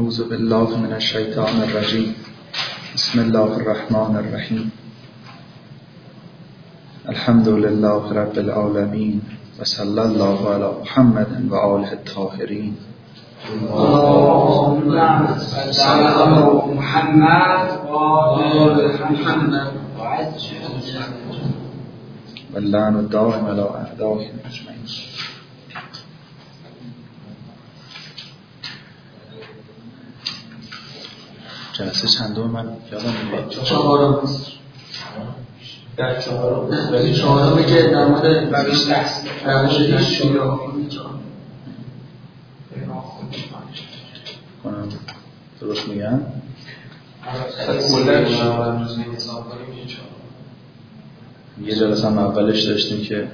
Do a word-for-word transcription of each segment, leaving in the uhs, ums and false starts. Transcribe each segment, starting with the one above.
اعوذ بالله من الشیطان الرجیم. بسم الله الرحمن الرحیم. الحمد لله رب العالمین و صلی الله علی محمد و آله الطاهرین. اللهم صل على محمد و آل محمد و اللعن الدائم علی اعدائهم اجمعین. جلسه چندم من یادم نمیاد. چهارم است. در چهارم. ولی چهارمی که در مورد روش تحصیل روش شیعه کنم درست میگم؟ یه جلسه هم اولش داشتیم که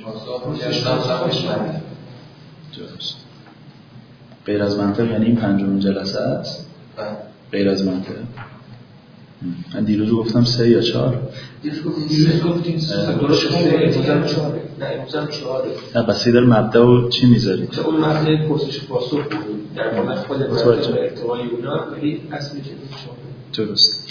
درست غیر از منطق، یعنی این پنجمین جلسه است. غیر از منطق من دیروز گفتم سه یا چهار. دیروز گفتیم درست چهار. نه چهار. نه بس در مبدا و چی میذارید؟ اون مبدا پرسش پاسخ بود در واقع خود ارتباطی اونا، ولی اصلی که چهار. درست.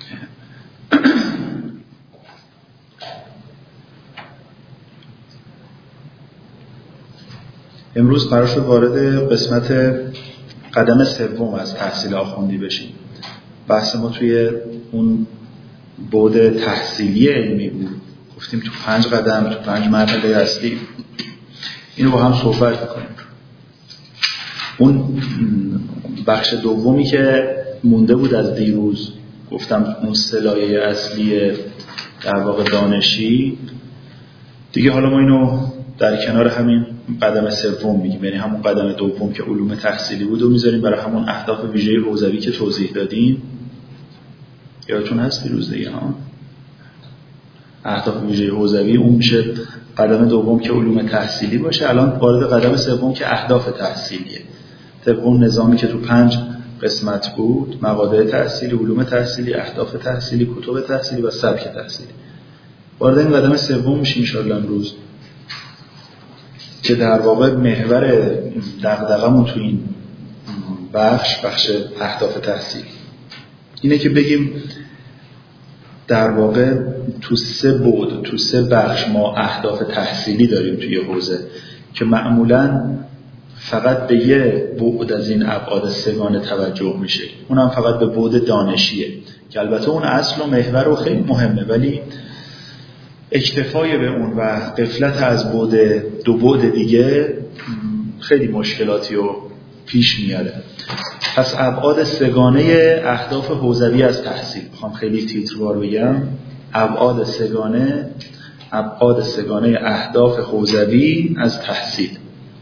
امروز قرار شد وارد قسمت قدم سوم از تحصیل آخوندی بشیم. بحث ما توی اون بعد تحصیلی علمی بود. گفتیم تو پنج قدم، تو پنج مرحله اصلی اینو با هم صحبت میکنیم. اون بخش دومی که مونده بود از دیروز، گفتم اون سه لایه اصلی در واقع دانشی دیگه، حالا ما اینو در کنار همین قدم سوم میگیم، یعنی همون قدم دوم که علوم تحصیلی بود و میذاریم برای همون اهداف ویژه حوزوی که توضیح دادیم. یادتون هست دیروز دیگه ها؟ اهداف ویژه حوزوی اون میشه قدم دوم که علوم تحصیلی باشه. الان وارد قدم سوم که اهداف تحصیلیه، طبق اون نظامی که تو پنج قسمت بود: مقاطع تحصیلی، علوم تحصیلی، اهداف تحصیلی، کتب تحصیلی و سبک تحصیلی. وارد این قدم سوم میشه ان شاءالله امروز، که در واقع محور دغدغه‌مون تو این بخش بخش اهداف تحصیل اینه که بگیم در واقع تو سه بعد، تو سه بخش ما اهداف تحصیلی داریم توی حوزه که معمولاً فقط به یه بعد از این ابعاد سگانه توجه میشه، اونم فقط به بعد دانشیه که البته اون اصل و محور رو خیلی مهمه، ولی اکتفای به اون و غفلت از بعد دو بعد دیگه خیلی مشکلاتی رو پیش میاره. پس ابعاد سگانه اهداف حوزوی از تحصیل، میخوام خیلی تیتروار بگم، ابعاد سگانه ابعاد سگانه اهداف حوزوی از تحصیل.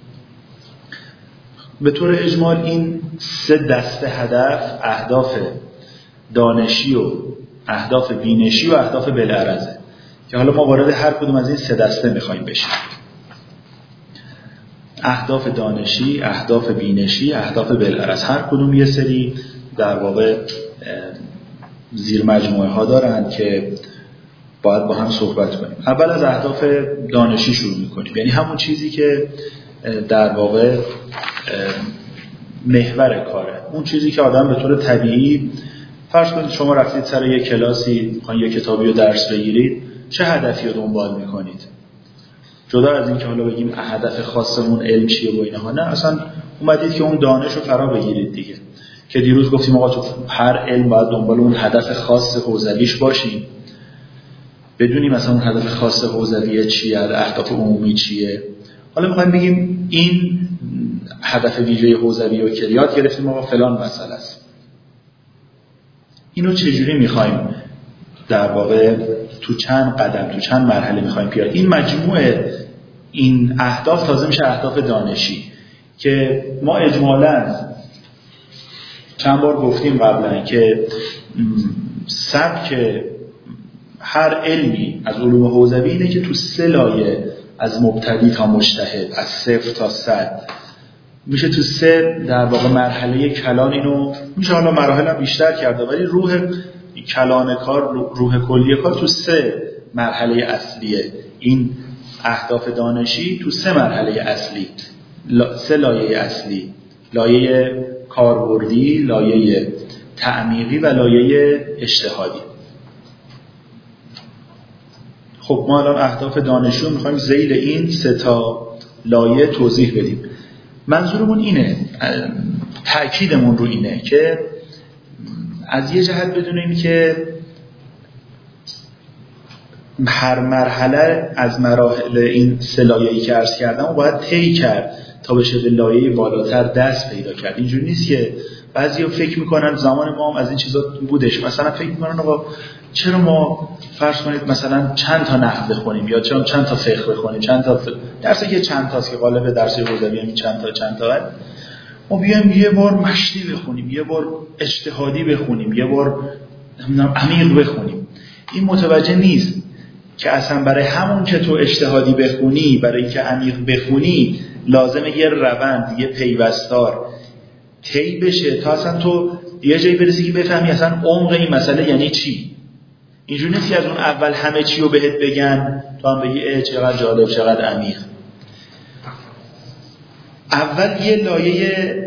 به طور اجمال این سه دسته هدف، اهداف دانشی و اهداف بینشی و اهداف بالعرضه، که حالا ما وارد هر کدوم از این سه دسته میخوایم بشیم. اهداف دانشی، اهداف بینشی، اهداف بالعرض، هر کدوم یه سری در واقع زیر مجموعه ها دارن که باید با هم صحبت کنیم. اول از اهداف دانشی شروع میکنیم، یعنی همون چیزی که در واقع محور کاره، اون چیزی که آدم به طور طبیعی، فرض کنید شما رفتید سر یک کلاسی، میخواین یک کتابی رو درس بگیرید، چه هدفی رو دنبال میکنید؟ جدا از این که حالا بگیم هدف خاصمون علم چیه و اینها، نه، اصلا اومدید که اون دانش رو فرا بگیرید دیگه. که دیروز گفتیم آقا تو هر علم باید دنبال اون هدف خاص حوزویش باشیم، بدونیم مثلا اون هدف خاص حوزوی چیه، اهداف عمومی چیه. حالا میخوایم بگیم این هدف ویژه حوزوی رو که یاد گرفتیم آقا فلان مسئله است، اینو چجوری میخوایم در واقع تو چند قدم، تو چند مرحله میخوایم پیاد. این مجموعه این اهداف تازه میشه اهداف دانشی که ما اجمالاً چند بار گفتیم قبلا که سبک هر علمی از علوم حوزوی اینه که تو سه لایه، از مبتدی تا مجتهد، از صفر تا صد، میشه تو سه در واقع مرحله کلان اینو میشه حالا مراحل هم بیشتر کرده، ولی روح کلان کار، روح کلی کار تو سه مرحله اصلیه. این اهداف دانشی تو سه مرحله اصلی، سه لایه اصلی: لایه کاربردی، لایه تعمیقی و لایه اجتهادی. خب ما الان اهداف دانشجو میخوایم ذیل این سه تا لایه توضیح بدیم. منظورمون اینه، تأکیدمون رو اینه که از یه جهت بدونیم که هر مرحله از مراحل این سه لایه‌ای که عرض کردم باید طی کرد تا بشه به لایه بالاتر دست پیدا کرد. اینجوری نیست که بعضیا فکر میکنن زمان ما هم از این چیزا بودش، مثلا فکر میکنن آقا چرا ما فرض کنید مثلا چند تا نحو بخونیم یا چند چند تا فقه بخونیم، چند تا فقه. درسی که چند تاست که غالب درس حوزوی همین چند تا چند تا هست. ما بیایم یه بار مشتی بخونیم، یه بار اجتهادی بخونیم، یه بار نمیدونم عمیق بخونیم. این متوجه نیست که اصلا برای همون که تو اجتهادی بخونی، برای اینکه عمیق بخونی، لازمه یه روند، یه پیوستار طی بشه تا اصلا تو یه جایی برسی که بفهمی اصلا عمق این مسئله یعنی چی. اینجوری نیست که از اون اول همه چی رو بهت بگن تو هم بگی اه چقدر جالب، چقدر عمیق. اول یه لایه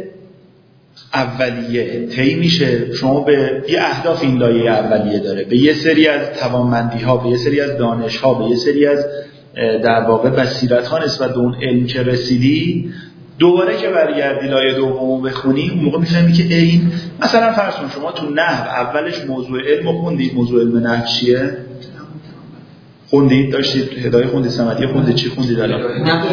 اولیه طی میشه، شما به یه اهداف این لایه اولیه داره، به یه سری از توانمندی ها، به یه سری از دانش ها، به یه سری از در واقع بصیرت ها نسبت به اون علم که رسیدی، دوباره که برگردی لایه دومو بخونی، اون موقع میفهمی که این مثلا فرض کن شما تو نحو اولش موضوع علم خوندید، موضوع علم نحو چیه؟ خوندید، داشتید هدایه خوندید، صمدیه خوندید، چی خوندید الان؟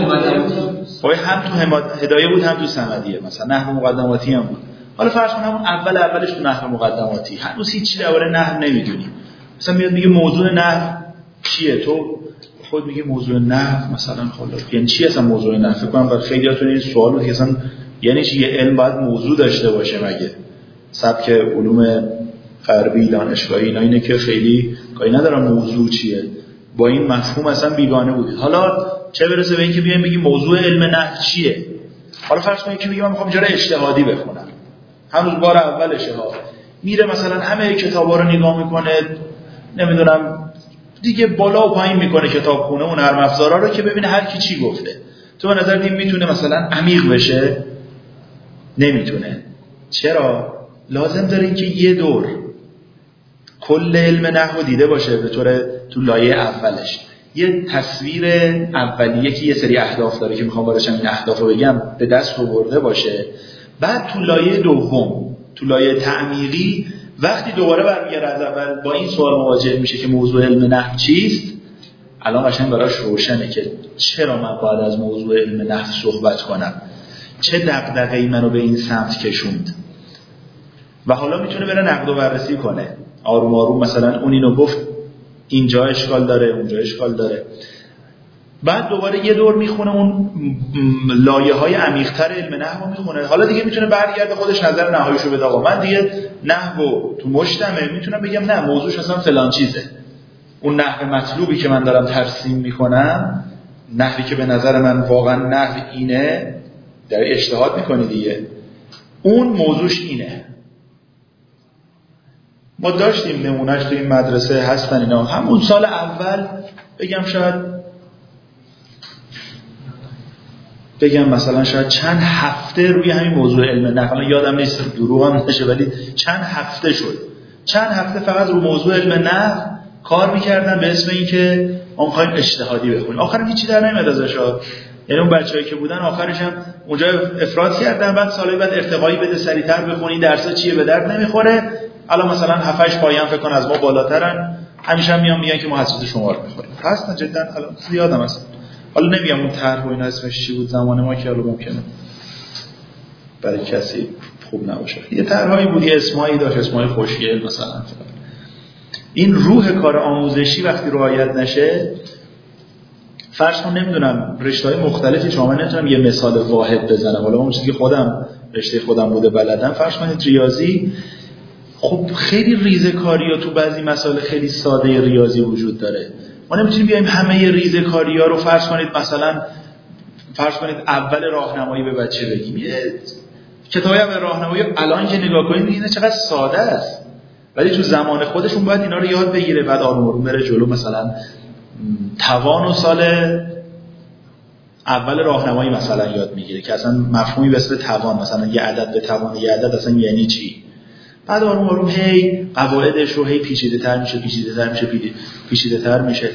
وای هم تو هدایه بود هم تو صمدیه، مثلا نحو مقدماتی هم بود. حالا فرض کن همون اول اولش تو نحو مقدماتی هنوز هیچ درباره نحو نمیدونی، مثلا میاد میگه موضوع نحو چیه، تو خود میگه موضوع نحو مثلا خلاص یعنی چی اصلا موضوع نحو؟ فکر کنم برای خیلیاتون این سوال بود که اصلا یعنی چی یه علم باید موضوع داشته باشه مگه؟ سبک علوم غربی دانشگاهی اینا اینه که خیلی کاری ندارن موضوع چیه، با این مفهوم اصلا بیگانه بودید. حالا چه برسه به اینکه بیایم بگیم موضوع علم نحو چیه؟ حالا فرض کنید که میگم من میخوام جوره اجتهادی بخونم، هنوز بار اولشه ها، میره مثلا همه کتابا رو نگاه میکنه، نمیدونم دیگه بالا و پایین میکنه کتابخونه اون نرم افزارا رو که ببینه هر کی چی گفته. تو به نظر این میتونه مثلا عمیق بشه؟ نمیتونه. چرا؟ لازم داره که یه دور کل علم نحو دیده باشه به طور تو لایه اولش، یه تصویر اولیه که یه سری اهداف داره که میخوام براشم این اهداف رو بگم به دست آورده باشه. بعد تو لایه دوم، تو لایه تعمیقی، وقتی دوباره برمیگره از اول با این سوال مواجه میشه که موضوع علم نحو چیست، الان قشنگ براش روشنه که چرا من باید از موضوع علم نحو صحبت کنم، چه دغدغه‌ای منو به این سمت کشوند. و حالا میتونه بره نقد و بررسی کنه آروم آروم، مثلا اون اینو گفت اینجا اشکال داره اونجا اشکال داره. بعد دوباره یه دور میخونه اون لایه‌های عمیق‌تر علم نحو میخونه. حالا دیگه میتونه برگرده خودش نظر نهاییشو بده، آقا من دیگه نحو تو مشتمه، میتونم بگم نه موضوعش اصلا فلان چیزه. اون نحو مطلوبی که من دارم ترسیم میکنم، نحوی که به نظر من واقعا نحو اینه، در اجتهاد میکنی دیگه، اون موضوعش اینه. ما داشتیم نمونهش تو این مدرسه هستن اینا، همون سال اول بگم شاید بگم مثلا شاید چند هفته روی همین موضوع علم نحو، یادم نیست دروغ هم نشه ولی چند هفته شد، چند هفته فقط رو موضوع علم نحو کار میکردن به اسم این که ما می‌خوایم اجتهادی بخونیم. آخرش هیچی در نمیاد ازش. یعنی اون بچه‌ای که بودن آخرش هم اونجا افراط کردن، بعد سالهای بعد ارتقایی بده سریعتر بخونی، درسا چیه به درد نمیخوره. الان مثلا هفت هشت پایه‌ام فکر کن از ما بالاترن، همیشه هم میان میگن که ما حساس شمار می‌خوریم. هستن جدا الان زیادم هست. حالا نمیگم اون طرح و اینا اسمش چی بود زمان ما که الان ممکنه برای کسی خوب نباشه. یه طرحی بود، یه اسمایی داشت، اسمای خوشگل مثلا. این روح کار آموزشی وقتی رعایت نشه، فرض کن نمیدونم رشته‌های مختلفی شما، من نمیتونم یه مثال واحد بزنم، حالا اون چیزی که خودم رشته خودم بوده بلدم، فرض کنید ریاضی، خب خیلی ریزه‌کاری‌ها تو بعضی مسائل خیلی ساده ریاضی وجود داره. ما نمیتونیم بیایم همه ریزه‌کاری‌ها رو فرض کنید مثلا فرض کنید اول راهنمایی به بچه بگیم. یه کتابی به راهنمایی الان که نگاه کنید می‌بینید چقدر ساده است، ولی تو زمان خودشون باید اینا رو یاد بگیره، بعد آروم آروم بره جلو. مثلا توان و سال اول راهنمایی مثلا یاد میگیره که اصلا مفهومی به اسم توان، مثلا یه عدد به توان یه عدد اصلا یعنی چی. بعد آروم آروم هی قواعدش رو هی پیچیده‌تر میشه پیچیده‌تر میشه پیچیده‌تر میشه.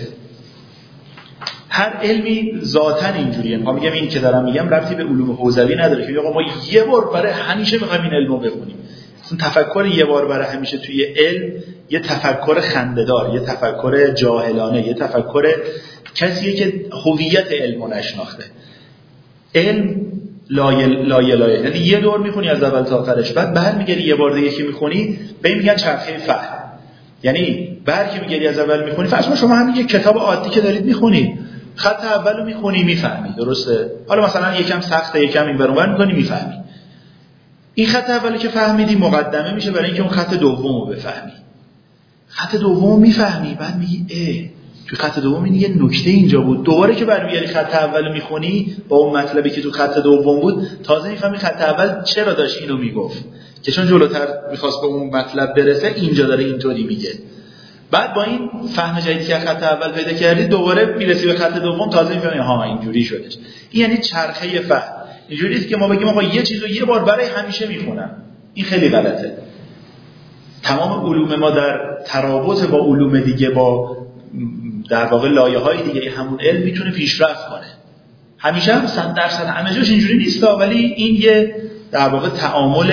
هر علمی ذاتاً اینجوریه. ما میگم این که دارم میگم ربطی به علوم حوزوی نداره که آقا ما یه بار برای همیشه میخوایم این علمو بخونیم. اصلا تفکر یه بار برای همیشه توی علم یه تفکر خنده‌دار، یه تفکر جاهلانه، یه تفکر کسیه که هویت علمو نشناخته. علم لایه لایه لایه، یعنی یه دور میخونی از اول تا آخرش، بعد برمیگردی یه بار دیگه که میخونی، به این میگن چرخه فهم. یعنی بعد که میگردی از اول میخونی، فرض کن شما همین یک کتاب عادی که دارید میخونید، خط اولو میخونی میفهمی، درسته؟ حالا مثلا یکم سخته، یکم این ور اون ور میکنی میفهمی. این خط اولی که فهمیدی مقدمه میشه برای اینکه اون خط دومو بفهمی. خط دومو میفهمی، بعد میگی اه تو خط دوم این یه نکته اینجا بود. دوباره که برمیگردی خط اولو میخونی با اون مطلبی که تو خط دوم بود، تازه میفهمی خط اول چرا داشت اینو میگفت، که چون جلوتر میخواست به اون مطلب برسه اینجا داره اینطوری میگه. بعد با این فهم جدیدی که خط اول پیدا کردی، دوباره میرسی به خط دوم، تازه میفهمی ها اینجوری شدش. این یعنی چرخه فهم. اینجوریه که ما بگیم آقا یه چیزو یه بار برای همیشه میخونم، این خیلی غلطه. تمام علوم ما در ترابط با علوم دیگه، با در واقع لایه‌های دیگه همون علم میتونه پیشرفت کنه. همیشه هم صد درصد همه جاش اینجوری نیست، ولی این یه در واقع تعامل،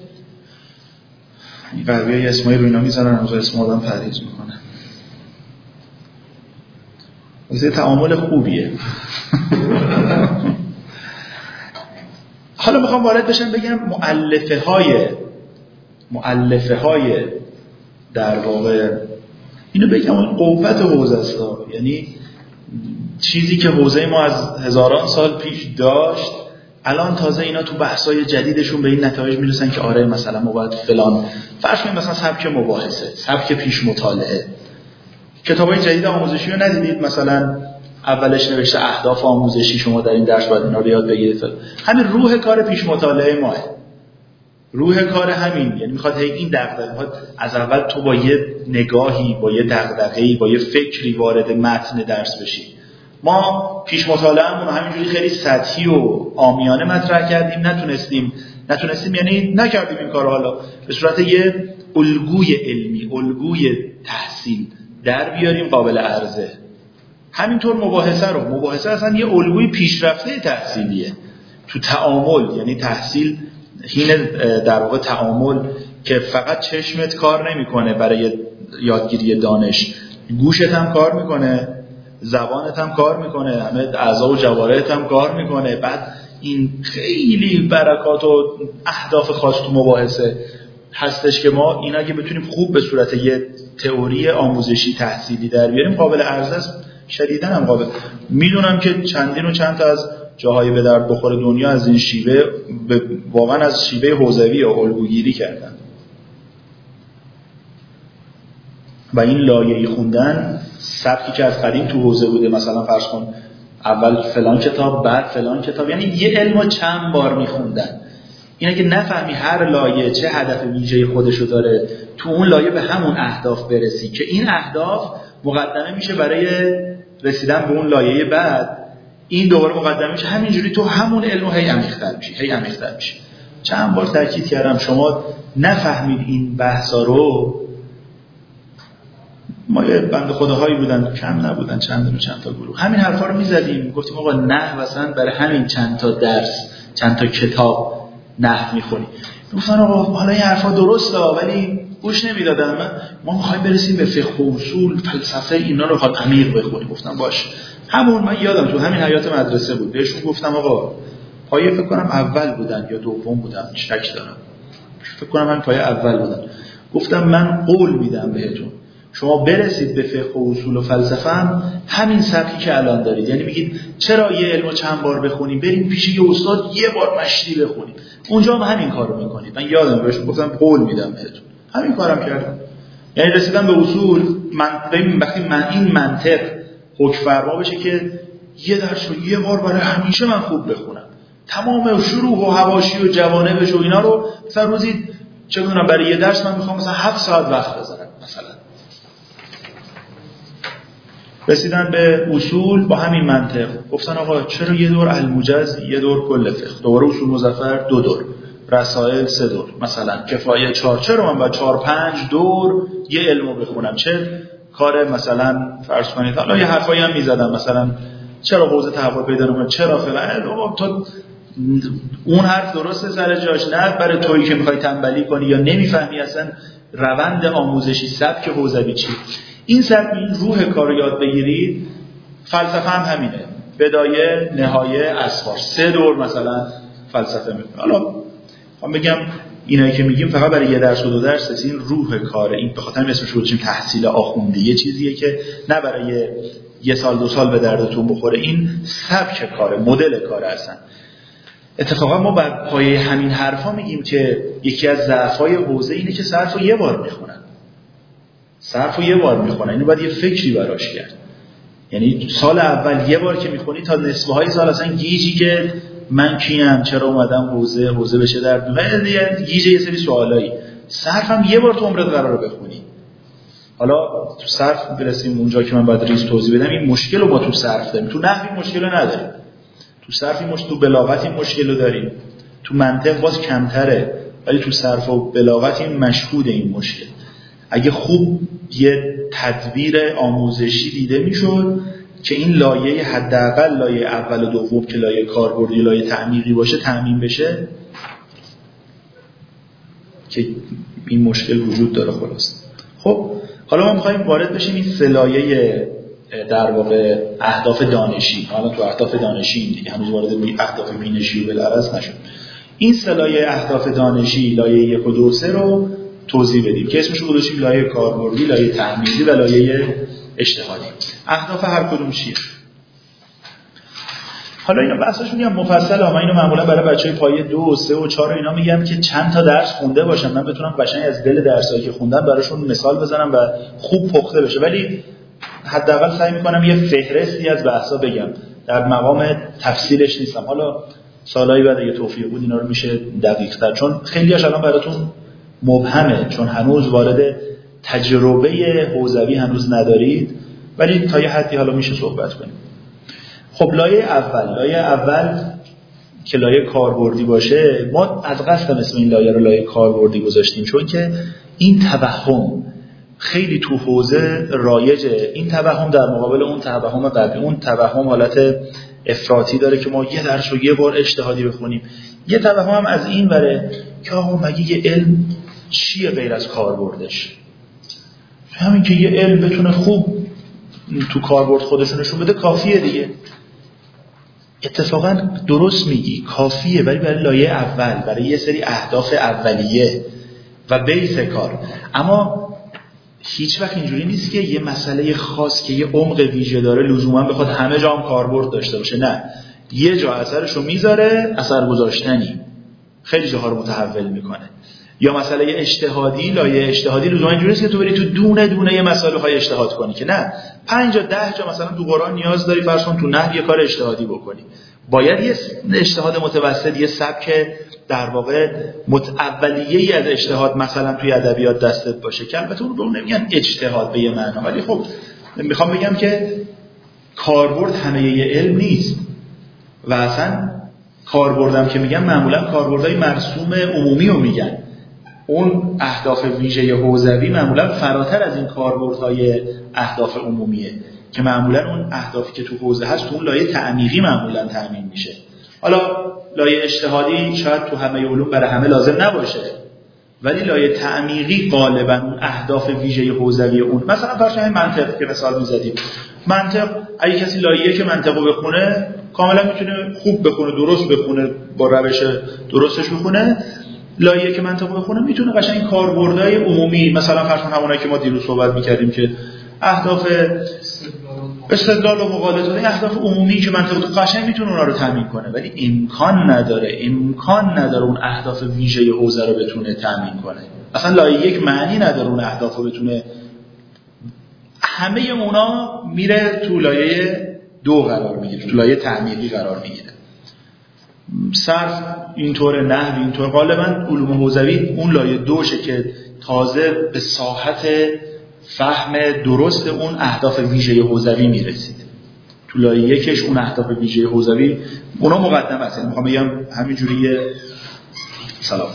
این غربی‌ها اسمای رو اینا میذارن، از اسم آدم پرهیز میکنن. واسه تعامل خوبیه. حالا میخوام وارد بشم بگم مؤلفه های مؤلفه های در واقع اینو بگم اون قوت حوزه است، یعنی چیزی که حوزه ما از هزاران سال پیش داشت، الان تازه اینا تو بحث‌های جدیدشون به این نتایج میرسن که آره مثلا ما باید فلان، فرض کنیم مثلا سبک مباحثه، سبک پیش مطالعه. کتابای جدید آموزشی رو ندیدید؟ مثلا اولش نوشته اهداف آموزشی، شما در این درس باید اینا رو یاد بگیرید. همین روح کار پیش مطالعه ماه، روح کار همین، یعنی میخواد این دغدغه، میخواد از اول تو با یه نگاهی، با یه دغدغه‌ای، با یه فکری وارد متن درس بشی. ما پیش مطالعه‌مون همینجوری خیلی سطحی و عامیانه مطرح کردیم، نتونستیم نتونستیم یعنی نکردیم این کارو حالا به صورت یه الگوی علمی، الگوی تحصیل در بیاریم قابل عرضه. همینطور مباحثه رو، مباحثه اصلا یه الگوی پیشرفته تحصیلیه تو تعامل، یعنی تحصیل هین در واقع تعامل که فقط چشمت کار نمیکنه برای یادگیری دانش، گوشت هم کار میکنه، زبانت هم کار میکنه، همه اعضا و جوارحت هم کار میکنه. بعد این خیلی برکات و اهداف خاص تو مباحثه هستش که ما اینا اگه بتونیم خوب به صورت یه تئوری آموزشی تحصیلی در بیاریم قابل عرضه است. شدیداً هم قابل، میدونم که چندین و چند تا از جاهای به درد بخور دنیا از این شیوه واقعا از شیوه حوزوی یا الگوگیری کردن و این لایه‌ای خوندن سبکی که از قدیم تو حوزه بوده، مثلا فرض کن اول فلان کتاب بعد فلان کتاب، یعنی یه علمو چند بار میخوندن. اینا که نفهمی هر لایه چه هدف ویژه‌ای خودشو داره، تو اون لایه به همون اهداف برسی که این اهداف مقدمه میشه برای رسیدن به اون لایه بعد. این دوباره مقدمه میشه همینجوری تو همون علم هی عمیق‌تر میشی، هی عمیق‌تر میشی. چند بار تاکید کردم شما نفهمید این بحثا رو. ما یه بنده خداهایی بودن، کم نبودن، چند تا چند تا گروه همین حرفا رو میزدیم، گفتیم آقا نحو مثلا برای همین چند تا درس چند تا کتاب نحو میخونی. گفتن آقا حالا این حرفا درسته ولی گوش نمیدادن، ما میخوایم برسیم به فقه و اصول فلسفه اینا رو خواهد عمیق بخونیم. گفتم باش. همون من یادم تو همین حیات مدرسه بود، بهشون گفتم آقا پایه فکر کنم اول بودن یا دوم بودن، شک دارم، فکر کنم من پایه اول بودن. گفتم من قول میدم بهتون شما برسید به فقه و اصول و فلسفه هم همین سبکی که الان دارید، یعنی میگید چرا یه علمو چند بار بخونیم، بریم پیش یه استاد یه بار مشتی بخونیم، اونجا هم همین کارو میکنید. من یادم بهشون گفتم قول میدم بهتون، همین کارم کردم. یعنی رسیدم به اصول، من ببین وقتی من این منطق حکم فرما بشه که یه درس رو یه بار برای همیشه من خوب بخونم، تمام شروح و حواشی و جوانبش و اینا رو مثلا روزی چه میدونم برای یه درس من میخوام مثلا هفت ساعت وقت بذارم مثلا. رسیدن به اصول با همین منطق، گفتن آقا چرا یه دور الموجز، یه دور کل فقه، دوباره اصول مظفر دو دور، رسائل سه دور، مثلا کفایه چهار، چرا من باید چهار پنج دور یه علمو بخونم؟ چه کار مثلا فرض کنید حالا یه حرفایی هم میزدن مثلا چرا حوزه تحول پیدا نمیکنه، چرا فلان، تو اون حرف درسته سر جاش، نه برای تویی که میخوای تنبلی کنی یا نمیفهمی اصلا روند آموزشی سبک حوزوی چی. این سبک، این روح کار رو یاد بگیرید. فلسفه هم همینه، بدایه نهایه اسفار، سه دور مثلا فلسفه میکنه. حالا من بگم اینایی که میگیم فقط برای یه درس و دو درس است، این روح کاره، این به خاطر اسمش رو گذاشتیم تحصیل آخوندی، یه چیزیه که نه برای یه سال دو سال به دردتون بخوره، این سبک کاره، مدل کاره هستن. اتفاقا ما بر پایه همین حرفا میگیم که یکی از ضعف‌های حوزه اینه که صرفو یه بار میخونن، صرفو یه بار میخونن، اینو باید یه فکری براش کرد. یعنی سال اول یه بار که میخونی تا نصفه های سال اصلا گیجی که من کیم، چرا اومدم حوزه، حوزه بشه در و گیج یه سری سوالایی. صرف هم یه بار تو عمرت قراره بخونی. حالا تو صرف برسیم اونجا که من باید ریز توضیح بدم. این مشکل رو ما تو صرف داریم، تو نحو این مشکل رو نداریم، تو صرف این مشکل، تو بلاغت این مشکل رو داریم، تو منطق باز کمتره، ولی تو صرف و بلاغت این مشهود این مشکل. اگه خوب یه تدبیر آموزشی دیده میشد که این لایه حداقل لایه اول و دوم که لایه کاربردی، لایه تعمیقی باشه، تامین بشه، که این مشکل وجود داره. خلاص خب حالا ما می‌خوایم وارد بشیم این سه لایه در واقع اهداف دانشی. حالا تو اهداف دانشی دیگه هنوز وارد اهداف بینشی و بالعرض نشد. این سه لایه اهداف دانشی، لایه یک و دو و سه رو توضیح بدیم که اسمش رو گذاشتیم لایه کاربردی، لایه تعمیقی و لایه اجتهادی. اهداف هر کدوم چیه؟ حالا اینا بحثش میگم مفصل، اما اینو معمولا برای بچهای پایه دو و سه و چهار و اینا میگم که چند تا درس خونده باشن، من بتونم قشنگ از دل درسایی که خوندم براشون مثال بزنم و خوب پخته بشه. ولی حداقل سعی میکنم یه فهرستی از بحثا بگم، در مقام تفصیلش نیستم. حالا سالایی بعد اگه توفیق بود اینا رو میشه دقیق‌تر، چون خیلی‌هاش الان براتون مبهمه، چون هنوز وارد تجربه حوزوی هنوز ندارید، ولی تا یه حدی حالا میشه صحبت کنیم. خب لایه اول، لایه اول که لایه کاربردی باشه، ما از قصد اسم این لایه رو لایه کاربردی گذاشتیم چون که این توهم خیلی تو حوزه رایجه. این توهم در مقابل اون توهم قبلی، اون توهم حالت افراطی داره که ما یه درس رو یه بار اجتهادی بخونیم. یه توهم هم از این وره که آقا مگه یه علم چیه غیر از کاربردش؟ همین که یه علم بتونه خوب تو کاربرد خودشو نشون بده کافیه دیگه. اتفاقا درست میگی، کافیه، ولی برای لایه اول، برای یه سری اهداف اولیه و بیس کار. اما هیچ وقت اینجوری نیست که یه مسئله خاص که یه عمق ویژه داره لزوما بخواد همه جا هم کاربرد داشته باشه. نه، یه جا اثرشو میذاره، اثر گذاشتنی خیلی جاها رو متحول میکنه. یا مسئله اجتهادی، لایه اجتهادی لزوما اینجوری نیست که تو بری تو دونه دونه یه مسئله بخوای اجتهاد کنی، که نه، پنج تا ده جا مثلا تو قرآن نیاز داری فرض کن تو نحو یه کار اجتهادی بکنی، باید یه اجتهاد متوسط، یه سبک در واقع متأولیه‌ای از اجتهاد مثلا توی ادبیات دستت باشه، که البته اون رو نمیگن اجتهاد به یه معنا، ولی خب میخوام بگم که کاربرد همه یه علم نیست. و اصلا کاربردم که میگم معمولا کاربردهای مرسوم عمومی رو میگن. اون اهداف ویژه حوزوی معمولا فراتر از این کاربردهای اهداف عمومیه که معمولا اون اهدافی که تو حوزه هست تو اون لایه تعمیقی معمولا تامین میشه. حالا لایه اجتهادی شاید تو همه علوم برای همه لازم نباشه، ولی لایه تعمیقی غالبا اون اهداف ویژه حوزوی اون. مثلا فرض کنید منطق که مثال میزدیم، منطق اگه کسی لایه که منطقو بخونه کاملا میتونه خوب بخونه، درست بخونه، با روش درستش بخونه. لایه که منطقو بخونه میتونه قشنگ کاربردهای عمومی، مثلا فرض کن همونایی که ما دیروز صحبت میکردیم که اهداف استدلال و مقالطه، این اهداف عمومی که منطق قشنگ میتونه اونا رو تامین کنه، ولی امکان نداره امکان نداره اون اهداف ویژه حوزه رو بتونه تامین کنه. اصلا لایه یک معنی نداره اون اهداف رو بتونه، همه اونا میره تو لایه دو قرار میگیره، تو لایه تعمیقی قرار میگیره. صرف اینطور، نحو اینطور، غالبا علوم حوزوی اون لایه دوشه که تازه به ساحت فهم درست اون اهداف ویژه حوزوی میرسید. تو لایه یکش اون اهداف ویژه حوزوی اونا مقدمه است. یعنی میخوام بگم همینجوری سلام.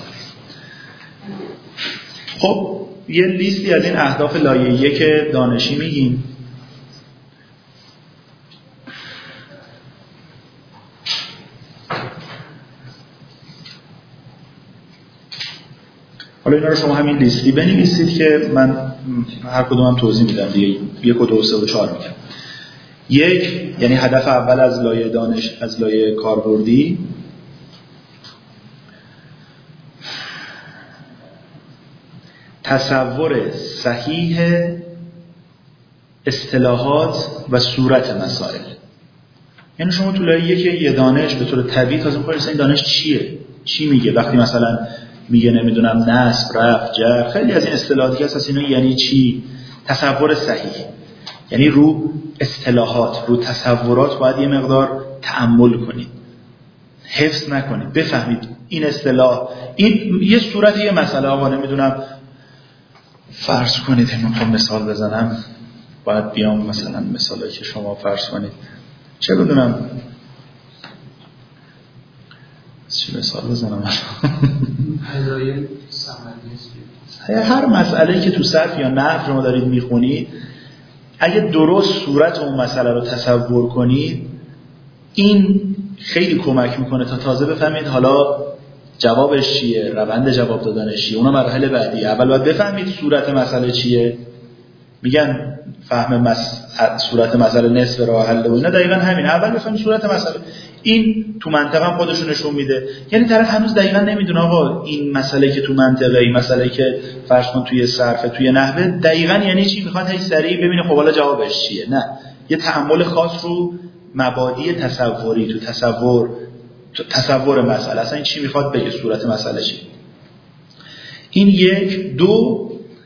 خب یه لیستی از این اهداف لایه یک دانشی میگیم. حالا اینا رو شما همین لیستی بنویسید که من هر کدومم توضیح میدم دیگه. یک و دو سه و چهار میگم. یک یعنی هدف اول از لایه دانش از لایه کاربردی، تصور صحیح اصطلاحات و صورت مسائل. یعنی شما تو لایه یک یه دانش به طور طبیعی تازه می‌خواید این دانش چیه؟ چی میگه؟ وقتی مثلا میگه نمیدونم نصب، رفع، جر، خیلی از این اصطلاحاتی هست اینا یعنی چی؟ تصور صحیح. یعنی رو اصطلاحات، رو تصورات باید یه مقدار تأمل کنید. حفظ نکنید، بفهمید این اصطلاح این یه صورت یه مسئله. آقا نمیدونم فرض کنید من مثال بزنم، باید بیام مثلا مثالی که شما فرض کنید چه بدونم چه مثال بزنم هر مسئله‌ای که تو صرف یا نحو شما دارید میخونید، اگه درست صورت اون مسئله رو تصور کنید، این خیلی کمک میکنه تا تازه بفهمید حالا جوابش چیه، روند جواب دادنش چیه. اونا مراحل بعدی. اول باید بفهمید صورت مسئله چیه. میگن فهم مس... صورت مسئله نصف راه حل و اینا دقیقاً همین. اول بفهمید صورت مسئله. این تو منطقه هم خودشون نشون میده. یعنی طرف هنوز دقیقاً نمیدونه آقا این مسئله که تو منطقه، این مسئله که فرض کن توی صرف، توی نحوه دقیقاً یعنی چی، میخواد هیچ سریع ببینه خب حالا جوابش چیه. نه، یه تأمل خاص رو مبادی تصوری، تو تصور تصور مسئله اصلا این چی میخواد بگه، صورت مسئله چی. این یک. دو،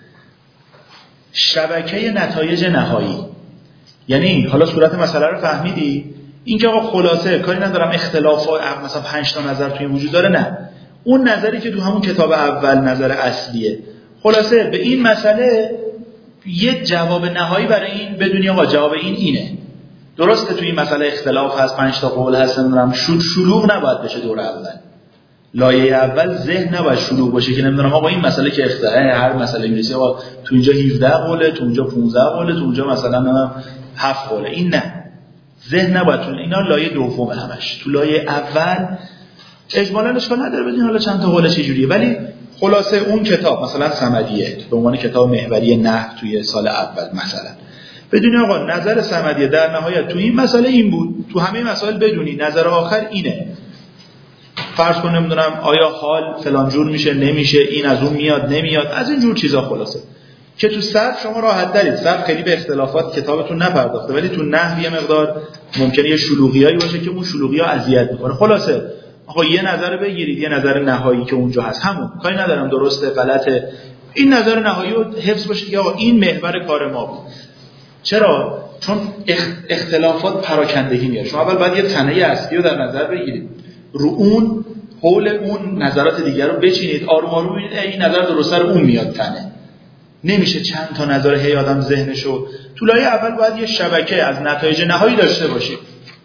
شبکه نتایج نهایی. یعنی حالا صورت مسئله رو فهمیدی، این که آقا خلاصه کاری ندارم اختلاف مثلا پنج تا نظر توی وجود داره، نه، اون نظری که تو همون کتاب اول نظر اصلیه، خلاصه به این مسئله یه جواب نهایی برای این بدونی آقا جواب این اینه. درسته توی این مسئله اختلاف هست، پنج تا قول هست، نمیدونم شلوغ نباید بشه دور اول. لایه اول ذهن نباید شلوغ باشه که نمیدونم آقا این مسئله که اختلاف هر مسئله انگلیسی آقا تو اینجا هفده قوله، تو اونجا پانزده قوله، تو اونجا مثلا هفت قوله. این نه، ذهن نباید تو اینا. لایه دوم همش. تو لایه اول اجمالاً اشکال نداره بدین حالا چند تا قوله چه جوریه، ولی خلاصه اون کتاب مثلا صمدیه به عنوان کتاب محوری نحو توی سال اول مثلا بدونی آقا نظر صمدیه در نهایت تو این مسئله این بود، تو همه مسائل بدونی نظر آخر اینه. فرض کن نمیدونم آیا حال فلان جور میشه نمیشه، این از اون میاد نمیاد، از این جور چیزا. خلاصه که تو صرف شما راحت دارید، صرف خیلی به اختلافات کتابتون نپرداخته، ولی تو نحو یه مقدار ممکنه یه شلوغیایی باشه که اون شلوغی‌ها اذیت میکنه. خلاصه آقا یه نظر بگیرید، یه نظر نهایی که اونجا هست، همون کاری ندارم درسته غلطه، این نظر نهایی رو حفظ باشه که آقا این محور کار ما بود. چرا؟ چون اختلافات پراکندگی میاره. شما اول باید یه تنه اصلی رو در نظر بگیرید، رو اون حول اون نظرات دیگر رو بچینید، آروم آروم ببینید این نظر درسته رو اون میاد تنه. نمیشه چند تا نظر هی آدم ذهنشو. تو لایه اول باید یه شبکه از نتایج نهایی داشته باشید.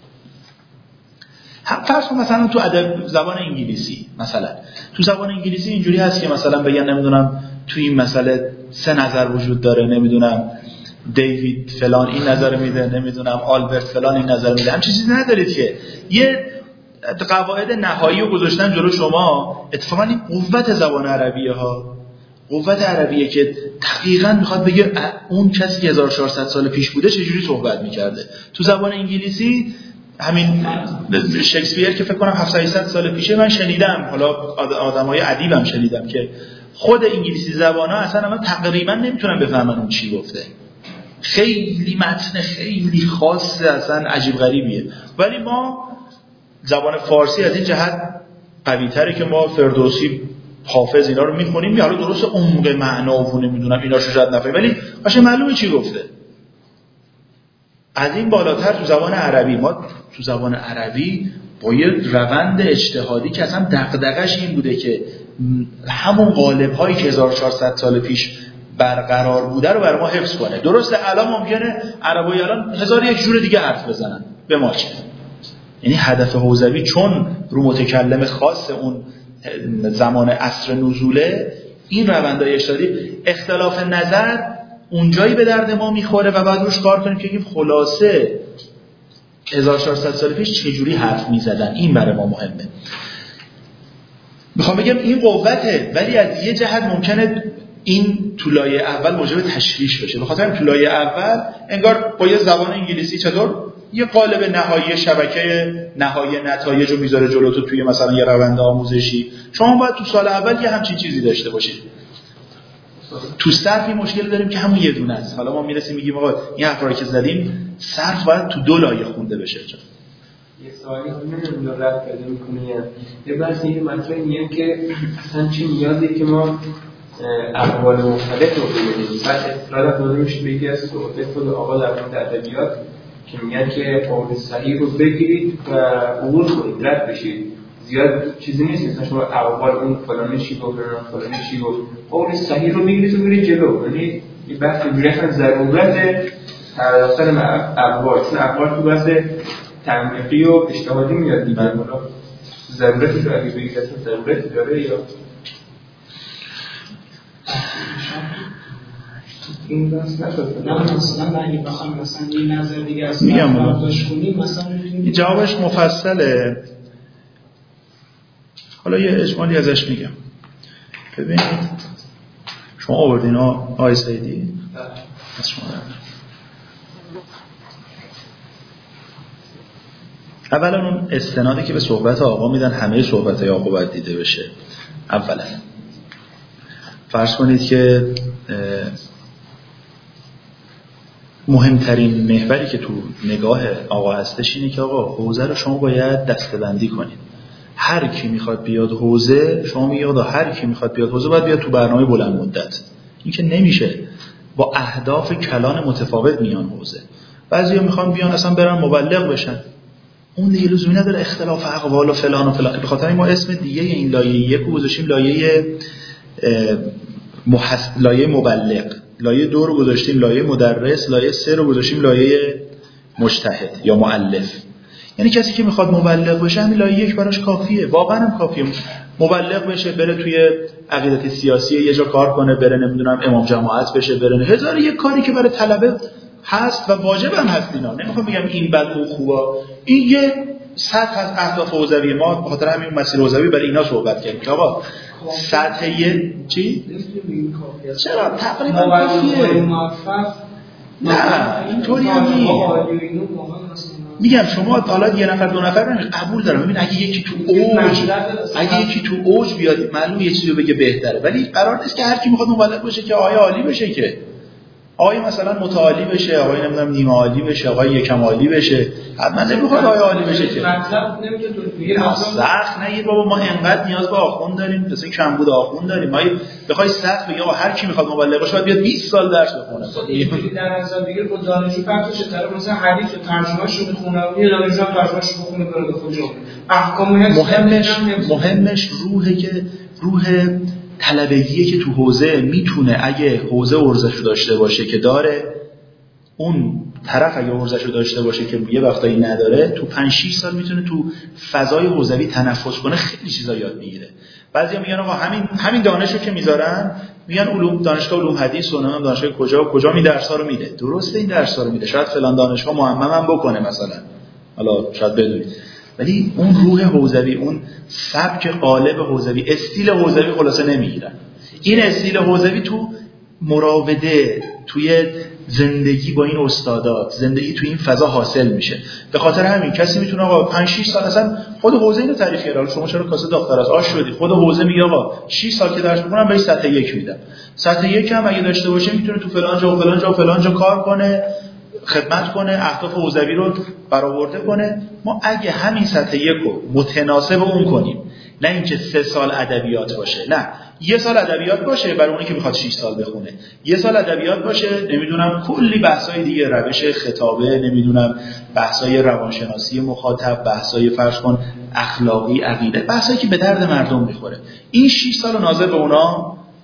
فرض کن مثلا تو ادب زبان انگلیسی، مثلا تو زبان انگلیسی اینجوری هست که مثلا بگن نمیدونم تو این مسئله سه نظر وجود داره، نمیدونم دیوید فلان این نظر میده، نمیدونم آلبرت فلان این نظر میده. همچین چیزی ندارید که یه قواعد نهایی رو گذاشتن جلو شما. اتفاقا این قوت زبان عربیه ها، قوت عربیه که دقیقاً میخواد بگه اون کسی که هزار و چهارصد سال پیش بوده چجوری صحبت میکرده. تو زبان انگلیسی همین شکسپیر که فکر کنم هفتصد هشتصد سال پیشه من شنیدم، حالا آدمای ادیبم شنیدم که خود انگلیسی زبانا اصلا من تقریبا نمیتونم بفهمن اون چی گفته. خیلی متن خیلی خاصه، اصلا عجیب غریبیه. ولی ما زبان فارسی از این جهت قوی‌تره که ما فردوسی، حافظ اینا رو میخونیم، یا حالا درست عمق معنا و نمیدونم اینا شجاعت نفهمیم، ولی باشه معلومه چی گفته. از این بالاتر تو زبان عربی، ما تو زبان عربی با یه روند اجتهادی که اصلا دغدغش این بوده که همون قالب‌هایی که هزار و چهارصد سال پیش برقرار بوده رو برای ما حفظ کنه. درسته الان ممکنه عربای الان هزار یک جور دیگه حرف بزنن، به ما چه؟ یعنی هدف حوزوی چون رو متکلم خاص اون زمان عصر نزوله، این روندهای اشتاری اختلاف نظر اونجایی به درد ما میخوره و بعد روش کار کنیم که بگیم خلاصه هزار و چهارصد سال پیش چجوری حرف میزدن. این برای ما مهمه. میخوام بگم این قوته، ولی از یه جهت ممکنه این تو لایه اول موجب تشویش بشه. به خاطر این تو لایه اول انگار با یه زبان انگلیسی چطور یه قالب نهایی شبکه نهایی نتایج رو میذاره جلو تو توی مثلا یه روند آموزشی. شما باید تو سال اول یه همچین چیزی داشته باشید. تو صرف این مشکل داریم که همون یه دونه است. حالا ما میرسیم میگیم آقا این حرفا رو که زدیم صرف باید تو دو لایه خونده بشه. یه سوالی نمیدونم رد پیدا میکنه یه بحث این مطرح میگم که اصلا چی نیازی که ما اقوال مختلف رو ببینیم. بعد اصطلاح داده میشه به یکی از صحبت خود آقا در مورد ادبیات که میگن که قول صحیح رو بگیرید و عبور کنید، رد بشید. زیاد چیزی نیست مثلا شما اقوال اون فلانی چی گفت فلانی چی گفت، قول صحیح رو بگیرید و برید جلو. یعنی یه بحث میگه ضرورت تداخل اقوال، چون اقوال تو بحث تنقیقی و اجتهادی میاد دیگه. حالا ضرورتی رو اگه بگید اصلا ضرورتی داره یا این دست نشد؟ نه مثلا اگه بخوام مثلا یه نظر دیگه از برداشت کنیم مثلا این جوابش مفصله. حالا یه اجمالی ازش میگم. ببینید شما آوردین آقای سیدی از شما اولا اون استنادی که به صحبت آقا میدن همه صحبت آقا باید دیده بشه. اولا فرض کنید که مهمترین محوری که تو نگاه آقا هستش اینه که آقا حوزه رو شما باید دسته‌بندی کنید. هر کی میخواد بیاد حوزه، شما میگید آقا هر کی میخواد بیاد حوزه باید بیاد تو برنامه بلند مدت. این که نمیشه. با اهداف کلان متفاوت میان حوزه. بعضیا میخوان بیان اصلا برن مبلغ بشن. اون دیگه لزومی نداره اختلاف اقوال و فلان و فلان. به خاطر ما اسم دیگه این لایه یک رو گذاشتیم لایه محس... لایه مبلغ، لایه دو رو گذاشتیم لایه مدرس، لایه سه رو گذاشتیم لایه مجتهد یا مؤلف. یعنی کسی که میخواد مبلغ بشه همین لایه یک براش کافیه. واقعا هم کافیه. مبلغ بشه، بره توی عقیدت سیاسی یه جا کار کنه، بره نمیدونم امام جماعت بشه، بره هزار یک کاری که برای طلبه هست و واجب هم هست. اینا نمیخوام بگم این بد و خوبه. این یه سطح از اهداف حوزوی ما، به خاطر همین مسیر حوزوی برای اینا صحبت کردیم که آقا سطح یه چی؟ چرا تقریبا کافیه. نه اینطوری هم نیست. میگم شما حالا یه نفر دو نفر نمیشه قبول دارم. ببین اگه یکی تو اوج اگه یکی تو اوج بیاد معلومه یه چیزی رو بگه بهتره، ولی قرار نیست که هر کی میخواد مبلغ بشه که آقای عالی بشه، که آقای مثلا متعالی بشه، آقای نمیدونم نیمه عالی بشه، آقای یکم عالی بشه. حتما نمیخواد آقای عالی بشه که مطلب نمیگه تو دیگه سخت نگیر بابا. ما انقدر نیاز به آخوند داریم، مثلا کمبود آخوند داریم. ما بخوای سخت بگی آقا هر کی میخواد مبلغ بشه باید بیاد بیست سال درس بخونه. خب در نظر بگیر با دانشجو پرتش طرف مثلا حدیث رو ترجمه‌اش رو بخونه، یه دانشجو ترجمه‌اش رو بخونه بره به خود احکام مهمش مهمش روحه که روح طلبگیه که تو حوزه میتونه اگه حوزه ارزشو داشته باشه که داره، اون طرف اگه ارزشو داشته باشه که یه وقتایی نداره، تو پنج شش سال میتونه تو فضای حوزوی تنفس کنه، خیلی چیزا یاد میگیره. بعضیا میگن آقا همین همین دانشو که میذارن میگن علوم دانشگاه علوم حدیث و نمیدونم دانشگاه کجا و کجا می درس‌ها رو میده. درسته این درس‌ها رو میده، شاید فلان دانشگاه معمم هم بکنه مثلا، حالا شاید بدونید، ولی اون روح حوزوی، اون سبک قالب حوزوی، استیل حوزوی خلاصه نمیگیرن. این استیل حوزوی تو مراوده، توی زندگی با این استادات، زندگی توی این فضا حاصل میشه. به خاطر همین کسی میتونه آقا پنج شش سال اصلا خود حوزه اینو تعریف کرده. شما چرا کاسه داغ‌تر از آش شدید؟ خود حوزه میگه آقا شش سال که درس بخونم بهش سطح یک میدم. سطح یک هم اگه داشته باشه میتونه تو فلان جا و فلان جا و فلان جا کار کنه، خدمت کنه، اهداف حوزوی رو برآورده کنه. ما اگه همین سطح یک رو متناسب اون کنیم، نه اینکه سه سال ادبیات باشه، نه یه سال ادبیات باشه برای اونی که میخواد شش سال بخونه، یه سال ادبیات باشه، نمیدونم کلی بحثای دیگه، روش خطابه، نمیدونم بحثای روانشناسی مخاطب، بحثای فرض کن اخلاقی، عقیده، بحثایی که به درد مردم میخوره. این شش سال ناظر به اونا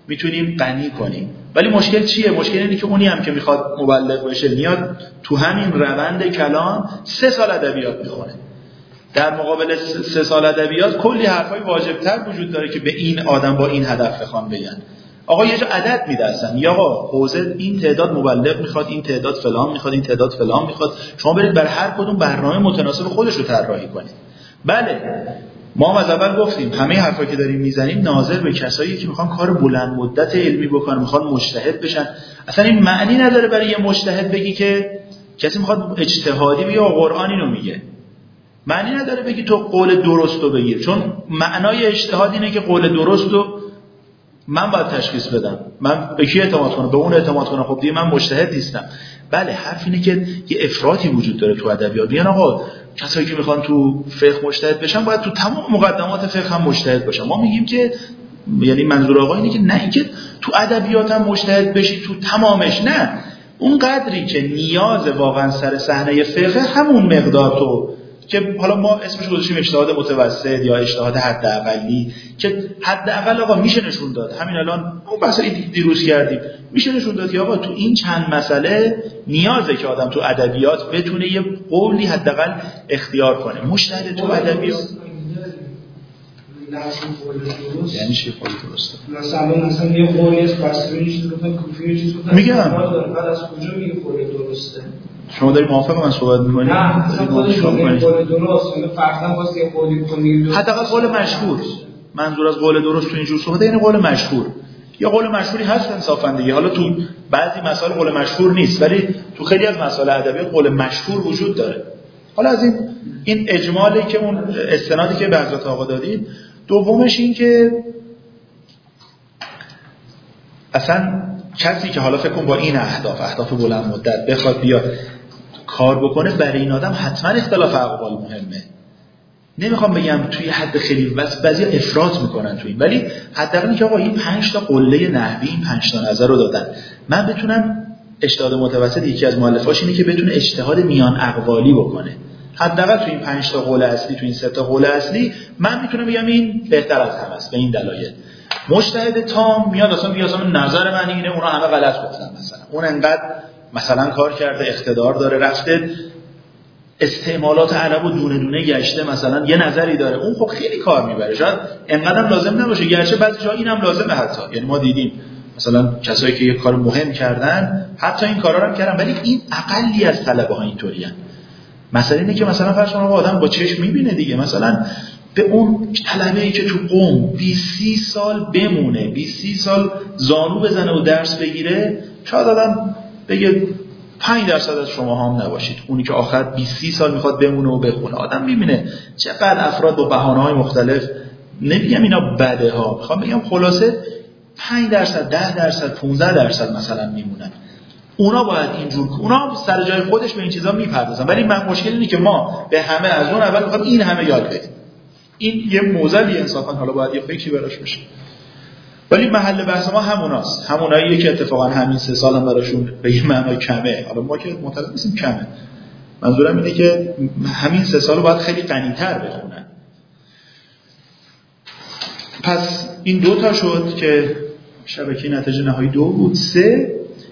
میتونیم غنی کنیم. ولی مشکل چیه؟ مشکل اینه که اونی هم که میخواد مبلغ بشه میاد تو همین روند کلام سه سال ادبیات میخونه. در مقابل سه سال ادبیات کلی حرفای واجبتر وجود داره که به این آدم با این هدف بخوام بگن. آقا یه جا عدد میدرسن، یا آقا حوزه این تعداد مبلغ میخواد، این تعداد فلان میخواد، این تعداد فلان میخواد، شما برید بر هر کدوم برنامه متناسب خودش رو طراحی کنید. بله ما از اول گفتیم همه حرفایی که داریم میزنیم ناظر به کسایی که میخوان کار بلند مدت علمی بکنن، میخوان مجتهد بشن. اصلا این معنی نداره برای یه مجتهد بگی که کسی میخواد اجتهادی بگه و قرآن اینو میگه. معنی نداره بگی تو قول درست رو بگیر، چون معنای اجتهاد اینه که قول درست رو من باید تشخیص بدم. من به کی اعتماد کنم؟ به اون اعتماد کنم. خب دیگه من مجتهد نیستم. بله حرف اینه که یه افراطی وجود داره تو ادبیات. میگن آقا کسایی که میخوان تو فقه مجتهد بشن باید تو تمام مقدمات فقه هم مجتهد باشن. ما میگیم که یعنی منظور آقا اینه که نه اینکه تو ادبیات هم مجتهد بشی تو تمامش، نه، اون قدری که نیاز واقعا سر صحنه فقه همون مقدار تو که حالا ما اسمش گذاشتیم اجتهاد متوسط یا اجتهاد حداقلی، که حداقل آقا میشه نشون داد. همین الان اون بحثی دیروز کردیم، میشه نشون داد که آقا تو این چند مسئله نیازه که آدم تو ادبیات بتونه یه قولی حداقل اختیار کنه. مجتهد تو ادبیات یعنی چی قول درسته؟ مثلا مثلا یه قولی است بصری چیزی گفتن، کوفی چیزی گفتن، میگم بعد از کجا میگه قول درسته؟ شما داری موافق من صحبت می‌کنید؟ نه مثلا خودش میگه قول درست، مثلا فرضاً واسه یه قولی می‌کنید حداقل قول مشهور. منظور از قول درست تو اینجور صحبت یعنی قول مشهور. یا قول مشهوری هست انصافا دیگه. حالا تو بعضی مسائل قول مشهور نیست، ولی تو خیلی از مسائل ادبی قول مشهور وجود داره. حالا از این این اجمالی که اون استنادی که به حضرت آقا دادید. دومش این که اصلا کسی که حالا فکر کن با این اهداف اهداف بلند مدت بخواد بیا کار بکنه، برای این آدم حتما اختلاف اقوال مهمه. نمیخوام بگم توی حد خیلی بس بعضی افراط میکنن توی این، ولی حداقل اینکه آقا این پنج تا قله نحوی، این پنج تا نظر رو دادن، من بتونم اجتهاد متوسط یکی از مؤلفاش اینه که بتونه اجتهاد میان اقوالی بکنه. حداقل تو این پنج تا قول اصلی، تو این سه تا قول اصلی من میتونم بگم این بهتر از همه است به این دلایل. مجتهد تام میاد اصلا میگه اصلا نظر من اینه، اونا همه غلط گفتن، مثلا اون انقدر مثلا کار کرده، اقتدار داره، رفته استعمالات عرب و دونه دونه گشته، مثلا یه نظری داره، اون خب خیلی کار میبره. شاید انقدرم لازم نباشه، گرچه بعضی جا اینم لازمه. حتی یعنی ما دیدیم مثلا کسایی که یه کار مهم کردن حتی این کارا رو هم کردن، ولی این اقلی از طلبه ها اینطورین. مثلا اینه که مثلا فرض کن آدم با چشم میبینه دیگه، مثلا به اون طلبه‌ای که تو قم بیست سال بمونه، بیست سال زانو بزنه و درس بگیره، شاید آدم بگه پنج درصد از شما هم نباشید. اونی که آخر بیست سال میخواد بمونه و بخونه. آدم میبینه چقدر افراد با بهانه‌های مختلف، نمیگم اینا بده ها، میخوام بگم خلاصه پنج درصد، ده درصد، پانزده درصد مثلا میمونن. اونا باید اینجور، اونا سر جای خودش به این چیزا میپردازن، ولی من مشکل اینه که ما به همه از اون اول میخوام این همه یاد بدیم. این یه موزلی انصافا حالا باید یه فکری براش بشه. ولی محل بحث ما هموناست، هموناییه که اتفاقا همین سه سال هم براشون به این معنی کمه. حالا ما که معتقد نیستیم کمه، منظورم اینه که همین سه سال باید خیلی غنی‌تر بخونن. پس این دو تا شد که شبکه نتیجه نهایی دو بود. سه،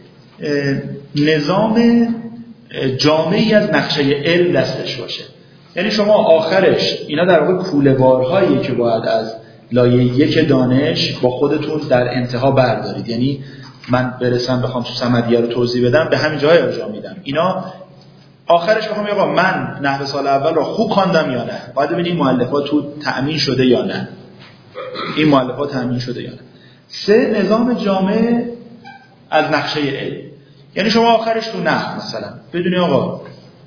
نظام جامعی از نقشه علم دستش باشه. یعنی شما آخرش اینا در واقع کوله‌بارهایی که باید از لایه یک دانش با خودتون در انتها بردارید. یعنی من برسم بخوام تو صمدیه رو توضیح بدم به همین جای انجام میدم. اینا آخرش بخوام آقا من نحو سال اول رو خوب خواندم یا نه، باید ببینیم مؤلفات تو تأمین شده یا نه، این مؤلفات تأمین شده یا نه. سه، نظام جامع از نقشه علم. یعنی شما آخرش تو نحو مثلا بدونی آقا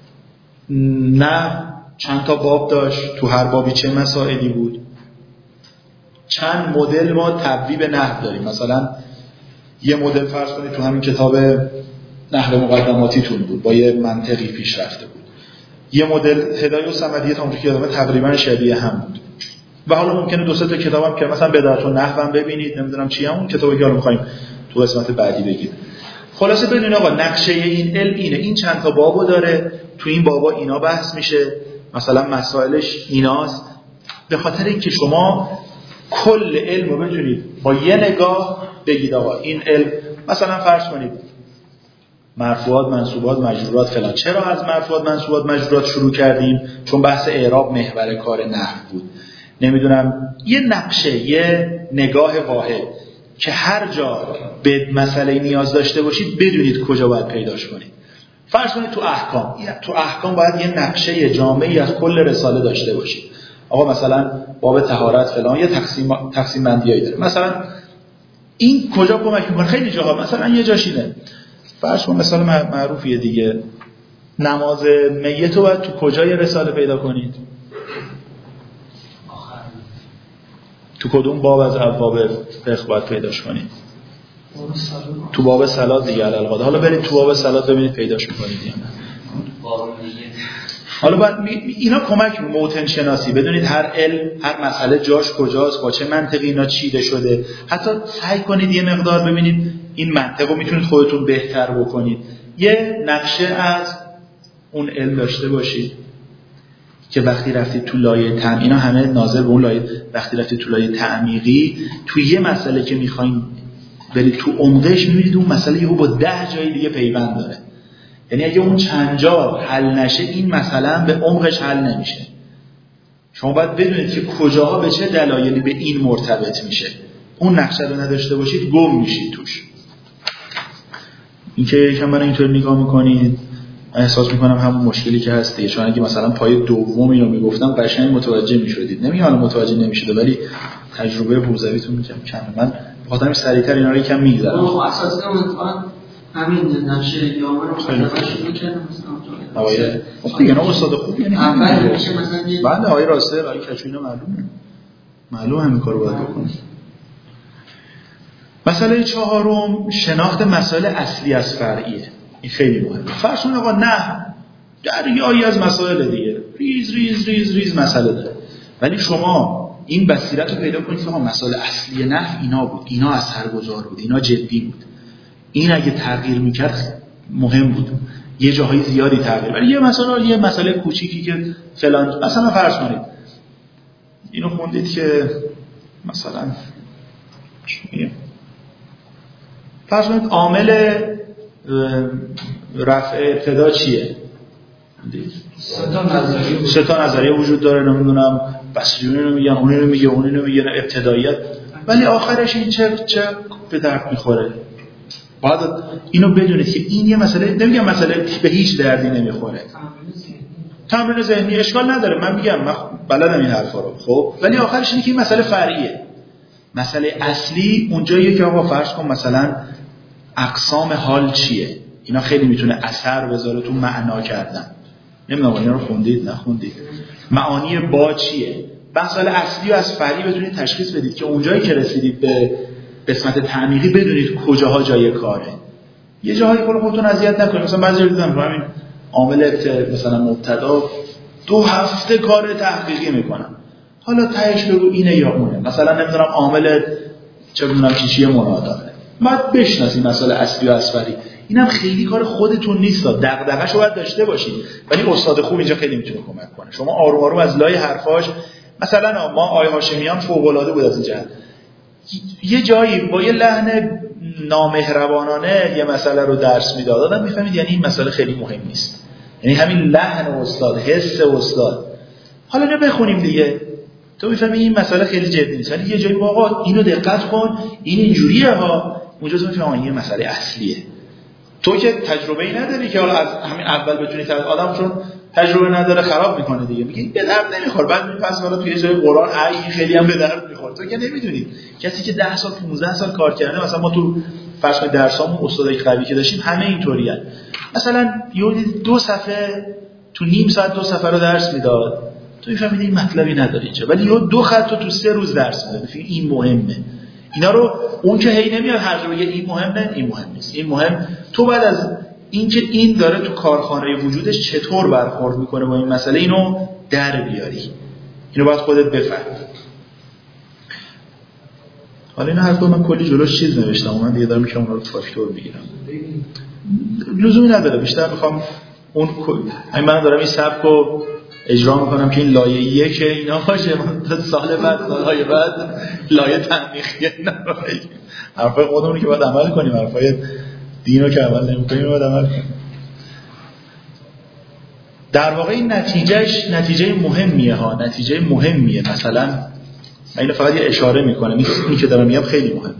نحو چند تا باب داشت، تو هر بابی چه مسائلی بود، چند مدل ما تبویب نحو داریم. مثلا یه مدل فرض کنید تو همین کتاب نحو مقدماتیتون بود، با یه منطقی پیش رفته بود. یه مدل هدایه و صمدیه تا اونجا که یادمه تقریبا شبیه هم بود. و حالا ممکنه دو سه تا کتابم که مثلا بدایت و نحو هم ببینید، نمیدونم چی همون کتابی که حالا می‌خوایم تو قسمت بعدی بگید. خلاصه بدونید آقا نقشه این علم اینه، این چند تا بابو داره، تو این بابا اینا بحث میشه، مثلا مسائلش ایناست. به خاطر اینکه شما کل علم رو بتونید با یه نگاه بگید آقا این علم، مثلا فرض کنید مرفوعات، منصوبات، مجرورات فلان. چرا از مرفوعات، منصوبات، مجرورات شروع کردیم؟ چون بحث اعراب محور کار نحو بود. نمیدونم یه نقشه، یه نگاه واحد که هر جا به مسئله نیاز داشته باشید بدونید کجا باید پیداش کنید. فرض کنید تو احکام، تو احکام باید یه نقشه جامعی از کل رساله داشته باشید. آقا مثلا باب طهارت فلان یه تقسیم تقسیم بندیایی داره، مثلا این کجا کمک میکنه؟ خیلی جاها، مثلا یه جاش اینه، فرض کن مثال معروفیه دیگه، نماز میت رو باید تو کجای رساله پیدا کنید؟ تو کدوم باب از ابواب فقه باید پیداش کنید؟ تو باب صلات دیگه علالقاعده. حالا برید تو باب صلات ببینید پیداش میکنید یا نه. حالا باید اینا کمک موطن شناسی، بدونید هر علم، هر مسئله جاش کجاست، با چه منطقی اینا چیده شده. حتی سعی کنید یه مقدار ببینید این منطق رو میتونید خودتون بهتر بکنید. یه نقشه از اون علم داشته باشید که وقتی رفتید تو لایه تعمیقی، اینا همه ناظر به اون لایه، وقتی رفتید تو لایه تعمیقی تو یه مسئله که میخواین برید تو عمقش، میبینید اون مسئله یهو با ده جای دیگه پیوند داره. یعنی اگه اون چند جا حل نشه این مثلا به عمقش حل نمیشه. شما باید بدونید که کجاها به چه دلایلی به این مرتبط میشه. اون نقشه رو نداشته باشید گم میشید توش. اینکه یکم من اینطور نگاه میکنید احساس میکنم همون مشکلی که هست دیگه. چون اگه مثلا پای دوم اینو میگفتم قشنگ متوجه میشدید. نمیگم حالا متوجه نمیشده، ولی تجربه حوزویتون میگم کم. من بخاطر سریعتر اینا رو یکم میگذرم. خب اساسا اون همین نقشه یا رو خدمتش می‌کردم مثلا آقای خب دیگه نه استاد خوب یعنی اول میشه مثلا بله آقای راسته آقای کچوینا معلومه معلومه همین کارو باید بکنه. مسئله چهارم شناخت مسائل اصلی از فرعیه. این خیلی مهمه. فرض کن آقا نه دریایی از مسائل دیگه ریز ریز ریز ریز مسئله داره، ولی شما این بصیرت رو پیدا کنید که آقا مسائل اصلی نحو اینا بود، اینا اثرگذار بود، اینا جدی بود، این اگه تغییر میکرد مهم بود، یه جاهای زیادی تغییر. ولی یه مثلا یه مسئله کوچیکی که فلان، مثلا فرض کنید اینو خوندید که مثلا چیه فرض کنید عامل رفع ابتدا چیه؟ سه تا نظریه وجود داره، نمیدونم بصریون رو میگن، اون رو میگه، اون رو میگه ابتداییت، ولی آخرش این چه چه به درد میخوره. باید اینو بدونید که این یه مسئله، نمیگم مسئله به هیچ دردی نمیخوره، تمرین ذهنی اشکال نداره، من میگم من بلدم این حرفا رو، خب ولی آخرش اینه که این مسئله فرعیه. مسئله اصلی اونجاییه که آقا فرض کن مثلا اقسام حال چیه، اینا خیلی میتونه اثر بذاره تو معنا کردن. نمیدونم اینا رو خوندید نخوندید؟ معانی با چیه؟ مسئله اصلی و از فرعی بتونید تشخیص بدید که اونجایی که رسیدید به قسمت تعمیقی بدونید کجاها جای کاره. یه جاهایی خود خودتون اذیت نکنید. مثلا بعضی وقتا دیدم همین عامل مثلا مبتدا دو هفته کار تحقیقی میکنن، حالا تهش بگو اینه یا اونه. مثلا نمیدونم عامل چه میدونم چی چیه مناداره، بعد بشناسید مسئله اصلی و اصفری. اینم خیلی کار خودتون نیست، دغدغه‌شو باید داشته باشید، ولی استاد خوب اینجا خیلی میتونه کمک کنه. شما آروم آروم از لای حرفاش، مثلا ما آقای هاشمیان فوق‌العاده بود از این جهت، یه جایی با یه لحن نامهربانانه یه مسئله رو درس میداد، آدم میفهمید یعنی این مسئله خیلی مهم نیست، یعنی همین لحن استاد، حس استاد. حالا نه بخونیم دیگه تو میفهمی این مسئله خیلی جدی نیست، ولی یه جایی آقا اینو دقت کن این اینجوریه ها، اونجا تو میفهمی این مسئله اصلیه. تو که تجربه ای نداری که حالا از همین اول بتونی تا آدم چون تجربه نداره خراب میکنه دیگه، میگه به درد نمیخوره، بعد میپس والا توی جای قرآن ای خیلی هم به درد میخوره. تو که نمیدونی، کسی که ده سال پانزده سال کار کرده، مثلا ما تو فرض کنید درسامون استادای قوی که داشتیم همه اینطوریه، مثلا یه دو صفحه تو نیم ساعت دو صفحه رو درس میداد، تو میفهمیدی این مطلبی نداره اینجا، ولی یه دو خط تو سه روز درس میده، میگه این مهمه. اینا رو اون که هی نمیاد هر جا بگه این مهمه، این مهم نیست، این مهم. تو بعد از اینکه این داره تو کارخانه وجودش چطور برخورد میکنه با این مسئله، اینو در بیاری، اینو باید خودت بفهمی. حالا این حرفا من کلی جلوش چیز نوشتم، من دیگه دارم که اونا رو فاکتور میگیرم، لزومی نداره، بیشتر میخوام اون همین من دارم این سبکو اجرا میکنم که این لایه یک اینا باشه، من سال بعد سالهای بعد لایه تعمیقیه نباشه. حرفای خودمون که باید عمل کنیم، حرفای دین رو که عمل نمی‌کنیم باید عمل کنیم. در واقع این نتیجهش نتیجه مهمیه ها، نتیجه مهمیه. مثلا من اینو فقط یه اشاره میکنم، اینی که دارم میگم خیلی مهمه.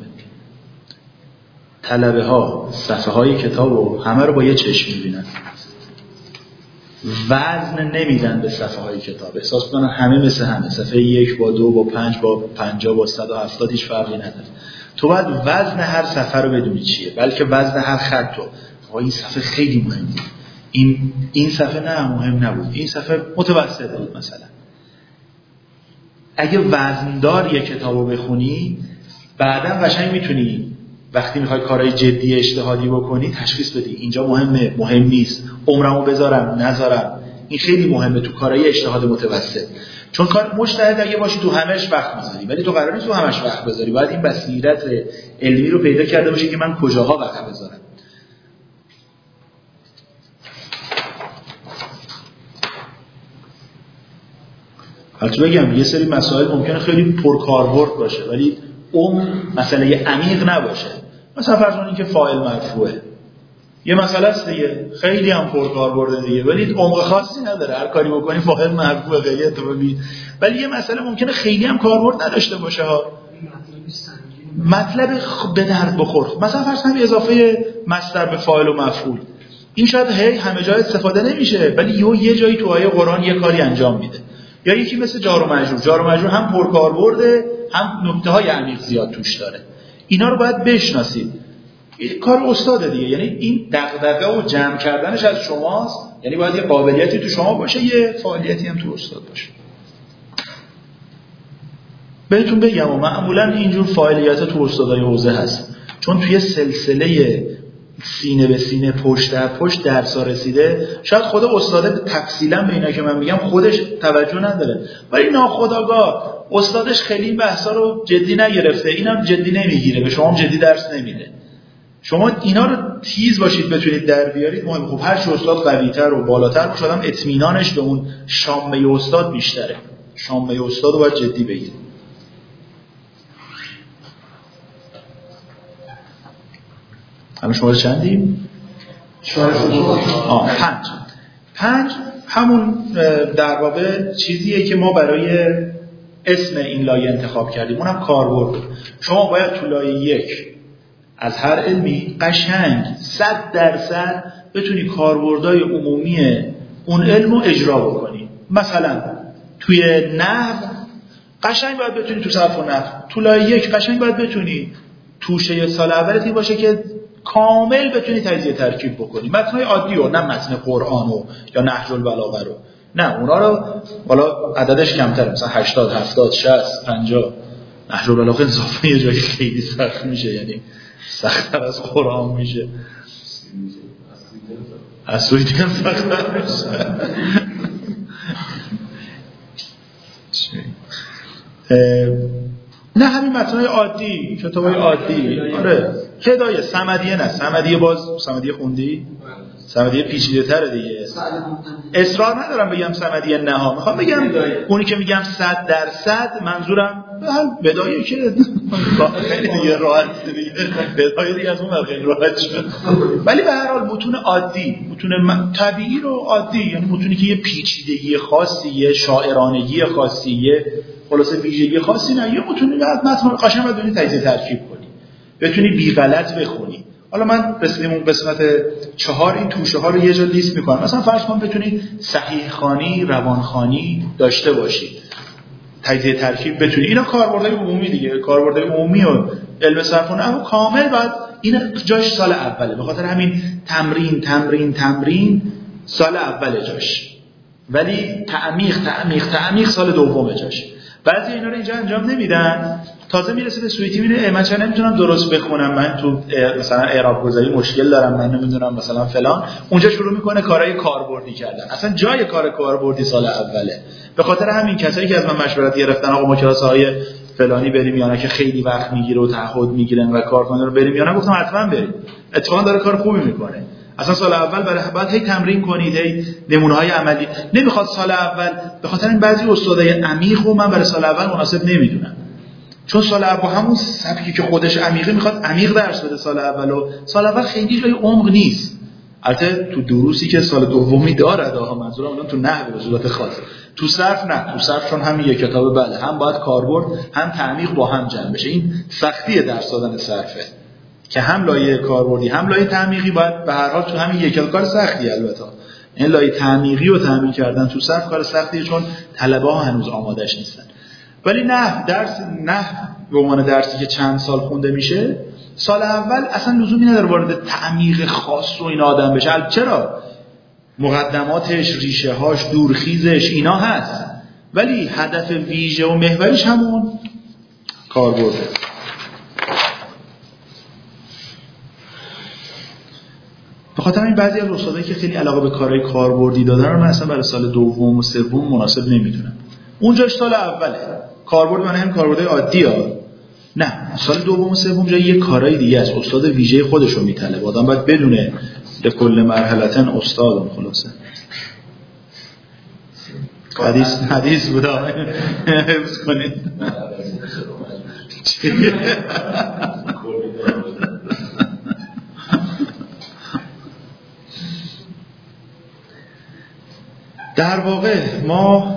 طلبه ها صفحه های کتاب رو همه رو با یه چشم میبینن، وزن نمیدن به صفحه های کتاب، احساس میکنن همه مثل همه، صفحه یک با دو با پنج با پنجاه با صد و هفتاد هیچ فرقی نداره. تو باید وزن هر صفحه رو بدونی چیه، بلکه وزن هر خط رو. آقا این صفحه خیلی مهمه، این این صفحه نه مهم نبود، این صفحه متوسط بود مثلا. اگه وزندار یه کتابو بخونی، بعداً قشنگ میتونی وقتی میخوای کارهای جدی اجتهادی بکنی تشخیص بدی اینجا مهمه، مهم نیست، عمرمو بذارم نذارم. این خیلی مهمه تو کارهای اجتهاد متوسط، چون کار مجتهد اگه باشی تو همش وقت میذاری، ولی تو قرار نیست تو همش وقت بذاری. باید این بصیرت علمی رو پیدا کرده باشی که من کجاها وقت بذارم. البته بگم یه سری مسائل ممکنه خیلی پرکاربرد باشه ولی اون مسئله عمیق نباشه. مثلا فرض کنید که فاعل مرفوعه، یه مسئله است دیگه، خیلی هم پرکاربرد دیگه ولی عمق خاصی نداره، هر کاری بکنی فاعل مرفوعه خیلی اتفاقی. ولی یه مسئله ممکنه خیلی هم کاربرد نداشته باشه ها، مطلب به درد بخور. مثلا فرض کنید اضافه مصدر به فاعل و مفعول، این شاید هی همه جای استفاده نمیشه ولی یه یه جایی تو آیه قرآن یه کاری انجام میده. یا یکی مثل جار و مجرور، جار و مجرور هم پرکاربرده هم نکته‌های عمیق زیاد توش داره. اینا رو باید بشناسید. این کار استاده دیگه، یعنی این دغدغه و جمع کردنش از شماست، یعنی باید یه قابلیتی تو شما باشه، یه فعالیتی هم تو استاد باشه. بهتون بگم و معمولا اینجور فعالیت تو استادای حوزه هست، چون توی سلسله سینه به سینه پشت در پشت درسا رسیده، شاید خود استاد تفصیلا به اینا که من میگم خودش توجه نداره ولی ناخودآگاه استادش خیلی این بحثا رو جدی نگرفته، اینم جدی نمیگیره، به شما هم جدی درس نمیده. شما اینا رو تیز باشید بتونید در بیارید مهم. خب هر چه استاد قوی‌تر و بالاتر باشه آدم اطمینانش به اون شامه استاد بیشتره. شامه استاد رو باید جدی بگیرید. همه شماره چندیم؟ شماره آه پنج. پنج همون در واقع چیزیه که ما برای اسم این لایه انتخاب کردیم، اونم کاربرد. شما باید تو لایه یک از هر علمی قشنگ صد درصد بتونی کاربردهای عمومی اون علم رو اجرا بکنی. مثلا توی نحو قشنگ باید بتونی تو صرف و نحو، تو لایه یک قشنگ باید بتونی توشه سال اولت این باشه که کامل بتونی تجزیه ترکیب بکنی. متنای عادی رو، نه متن قرآن رو یا نهج البلاغه رو، نه اونا رو حالا عددش کمتره، مثلا هشتاد هفتاد شصت پنجاه. نهج البلاغه اضافه یه جایی خیلی سخت میشه، یعنی سخت‌تر از قرآن میشه، از سویدی هم سخت‌تر میشه. نه همین متنای عادی، کتابای عادی. آره هدایه صمدیه، نه صمدیه باز صمدیه خوندی؟ صمدیه پیچیده تره دیگه. اصرار ندارم بگم صمدیه نه ها، میخوام بگم اونی که میگم صد درصد منظورم بدایه که خیلی دیگه راحت دیگه، بدایه دیگه از اون خیلی راحت شد. ولی به هر حال متون عادی، متون طبیعی رو عادی، یعنی متونی که یه پیچیدگی خاصی، یه شاعرانگی خاصی، یه خلاصه ویژگی خاصی نه، یه متونی بعد متن قشنگ بتونی تجزیه ترکیب کنی، بتونی بی غلط بخونی. حالا من رسیدیم اون قسمت چهار، این توشه ها رو یه جا لیست میکنم. مثلا فرض کن بتونی صحیح خوانی، روان خوانی داشته باشی، تجزیه ترکیب بتونی. اینا کاربردهای عمومی دیگه، کاربردهای عمومی و علم صرف و نحو کامل بعد اینا جاش سال اوله. به خاطر همین تمرین تمرین تمرین سال اول جاش، ولی تعمیق تعمیق تعمیق سال دوم جاش. بعضی اینا رو اینجا انجام نمیدن، تازه میرسه به سویتی میره من چرا نمیتونم درست بخونم، من تو مثلا اعراب گذاری مشکل دارم، من نمیدونم مثلا فلان. اونجا شروع میکنه کارهای کاربردی کردن. اصلا جای کار کاربردی سال اوله. به خاطر همین کسایی که از من مشورت گرفتن آقا ما کلاس‌های فلانی بریم یا نه که خیلی وقت میگیره و تعهد میگیرن و کار کنه رو بریم یا نه، گفتم حتما بریم، اتفاقا داره کار خوبی میکنه. اصلا سال اول برای بعد هی تمرین کنید، هی نمونه‌های عملی. نمیخواد سال اول، به خاطر این بعضی استادای عمیق رو من برای سال اول مناسب نمیدونم، چون سال اول همون سبکی که خودش عمیقه میخواد عمیق درس بده سال اولو. سال اول خیلی جای عمق نیست. البته تو دروسی که سال دومی داره، دا منظورم اون تو نحو به صورت خاص، تو صرف نه، تو صرف چون همین یک کتابه بله، هم باید کاربرد هم تعمیق با هم جمع بشه. این سختی درس دادن صرفه که هم لایه کاربردی هم لایه تعمیقی باید به هر حال تو همین یک کار سختیه. البته این لایه تعمیقی رو تامین کردن تو صرف کار سختیه، چون طلبه‌ها هنوز آمادهش نیستن. ولی نه درس نه به عنوان درسی که چند سال خونده میشه، سال اول اصلا لزومی نداره وارد تعمیق خاص و این آدم بشه. چرا؟ مقدماتش، ریشه هاش، دورخیزش اینا هست، ولی هدف ویژه و محوریش همون کاربرده. به خاطر این بعضی از استادایی که خیلی علاقه به کارهای کاربردی دادن رو من اصلا برای سال دوم و سوم مناسب نمیدونم. اونجاش سال اوله کاربرد معنی هم کاربردهای عادی ها، نه سال دوم و سوم جای یه کارهای دیگه است. استاد ویژه خودش رو میطلبه. آدم باید بدونه لکل مرحلتن استادم. خلاصه حدیث حدیث بودا حفظ کنید. در واقع ما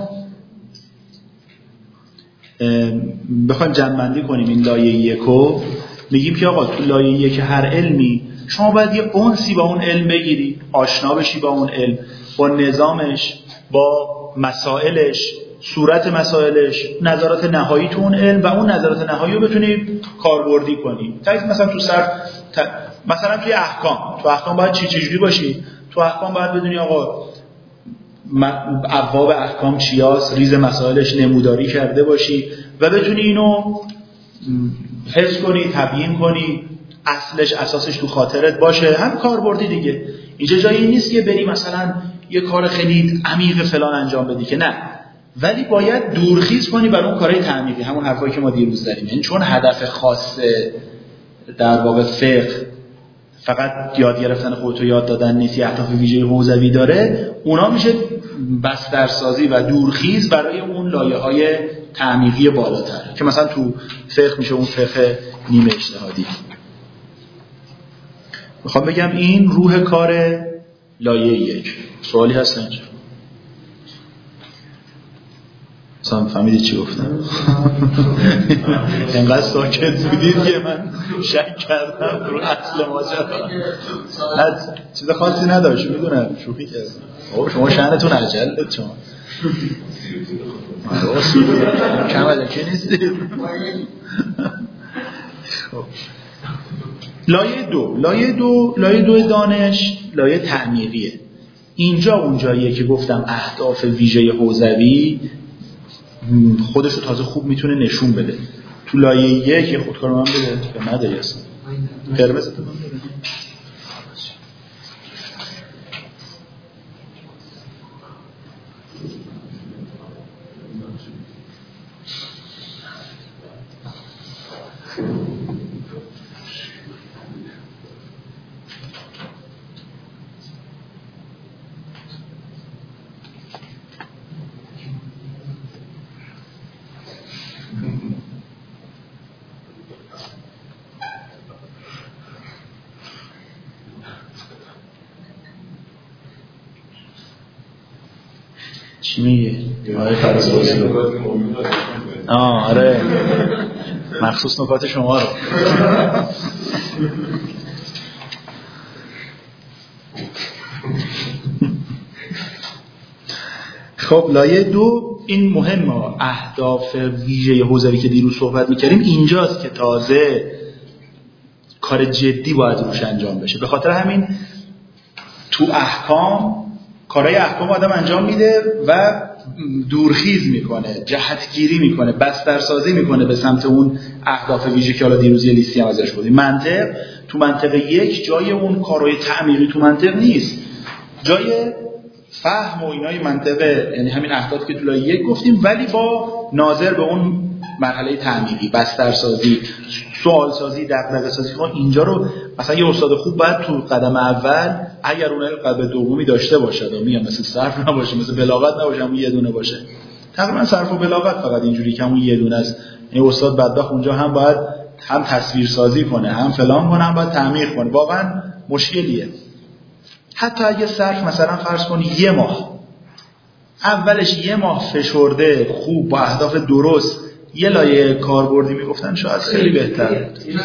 بخوایم جمع‌بندی کنیم این لایه یکو، میگیم که آقا تو لایه یک هر علمی شما باید یه انسی با اون علم بگیری، آشنا بشی با اون علم، با نظامش، با مسائلش، صورت مسائلش، نظرات نهایی تو اون علم، و اون نظرات نهایی رو بتونی کاربردی کنی. تا مثلا تو صرف ت... مثلا توی احکام، تو احکام باید چی چجوری باشی؟ تو احکام باید بدونی آقا ابواب احکام چیاست، ریز مسائلش نموداری کرده باشی و بتونی اینو حفظ کنی، تبیین کنی، اصلش اساسش تو خاطرت باشه. هم کاربردی دیگه. اینجا جایی نیست که بری مثلا یه کار خیلی عمیق فلان انجام بدی که نه، ولی باید دورخیز کنی برای اون کارهای تعمیقی، همون حرفایی که ما دیروز داریم. یعنی چون هدف خاص در واقع فقه فقط یاد گرفتن خودتو یاد دادن نیست، اهداف ویژه حوزوی داره، اونا میشه بسترسازی و دورخیز برای اون لایه‌های تعمیقی بالاتر که مثلا تو فقه میشه اون فقه نیمه اجتهادی. میخوام بگم این روح کار لایه یک. سوالی هست اینجا؟ مثلا فهمیدید چی گفتم؟ انقدر ساکت بودید که من شک کردم رو اصل ماجرا. چیز خاصی نداشت، میدونم شوخی کردم. آقا شما شأنتون عجلت شما. کم علکی نیستید. لایه دو، لایه دو، لایه دو دانش، لایه تعمیقیه. اینجا اونجاییه که گفتم اهداف ویژه حوزوی خودش رو تازه خوب میتونه نشون بده. تو لایه یک یه خودکار من بده که نداری اصلا. قرمزت من بده. چی میگه؟ آره فرض آه آره مخصوص نکات شما رو. خب لایه دو این مهمه، اهداف ویژه حوزوی که دیروز صحبت میکردیم اینجاست که تازه کار جدی باید روش انجام بشه. به خاطر همین تو احکام کارهای احکام آدم انجام میده و دورخیز میکنه، جهتگیری میکنه، بسترسازی میکنه به سمت اون اهداف ویژه که حالا دیروز یه لیستی هم ازش بودیم. منطق تو منطق یک جای اون کارهای تعمیقی تو منطق نیست، جای فهم و اینای منطقه، یعنی همین اهدافی که تو لایه یک گفتیم، ولی با ناظر به اون مرحله تعمیقی، بسترسازی، سوال سازی، دغدغه سازی. خب اینجا رو مثلا یه استاد خوب باید تو قدم اول اگر اون قدم دومی داشته باشه، میگم مثل صرف نباشه، مثل بلاغت نباشه، همون یه دونه باشه. تقریبا صرف و بلاغت فقط اینجوری که همون یه دونه است. این استاد بدبخت اونجا هم باید هم تصویر سازی کنه، هم فلان کنه، هم باید تعمیق کنه. واقعا مشکلیه. حتی اگه صرف مثلا فرض کنی یه ماه اولش یه ماه فشرده خوب با اهداف درست یه لایه کاربردی میگفتن شاید خیلی بهتر.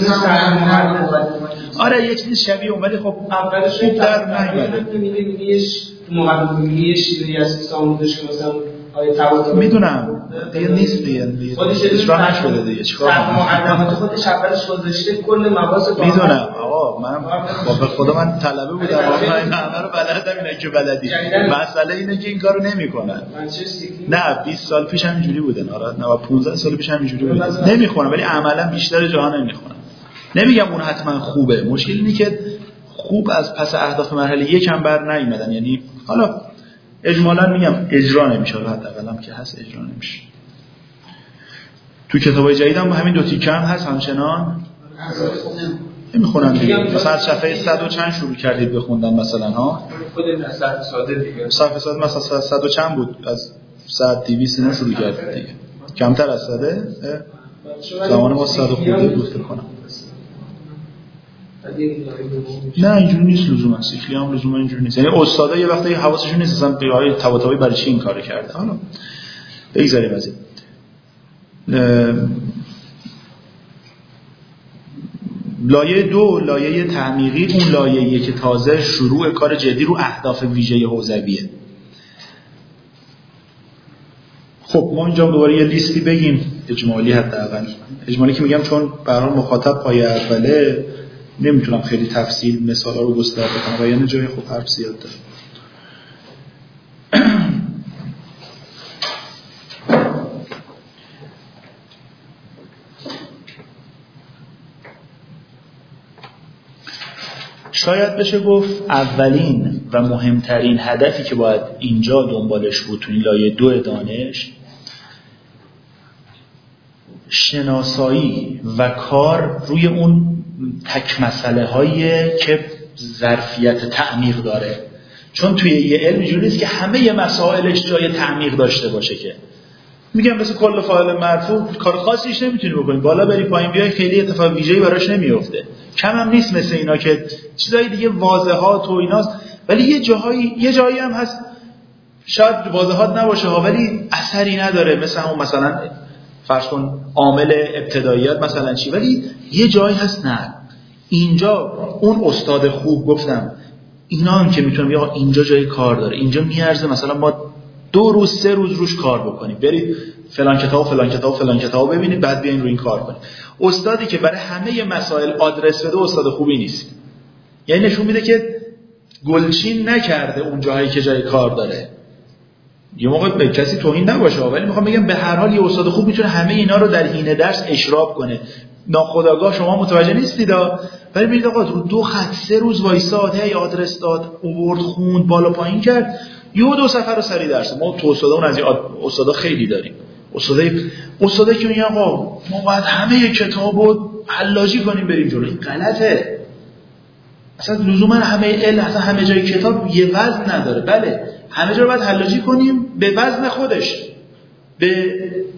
آره یک چیز شبیه اون، ولی خب اولش خوب در نمیاد. می‌بینیش مقدمه میگه چیزی از سیستم آموزش که مثلا آیه تواتر میدونم دیگه نیست دیگه اجرا نشده دیگه چیکار کنم. مقدمات خودش اولش گذاشته کل مباحث میدونم آقا من به خدا من طلبه بودم آقا من این همه رو بلدم اینا که بلدی. مسئله اینه که این کارو نمیکنن. نه بیست سال پیش هم اینجوری بودن. آره نه پانزده سال پیش هم اینجوری بودن. نمیخونن ولی عملا بیشتر جاها نمیخونن. نمیگم اون حتما خوبه. مشکل اینه که خوب از پس اهداف مرحله یک هم بر نیومدن. یعنی حالا اجمالاً میگم اجرا نمیشه، حداقلم که هست اجرا نمیشه. تو کتابای جدیدم همین دو تیکه هم هست همچنان نمیخونن دیگه. مثلا صفحه صد و چند شروع کردید بخوندن مثلا ها خود صفحه ساده دیگه صفحه ساده مثلا صد و چند بود از صد دویست اینا شروع کردید دیگه. کمتر از صده زمان ما صد خورده بود فکر کنم. نه اینجوری نیست لزوما. سیکلی هم لزوما اینجوری نیست. یعنی استادا یه وقتی حواسشون نیست اصلا قیای طباطبایی برای چی این کارو کرده. حالا بگذاریم از این. لایه دو، لایه تعمیقی، اون لایه‌ایه که تازه شروع کار جدی رو اهداف ویژه حوزویه. خب ما اینجا دوباره یه لیستی بگیم اجمالی. حداقل اجمالی که میگم چون به هر حال مخاطب پای اوله نمیتونم خیلی تفصیل مثالا رو گسترده کنم و یعنی جای خوب حرف زیاد داره. شاید بشه گفت اولین و مهمترین هدفی که باید اینجا دنبالش بود تو این لایه دو دانش شناسایی و کار روی اون تک مسئله هایی که ظرفیت تعمیق داره. چون توی یه علم جوری نیست که همه مسائلش جای تعمیق داشته باشه. که میگم مثل کل فاعل مرفوع کار خاصیش نمیتونی بکنی، بالا بری پایین بیای خیلی اتفاق ویژه‌ای براش نمیفته. کم هم نیست مثل اینا که چیزای دیگه واضحات و ایناست، ولی یه جاهایی یه جایی هم هست شاید واضحات نباشه ها ولی اثری نداره. مثلا اون مثلا فرض کن عامل ابتداییات مثلا چی، ولی یه جایی هست نه اینجا اون استاد خوب گفتم اینا هم که میتونم یا اینجا جای کار داره، اینجا میارزه مثلا ما دو روز سه روز روش کار بکنیم، برید فلان کتاب فلان کتاب فلان کتاب ببینید بعد بیاین روی این کار کنید. استادی که برای همه مسائل آدرس بده استاد خوبی نیست. یعنی نشون میده که گلچین نکرده اون جایی که جای کار داره. یه موقع به کسی توهین نباشه ولی میخوام بگم به هر حال یه استاد خوب میتونه همه اینا رو در حین درس اشراب کنه. ناخودآگاه شما متوجه نیستید ولی میگید آقا رو دو خط سه روز وایساد هی آدرس داد آورد خوند بالا پایین کرد یه دو سفر رو سری درس. ما تو استادا اون از این استادا خیلی داریم. استادای استادایی که میگن آقا ما باید همه کتابو حلاجی کنیم بریم جلو. این غلطه. اصلا لزوما همه علم اصلا همه جای کتاب یه وزن نداره. بله همه جا رو باید حلاجی کنیم به وزن خودش، به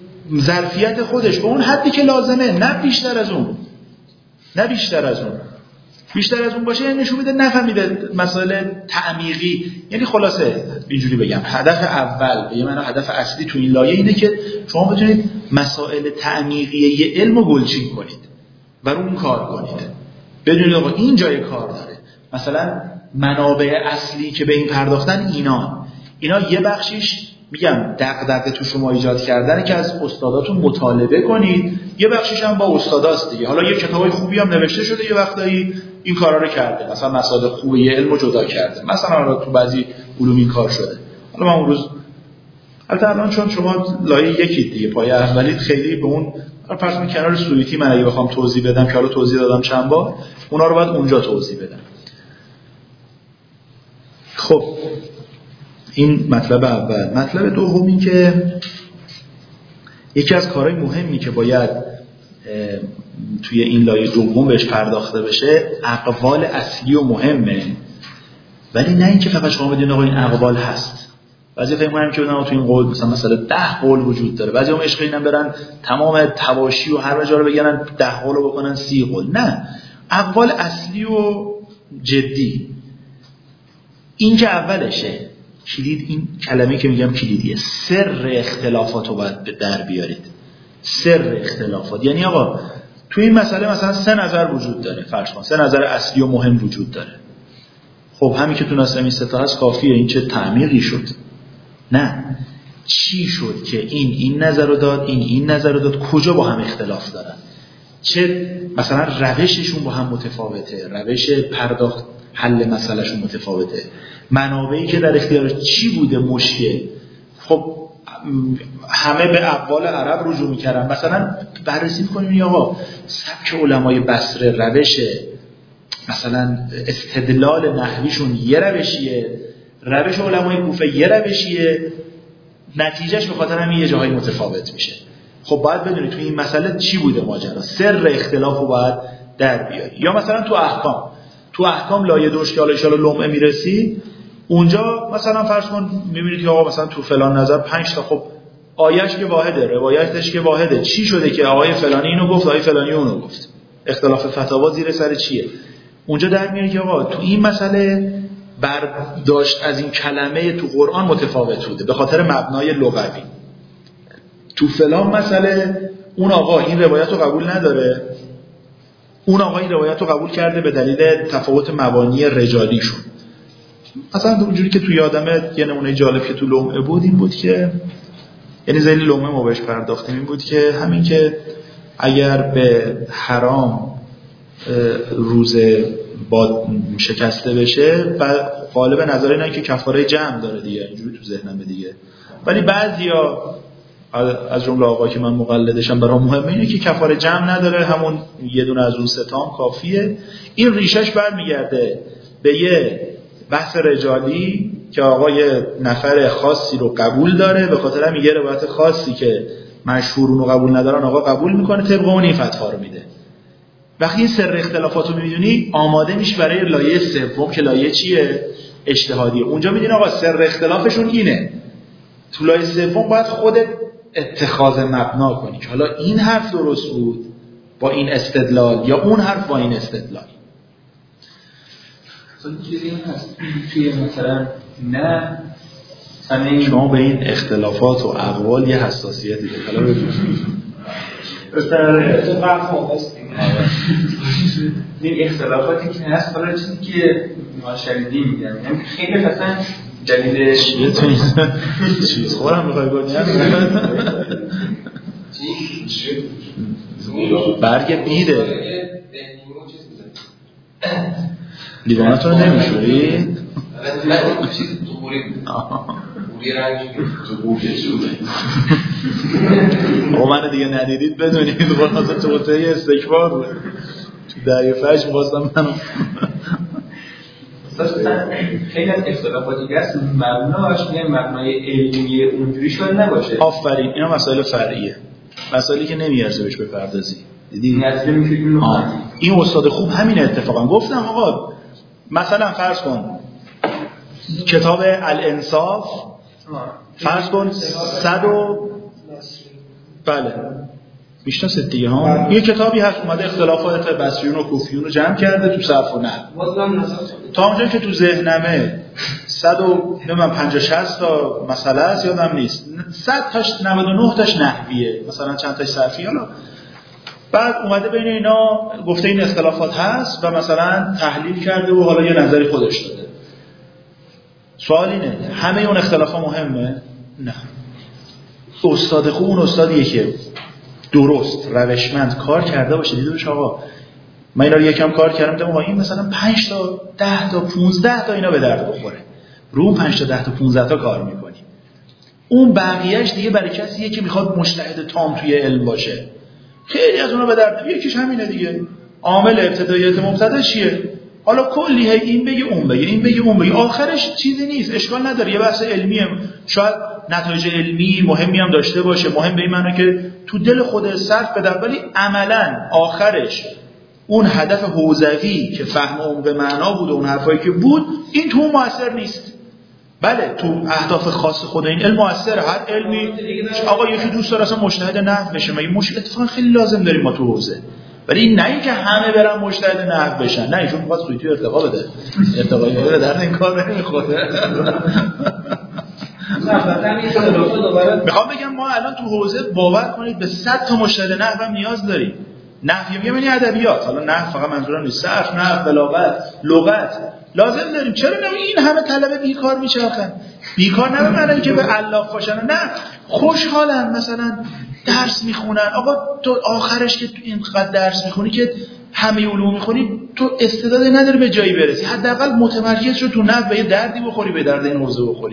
ظرفیت خودش، به اون حدی که لازمه، نه بیشتر از اون. نه بیشتر از اون. بیشتر از اون باشه یعنی نشون میده نفهمیده مسائل تعمیقی. یعنی خلاصه اینجوری بگم هدف اول به یه معنی هدف اصلی تو این لایه اینه که شما بتونید مسائل تعمیقی یه علم رو گلچین کنید و رو اون کار کنید. بدونید آقا این جای کار داره. مثلا منابع اصلی که به این پرداختن اینا اینا یه بخشیش میگم دغدغه تو شما ایجاد کردنه که از استاداتون مطالبه کنید، یه بخشیش هم با استاداست دیگه. حالا یه کتابای خوبی هم نوشته شده یه وقتایی این کارا رو کرده، مثلا مسائل خوبه یه علمو جدا کرده، مثلا حالا تو بعضی علوم این کار شده. حالا من اون روز البته الان چون شما لایه یکید دیگه پایه اولی خیلی به اون فرض کنید کنار سویتی من اگه بخوام توضیح بدم که حالا توضیح دادم چند بار اونا رو باید اونجا توضیح بدم. خب این مطلب اول. مطلب دوم این که یکی از کارهای مهمی که باید توی این لایه دوم بهش پرداخته بشه اقوال اصلی و مهمه، ولی نه اینکه فقط شما بدین آقا این اقوال هست. بعضی فکر می‌کنن که تو این قول مثلا مثلا ده قول وجود داره، بعضی هم عشق اینن برن تمام تواشی و هر جا رو بگن ده قول رو بکنن سی قول. نه، اقوال اصلی و جدی. این که اولشه. کلید این کلمه که میگم کلیدیه، سر اختلافات رو باید به در بیارید. سر اختلافات یعنی آقا تو این مسئله مثلا سه نظر وجود داره، فرض کن سه نظر اصلی و مهم وجود داره. خب همین که تو نظر این سه تا هست کافیه. این چه تعمیقی شد؟ نه، چی شد که این این نظر رو داد، این این نظر رو داد، کجا با هم اختلاف دارن، چه مثلا روششون با هم متفاوته، روش پرداخت حل مسئلهشون متفاوته، منابعی که در اختیارش چی بوده مشکل. خب همه به اقوال عرب رجوع می‌کردن. مثلا بررسی می‌کنیم یا آقا سبک علمای بصره روش مثلا استدلال نحویشون یه روشیه، روش علمای کوفه یه روشیه، نتیجهش به خاطر همین یه جاهای متفاوت میشه. خب باید بدونید توی این مسئله چی بوده ماجرا، سر اختلاف رو باید در بیاری. یا مثلا تو احکام تو احکام لایه دوش که حالا ان شاءالله لمعه میرسی، اونجا مثلا فرض کن میبینید که آقا مثلا تو فلان نظر پنج تا، خب آیهش که واحده، روایتش که واحده، چی شده که آقای فلانی اینو گفت، آقای فلانی اونو گفت، اختلاف فتاوا زیر سر چیه؟ اونجا در میاد که آقا تو این مسئله برداشت از این کلمه تو قرآن متفاوت بوده به خاطر مبنای لغوی. تو فلان مسئله اون آقا این روایت رو قبول نداره، اون آقا این روایت رو قبول کرده به دلیل تفاوت مبانی رجالیشون. مثلا اونجوری که تو یادمه یه نمونه جالب که تو لمعه بود این بود که یعنی ذیل لمعه ما بهش پرداختیم این بود که همین که اگر به حرام روزه با شکسته بشه و غالب نظر اینه که کفاره جمع داره دیگه، اینجوری تو ذهنم دیگه، ولی بعضیا از جمله آقا که من مقلدشم برام مهمه اینه که کفاره جمع نداره، همون یه دونه از اون ستام کافیه. این ریشش برمیگرده به یه بحث رجالی که آقا یه نفر خاصی رو قبول داره، به خاطر همین یه روایت خاصی که مشهورون رو قبول ندارن آقا قبول میکنه، طبق اون این فتوا رو میده. وقتی این سر اختلافات رو می‌بینی آماده میشی برای لایه سوم که لایه چیه؟ اجتهادیه. اونجا می‌دونی آقا سر اختلافشون اینه. تو لایه سوم باید خودت اتخاذ مبنا کنی که حالا این حرف درست بود با این استدلال یا اون حرف با این استدلال. اصلا چیزی هست توی مثلا نه همین شما به این اختلافات و اقوال یه حساسیتی دارید. حالا ببینید این اختلافاتی که هست، حالا چیزی که ما شنیدیم میگم، یعنی خیلی مثلا دلیل چیه تو این چیز خورم میخوای کنی برگ بیده لیوانتون رو نمیشورید؟ نه اون چیز دوری دوری رنگی دوری شده. او من دیگه ندیدید بدونید خلاصه توطئه استکبار بود تو دریای فجر می‌خواستم منو خیلی از اختلافاتی هست مبناش میگن مبنای علمی اونجوری شاید نباشه. آفرین، اینا مسائل فرعیه، مسائلی که نمیارزه بهش بپردازی. دیدی این استاد خوب همین اتفاقا گفتم آقا مثلا فرض کن کتاب الانصاف فرض کن صد و بله میشناسید دیگه ها، یه کتابی هست اومده اختلافات بصریون و کوفیون رو جمع کرده تو صرف و نحو. تا اونجایی که تو ذهنمه صد و پنجاه شصت تا مسئله است یادم نیست، صد تاش نود و نه تاش نحویه، مثلا چند تاش صرفی. حالا بعد اومده بین اینا گفته این اختلافات هست و مثلا تحلیل کرده و حالا یه نظری خودش داده. سوال اینه همه اون اختلافات مهمه؟ نه. استاد خوب اون استادیه که درست روشمند کار کرده باشه، دیده باشه آقا من اینا رو یکم کار کردم دیدم آقا این مثلا پنج تا ده تا پانزده تا اینا به درد بخوره، رو پنج تا ده تا پانزده تا کار میکنی. اون بقیه‌اش دیگه برای کسیه که میخواد مجتهد تام توی علم باشه، خیلی از اونا به درد. یکیش همینه دیگه، عامل ابتداییت مبتدا چیه؟ حالا کلی هی این بگه اون بگه این بگه اون بگه، آخرش چیزی نیست، اشکال نداره، یه بحث علمیه. شاید نتایج علمی مهمی هم داشته باشه، مهم به این معنی که تو دل خود صرف بده، ولی عملاً آخرش اون هدف حوزوی که فهم عمق معنا بود و اون حرفایی که بود این تو موثر نیست. بله تو اهداف خاص خود این علم موثره. هر علمی آقا یکی دوست داره اصلا مجتهد نحو بشه، مگه مش اتفاقا خیلی لازم داریم ما تو حوزه، ولی این نه اینکه همه برن مجتهد نحو بشن، نه ایشون میخواد سویتی ارتقا بده، ارتقایی بده در این کار نمیخوره. میخوام بگم ما الان تو حوزه باور کنید به صد تا مجتهد نحو هم نیاز داریم. نحو یعنی ادبیات، حالا نحو فقط منظورم نیست، صرف، نحو، بلاغت، لغت لازم داریم. چرا نه این همه طلبه بیکار میچرخن؟ بیکار نه به معنی اینکه به علاف باشن، نه خوشحالن، مثلا درس میخونن. آقا تو آخرش که تو اینقدر درس میخونی که همه علوم میخونی، تو استعدادی نداری به جایی برسی، حداقل متمرکز شو تو نحو، به یه دردی بخوری، به درد این حوزه بخوری.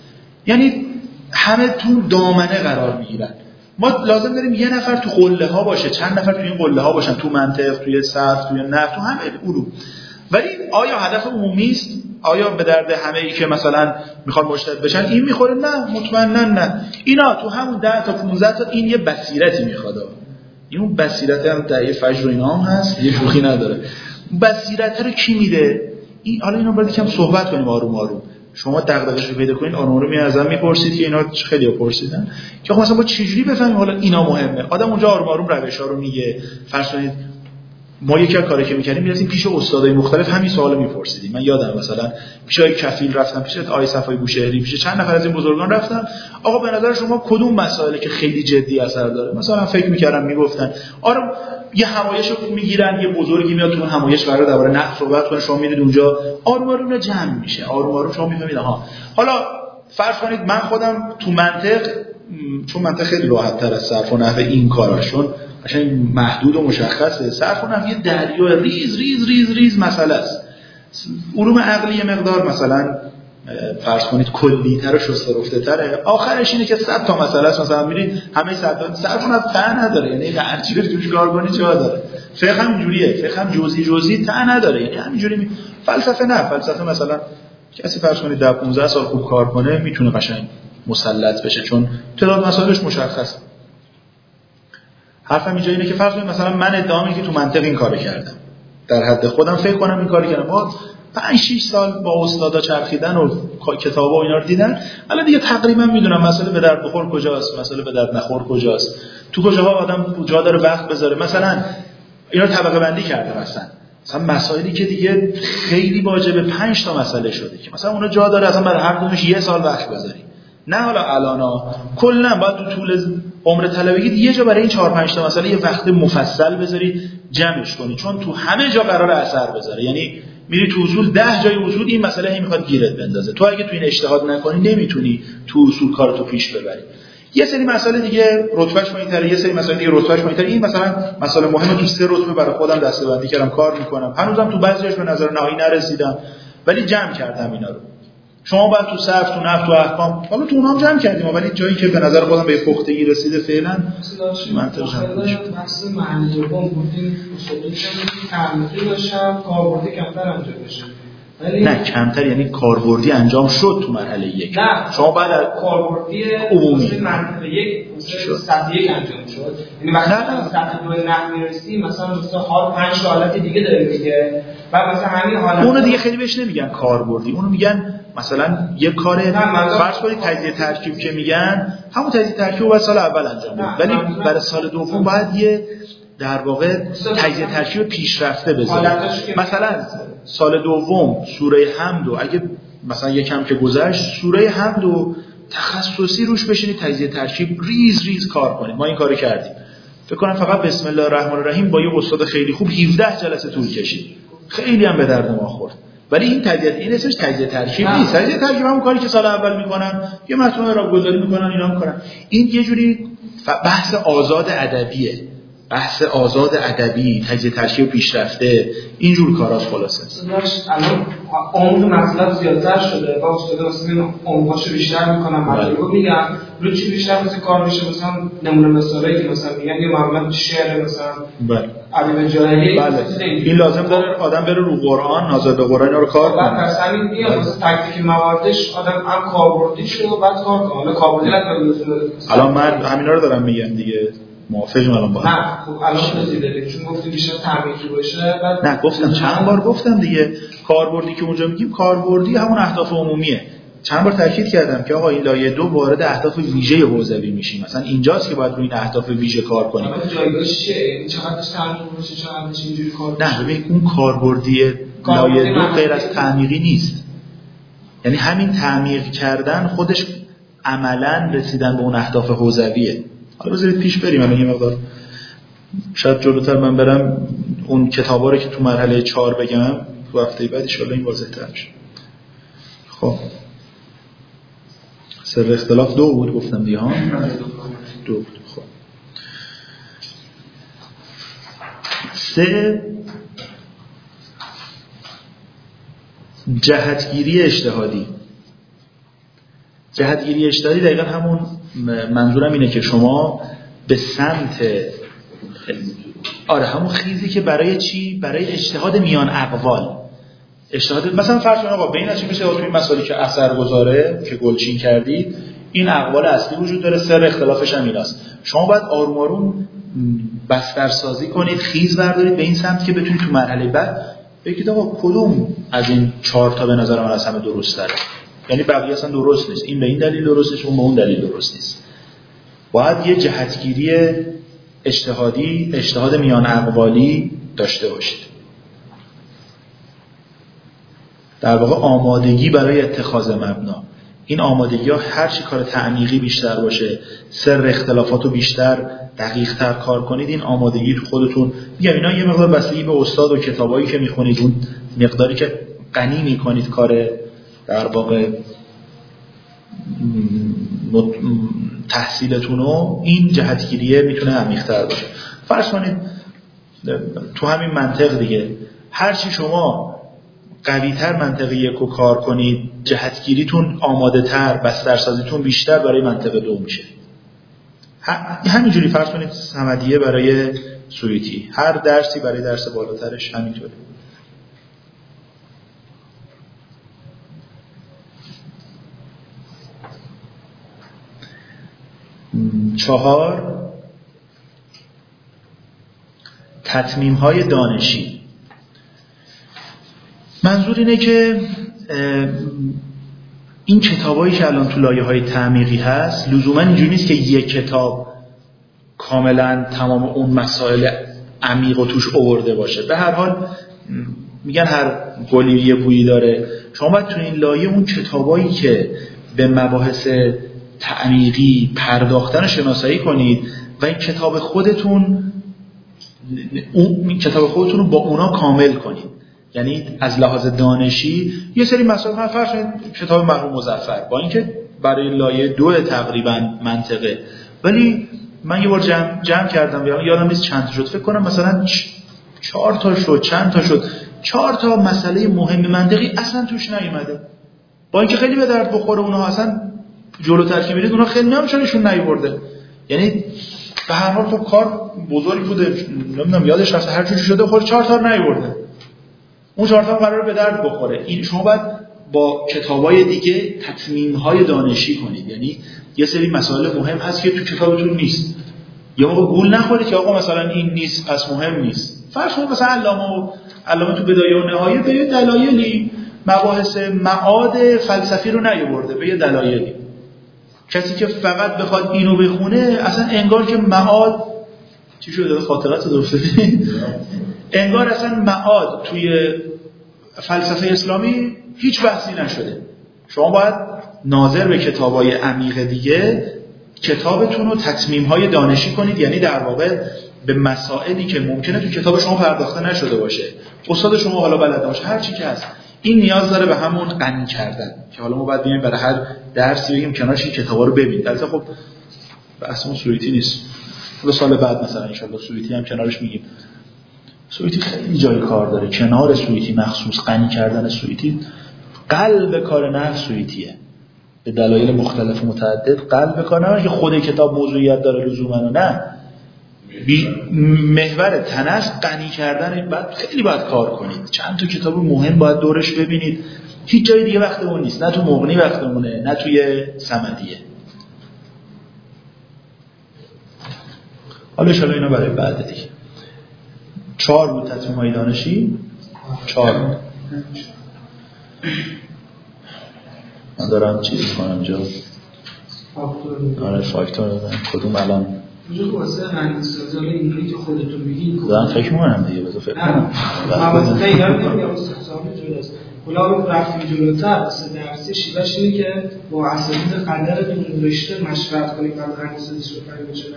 یعنی همه تو دامنه قرار میگیرن. ما لازم داریم یه نفر تو قله ها باشه، چند نفر تو این قله ها باشن، تو منطق، توی صرف، توی نحو، تو همه علوم. ولی آیا هدف عمومی است؟ آیا به درد همه ای که مثلا میخوان مجتهد بشن این میخوره؟ نه، مطمئنا نه. اینا تو همون ده تا پانزده تا این یه بصیرتی میخواد. این اون بصیرت هم در فجر و اینا هم هست، یه شوخی نداره. بصیرت رو کی میده؟ این حالا اینو باید یکم صحبت کنیم آروم آروم. شما دغدغه‌اش رو پیدا کنین، آروم آروم ازم میپرسید که اینا خیلی پرسیدن که خب مثلا با چجوری بفهمیم حالا اینا مهمه. آدم اونجا آروم آروم روش‌ها رو میگه. فرض کنید ما یکی از کاری که می‌کردیم می‌رفتیم پیش استادای مختلف همین سوالو می‌پرسیدیم. من یادم مثلا پیش آقای کفیل رفتم، پیش آقای صفای بوشهری، پیش چند نفر از این بزرگان رفتم. آقا به نظر شما کدوم مسائلی که خیلی جدی اثر داره؟ مثلا فکر می‌کردم میگفتن آره یه همایش رو میگیرن، یه بزرگی میاد تو همایش قرار درباره نحو صحبت کنه، شما میرید اونجا آروم آروم جمع میشه، آروم آروم شما میفهمید ها. حالا فرض کنید من خودم تو منطق، چون منطق خیلی راحت‌تر از صرف و نحو این کاراشون قشنگ محدود و مشخصه. صرف و نحو یه دریا ریز ریز ریز ریز مسئله است. علوم عقلی مقدار مثلا فرض کنید کلی‌تر و شست‌رفته‌تره، آخرش اینه که صد تا مسئله است. مثلا میرید همه صد تا صرف و نحو ته نداره، یعنی هر چی رو توش کار کنی جا داره. فقه هم اینجوریه، فقه هم جزئی جزئی ته نداره، یعنی همینجوری می... فلسفه نه، فلسفه مثلا کسی فرض کنید ده پانزده سال خوب کار کنه میتونه قشنگ مسلط بشه، چون تعداد مسائلش مشخصه. حرفم اینجا اینه که فرض کنید مثلا من ادعا میگم که تو منطق این کارو کردم، در حد خودم فکر کنم این کارو کردم. ما پنج شش سال با استادا چرخیدن و کتابا و اینا رو دیدن، الان دیگه تقریبا میدونم مسئله به درد بخور کجاست، مسئله به درد نخور کجاست، تو کجاها آدم جا داره وقت بذاره. مثلا اینا طبقه بندی کردم، مثلا مثلا مسائلی که دیگه خیلی واجبه پنج تا مسئله شده که مثلا اونها جا داره اصلا برای هر کدومش یه سال وقت بذاری. نه حالا الانا کلا باید تو طول عمر طلبگی یه جا برای این چهار پنج تا مسئله یه وقت مفصل بذاری جمعش کنی، چون تو همه جا قراره اثر بذاره. یعنی میری تو اصول ده جای اصول این مسئله هی میخواد گیرت بندازه، تو اگه تو این اجتهاد نکنی نمیتونی تو اصول کارتو پیش ببری. یه سری مسائل دیگه رتبهش پایین‌تره، یه سری مسائل دیگه رتبهش پایین‌تره. این مثلا مسائل مهمه تو سه رتبه برای خودم دسته‌بندی کردم، کار میکنم، هنوزم تو بعضی‌هاش به نظر نهایی نرسیدم ولی جمع کردم اینا رو. شما باید تو صرف، تو نحو، تو احکام، حالا تو اونها هم جمع کردیم ولی جایی که به نظر خودم به پختگی رسیده فعلا منطق جمع شد. بحث معنی دوم بودیم، اصولی که تعمیقی باشه، کاربردی کمتر انجام بشه. نه کمتر یعنی کاربردی انجام شد تو مرحله یک. نه شما بعد از کاربردی عمومی مرحله یک سطح یک انجام شد. یعنی مثلا سطح دو نحو میرسی مثلا مثلا حال پنج حالت دیگه داره میگه و مثلا همین حالت اونو دیگه خیلی بهش نمیگن کاربردی، اونو میگن مثلا یه کار فرض کنید تجزیه ترکیب که میگن همون تجزیه ترکیب باید سال اول انجام بده، ولی برای سال دوم باید یه در واقع تجزیه ترکیب پیشرفته بذاره. مثلا سال دوم سوره حمد و اگه مثلا یکم که گذشت سوره حمد و تخصصی روش بشینید تجزیه ترکیب ریز ریز کار کنید. ما این کارو کردیم. فکر کنم فقط بسم الله الرحمن الرحیم با یه استاد خیلی خوب هفده جلسه طول کشید. خیلی هم به درد ما خورد. ولی این تجزیه این اسمش تجزیه ترکیب نیست. تجزیه ترکیب همون کاری که سال اول میکنن، یه متن را گذاری میکنن اینا میکنن. این یه جوری بحث آزاد ادبیه. بحث آزاد ادبی، تجزیه ترکیب پیشرفته، اینجور کاراش خلاصه است. الان عمق مطلب زیادتر شده و استاد مثلا عمقاشو بیشتر میکنن، مطلبو میگم رو چی بیشتر مثلا کار میشه، مثلا نمونه مثالی که مثلا میگن یه معامله شعر مثلا بله علی جلالی بله. این لازم داره آدم بره رو قرآن، نازل به قرآن رو کار کنه. بعد پس همین میاد مثلا تکلیف مواردش آدم هم کاربردی شده و بعد کار کنه. حالا کاربردی نکنه. الان من همینا رو دارم میگم دیگه. موافقم الان با نه خب الان رسیده چون گفتی بیشتر تعمیقی باشه. بعد نه گفتم چند بار گفتم دیگه کاربردی که اونجا میگیم کاربردی همون اهداف عمومیه. چند بار تاکید کردم که آقا این لایه دو وارد اهداف ویژه حوزوی میشیم. مثلا اینجاست که باید روی این اهداف ویژه کار کنیم. اما جایگاهش چیه؟ چقدرش تعمیق باشه، چقدرش اینجوری کار باشه؟ نه ببین اون کاربردی لایه دو غیر از تعمیقی نیست. یعنی همین تعمیق کردن خودش عملاً رسیدن به اون اهداف حوزویه. حالا بذارید پیش بریم. الان یه مقدار شاید جلوتر من برم اون کتابا رو که تو مرحله چهار بگم تو هفته بعد ان شاء الله این واضح‌تر میشه. خب سر اختلاف دو بود گفتم دیگه ها. دو بود. خب سه جهتگیری اجتهادی. جهتگیری اجتهادی دقیقا همون منظورم اینه که شما به سمت آره همون خیزی که برای چی؟ برای اجتهاد میان اقوال. اجتهاد مثلا فرض کنید آقا بین چی میشه تو این مسائلی که اثر گذاره که گلچین کردید این اقوال اصلی وجود داره، سر اختلافش هم ایناست. شما باید آروم آروم بسترسازی کنید، خیز بردارید به این سمت که بتونید تو مرحله بعد بگید آقا کدوم از این چهار تا به نظر من از همه درست تره. یعنی بقیه اصلا درست نیست، این به این دلیل درست نیست، اون به اون دلیل درست نیست. باید یه جهتگیری اجتهادی، اجتهاد میان اقوالی داشته باشید. در واقع آمادگی برای اتخاذ مبنا. این آمادگی ها هر چی کار تعمیقی بیشتر باشه، سر اختلافاتو بیشتر دقیق تر کار کنید، این آمادگی تو خودتون میگم اینا یه مقدار بستگی به استاد و کتابایی که میخونید، اون مقداری که غنی میکنید کار در واقع تحصیلتونو، این جهتگیریه میتونه عمیق‌تر باشه. فرض کنید تو همین منطق دیگه هر چی شما قوی‌تر منطق یکو کار کنید، جهتگیریتون آماده‌تر، بسترسازیتون بیشتر برای منطق دو میشه. همینجوری فرض کنید صمدیه برای سویتی، هر درسی برای درس بالاترش همینطوره. چهار تتمیم‌های دانشی. منظور اینه که این کتابایی که الان تو لایه‌های تعمیقی هست لزوما اینجوری نیست که یک کتاب کاملا تمام اون مسائل عمیق و توش آورده باشه. به هر حال میگن هر گلی یه بویی داره. شما باید تو این لایه اون کتابایی که به مباحث تعمیقی پرداختن شناسایی کنید و این کتاب خودتون اون کتاب خودتون رو با اونا کامل کنید. یعنی از لحاظ دانشی یه سری مسائل من فرض کنید کتاب مرحوم مظفر با اینکه برای لایه دو تقریبا منطقه، ولی من یه بار جمع, جمع کردم یادم نیست چند شد، فکر کنم مثلا چهار تا شد، چند تا شد، چهار تا مسئله مهم منطقی اصلا توش نیومده، با اینکه خیلی به درد بخوره اونها اصلا جلوتر که میرید اونها خیلی نمیشونشون نیورده. یعنی به هر حال تو کار بزرگی بوده، نمیدونم یادش رفته هر جوری شده خود چهار تا نیورده، اون چهار تا قراره به درد بخوره. این شما باید با کتابای دیگه تتمیم‌های دانشی کنید. یعنی یه سری مسائل مهم هست که تو کتابتون نیست، یا موقع گول نخورید که آقا مثلا این نیست پس مهم نیست. فرض کنید مثلا علامه علامه تو بدایه و نهایه به یه دلایلی مباحث معاد فلسفی رو نیاورده، به یه دلایلی. کسی که فقط بخواد اینو بخونه اصلا انگار که معاد چی شده خاطرات درسته انگار اصلا معاد توی فلسفه اسلامی هیچ بحثی نشده. شما باید ناظر به کتابای عمیق دیگه کتابتون رو تتمیم‌های دانشی کنید، یعنی در واقع به مسائلی که ممکنه تو کتاب شما پرداخته نشده باشه، استاد شما حالا بلد باشه، هر چی که هست، این نیاز داره به همون غنی کردن که حالا ما باید بیایم برای هر درسی بگیم کنارش این کتابا رو ببینید. البته خب بحثمون سوریتی نیست، حالا سال بعد مثلا ان شاء الله سویتی هم کنارش میگیم. سویتی خیلی جای کار داره. کنار سویتی مخصوص غنی کردن سویتی قلب کار نحو سویتیه. به دلایل مختلف متعدد قلب کار نه که خود کتاب موضوعیت داره لزوما نه. محور تنس غنی کردن بعد خیلی باید کار کنید. چند تا کتاب مهم باید دورش ببینید. هیچ جای دیگه وقتمون نیست. نه تو مغنی وقتمونه، نه توی صمدیه. حالا شالا اینا برای بعد دیگه. چهار بود تصمیم های دانشی. چهار بود. من دارم چیز کنم اینجا. آره فاکتور دادم. کدوم الان؟ اینجا واسه هندسازی حالا اینجوری که خودتون میگین. دارم فکر می‌کنم دیگه بذار فکر کنم. واسه اینا نمیگم استاد جلوست. حالا رفتیم جلوتر واسه درسی شیوهش اینه که با اساتید قدرتون رشته مشورت کنید بعد هندسازی رو فرض بشه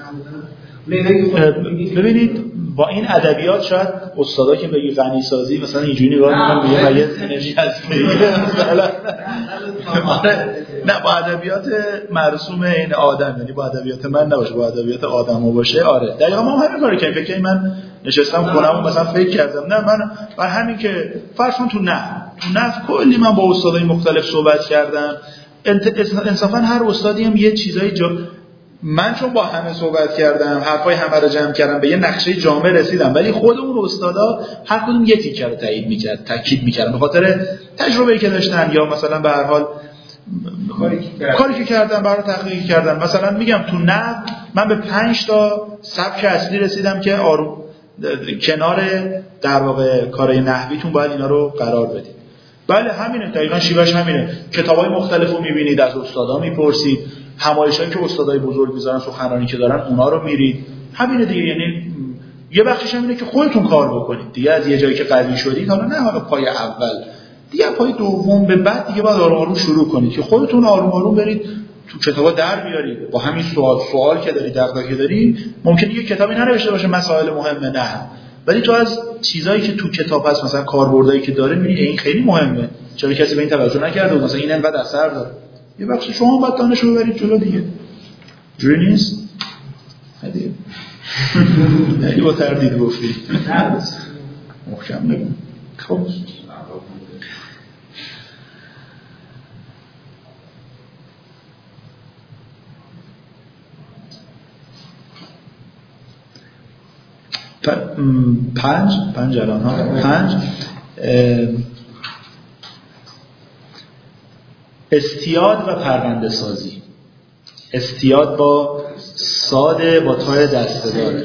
نه. ببینید با این ادبیات شاید استادا که بگی غنی سازی مثلا اینجوری نگاه می‌کنن میگه مگه انرژی هست مثلا نه با ادبیات مرسوم این آدم، یعنی با ادبیات من نباشه، با ادبیات آدمو باشه. آره دقیقاً ما همین کارو کردیم. فکر من نشستم خونم مثلا فکر کردم نه من بر همین که فرض کن تو نه تو نه کلی من با استادای مختلف صحبت کردم. انصافا هر استادی هم یه چیزای جا من چون با همه صحبت کردم حرفای همه رو جمع کردم به یه نقشه جامع رسیدم، ولی خود اون استادا هر کدوم یه تیکه رو تایید می‌کرد تاکید می‌کردن به خاطر تجربه‌ای که داشتن یا مثلا به هر حال کاری که کردن برای تحقیق کردن. مثلا میگم تو نحو من به پنج تا سبک اصلی رسیدم که آروم کنار در واقع کارهای نحویتون باید اینا رو قرار بدید. بله همینه دقیقاً شیوهش همینه. کتابای مختلفو می‌بینید، از استادا می‌پرسید، همایشایی که استادای بزرگ می‌ذارن سخنرانی که دارن اونا رو میرید. همینه دیگه. یعنی یه بخشش همینه که خودتون کار بکنید دیگه. از یه جایی که قوی شدید حالا نه حالا پای اول دیگه پای دوم به بعد دیگه باید آروم آروم شروع کنید که خودتون آروم آروم برید تو کتابا در بیارید. با همین سوال سوال که دارید دغدغه دارید ممکنه یه کتابی ننوشته باشه مسائل مهمه نه، ولی تو از چیزایی که تو کتاب هست مثلا کاربردایی که داره می‌بینی این خیلی مهمه. چرا کسی به این توجه نکرده و مثلا این انقدر اثر داره. یه بخش شما باید دانشو ببرید جلو دیگه. جوری نیست؟ هدیه. یعنی با تردید گفتی. محکم بگم. خب پنج پنج الان ها پنج استیاد و پرونده سازی. استیاد با ساده با تای دسته داره.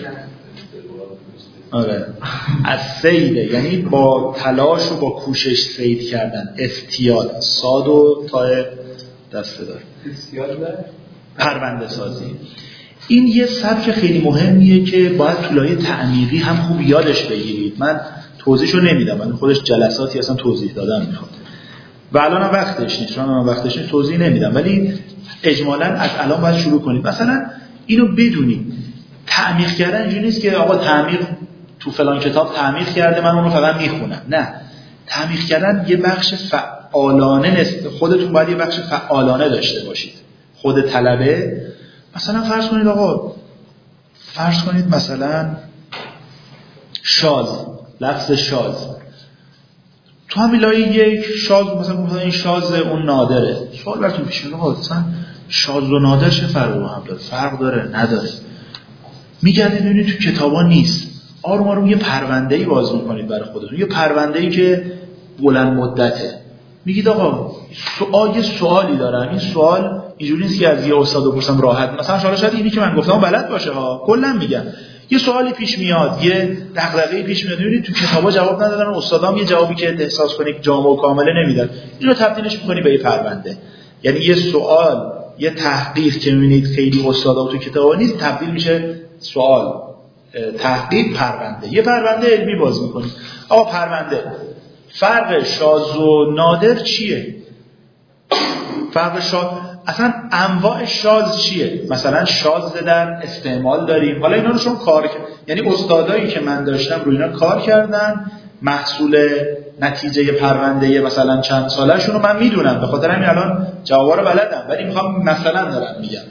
آره از سیده یعنی با تلاش و با کوشش سید کردن. استیاد ساد و تای دسته داره. استیاد پرونده سازی این یه سبک خیلی مهمیه که باید تو لایه تعمیقی هم خوب یادش بگیرید. من توضیحشو نمیدم، من خودش جلساتی اصلا توضیح دادم میخواد و الان هم وقتش نیست، چون من وقتش نیست توضیح نمیدم، ولی اجمالاً از الان باید شروع کنید. مثلا اینو بدونید تعمیق کردن اینجوری نیست که آقا تعمیق تو فلان کتاب تعمیق کرده من اون رو فقط میخونم. نه، تعمیق کردن یه بخش فعالانه نیست. خودتون باید یه بخش فعالانه داشته باشید. خود طلبه مثلا فرض کنید آقا فرض کنید مثلا شاذ، لفظ شاذ تو همین لایه یک شاذ مثلا مثلا این شاذ اون نادره. سوال براتون پیش میاد آقا مثلا شاذ و نادر چه فرقی با هم داره؟ فرق داره نداره؟ میگردید ببینید تو کتابا نیست. آروم آروم یه پرونده‌ای باز می‌کنید برای خودتون، یه پرونده‌ای که بلند مدته. میگید آقا سوال یه سوالی دارم، این سوال اینجوری نیست که از یه استاد بپرسم راحت مثلا شاید شاید اینی که من گفتم بلد باشه ها، کلا میگم یه سوالی پیش میاد، یه دغدغه‌ای پیش میاد، ببینید تو کتابا جواب ندادن، استادام یه جوابی که احساس کنید جامع و کامله نمیدن، اینو تبدیلش می‌کنی به یه پرونده. یعنی یه سوال، یه تحقیق که می‌بینید خیلی استادا تو کتابا نیست، تبدیل میشه سوال، تحقیق، پرونده. یه پرونده علمی باز می‌کنید. آقا پرونده فرق شاذ و نادر چیه؟ فرق شاذ اصلا انواع شاذ چیه؟ مثلا شاذ در استعمال داریم. حالا اینا رو شما کار یعنی استادایی که من داشتم روی اینا کار کردن، محصول نتیجه پرونده مثلا چند ساله‌شون رو من میدونم، به خاطر همین الان جوابا رو بلدم، ولی میخوام مثلا دارم میگم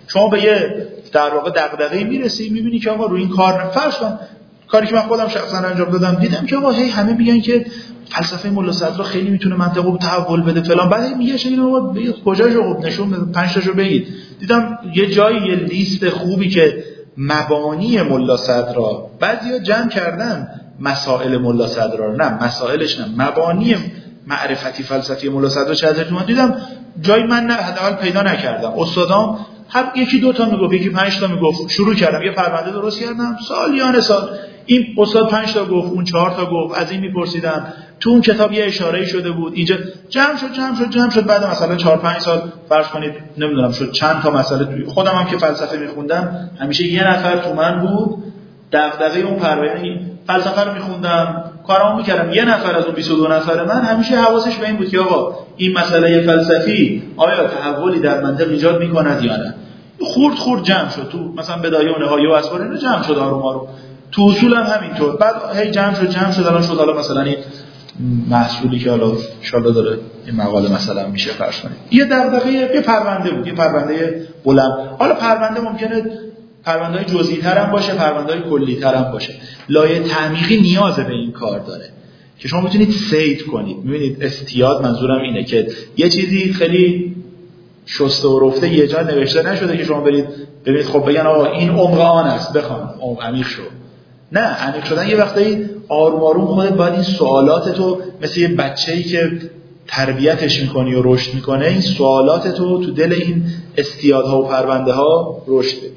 شما به یه در واقع دغدغه‌ای میرسی، میبینی که آقا روی این کار فرض کن کاری که من خودم شخصا انجام دادم، دیدم که آقا هی همه میگن که فلسفه ملا صدرا خیلی میتونه منطق رو تحول بده فلان، بعد میگه شما آقا بگید کجاشو نشون بده، پنج تاشو بگید. دیدم یه جایی یه لیست خوبی که مبانی ملا صدرا، بعضیا جمع کردن مسائل ملا صدرا رو، نه مسائلش نه، مبانی معرفتی فلسفی ملا صدرا چه حضرت من دیدم جایی من نه حداقل پیدا نکردم. استادام هر یکی دو تا میگفت، یکی پنج تا میگفت. شروع کردم یه پرونده درست کردم، سالیان سال این استاد پنج تا گفت، اون چهار تا گفت، از این میپرسیدم، تو اون کتاب یه اشاره‌ای شده بود، اینجا جمع شد جمع شد جمع شد بعد مثلا چهار پنج سال فرض کنید نمیدونم شد چند تا مسئله توی خودم هم که فلسفه میخوندم همیشه یه نفر تو من بود دغدغه اون پرونده فلسفه رو میخوندم کارامو میکردم، یه نفر از اون بیست و دو نفر من همیشه حواسش به این بود که آقا این مسئله فلسفی آیا تحولی در منطق ایجاد میکند یا نه. خورد خورد جمع شد تو مثلا بدایه و نهایه و اسرار اینا جمع شد آروم آروم، تو اصول هم همینطور. بعد هی جمع شد جمع شد الان شد حالا مثلا این محصولی که حالا ان شاءالله داره این مقاله مثلا میشه فرض کنید یه دغدغه یه پرونده بود، یه پرونده بلند. حالا پرونده ممکنه پرونده‌های جزئی تر هم باشه، پرونده‌های کلی تر هم باشه. لایه تعمیقی نیاز به این کار داره که شما بتونید صید کنید. می‌بینید استیاد منظورم اینه که یه چیزی خیلی شسته و رفته یه جا نوشته نشده که شما برید ببینید خب بگن آقا این عمق آن است بخوام عمق عمیق شو. نه، عمیق شدن یه وقتایی آروم آروم خودت باید این سوالاتتو مثل یه بچه‌ای که تربیتش می‌کنی و رشد می‌کنه این سوالاتتو تو دل این استیادها و پرونده‌ها رشد بدی.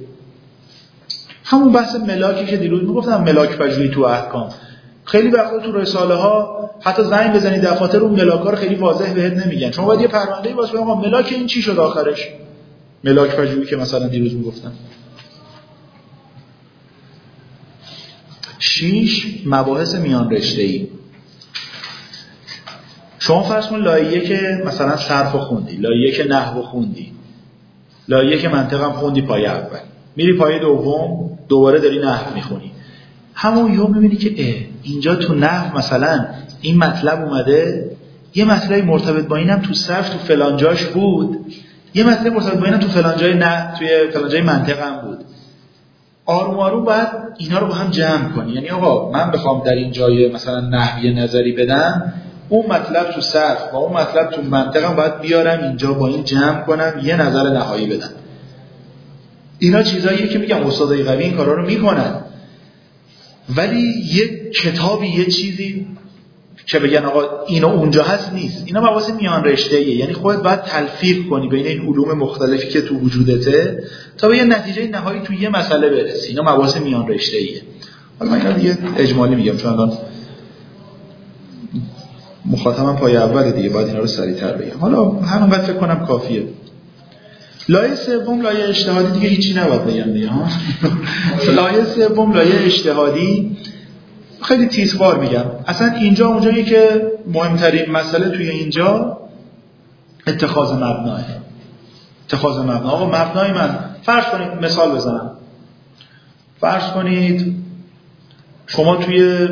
همون بحث ملاکی که دیروز میگفتم ملاک پژوهی تو احکام، خیلی وقتا تو رساله ها حتی زنگ بزنید دفاتر اون ملاک‌ها رو خیلی واضح بهت نمیگن. شما باید یه پرونده‌ای واسه آقا ملاک این چی شد آخرش، ملاک پژوهی که مثلا دیروز میگفتم. شش مباحث میان رشته‌ای. شما فرض کن لایه که مثلا صرف خوندی، لایه که نحو خوندی، لایه که منطق هم خوندی پایه اول، میری پایه دوم دوباره داری نحو میخونی. همون یهو میبینی که اه اینجا تو نحو مثلا این مطلب اومده، یه مطلبی مرتبط با اینم تو صرف تو فلان جاش بود، یه مطلب مرتبط با اینم تو فلان جای نه توی فلان جای منطق هم بود. آروم آروم باید اینا رو با هم جمع کنی. یعنی آقا من بخوام در این جای مثلا نحوی نظری بدم، اون مطلب تو صرف و اون مطلب تو منطق هم باید بیارم اینجا با این جمع کنم یه نظر نهایی بدم. اینا چیزاییه که میگم استادای قوی این کارا رو میکنن، ولی یه کتابی یه چیزی که بگن آقا اینا اونجا هست نیست. اینا مباحث میان رشته‌ایه، یعنی خودت باید تلفیق کنی بین این علوم مختلفی که تو وجودته تا به یه نتیجه نهایی تو یه مسئله برسی. اینا مباحث میان رشته‌ایه. حالا من اینا دیگه اجمالی میگم چون الان مخاطبم پای اوله دیگه، باید اینا رو سریع‌تر بگم. حالا همونقدر فکر کنم کافیه. لایه سوم لایه اجتهادی دیگه هیچی نباید بگم دیگه ها. لایه سوم لایه اجتهادی خیلی تیزبار میگم. اصلا اینجا اونجایی که مهمترین مسئله توی اینجا اتخاذ مبناه. اتخاذ مبنا. آقا مبنای من فرض کنید مثال بزنم. فرض کنید شما توی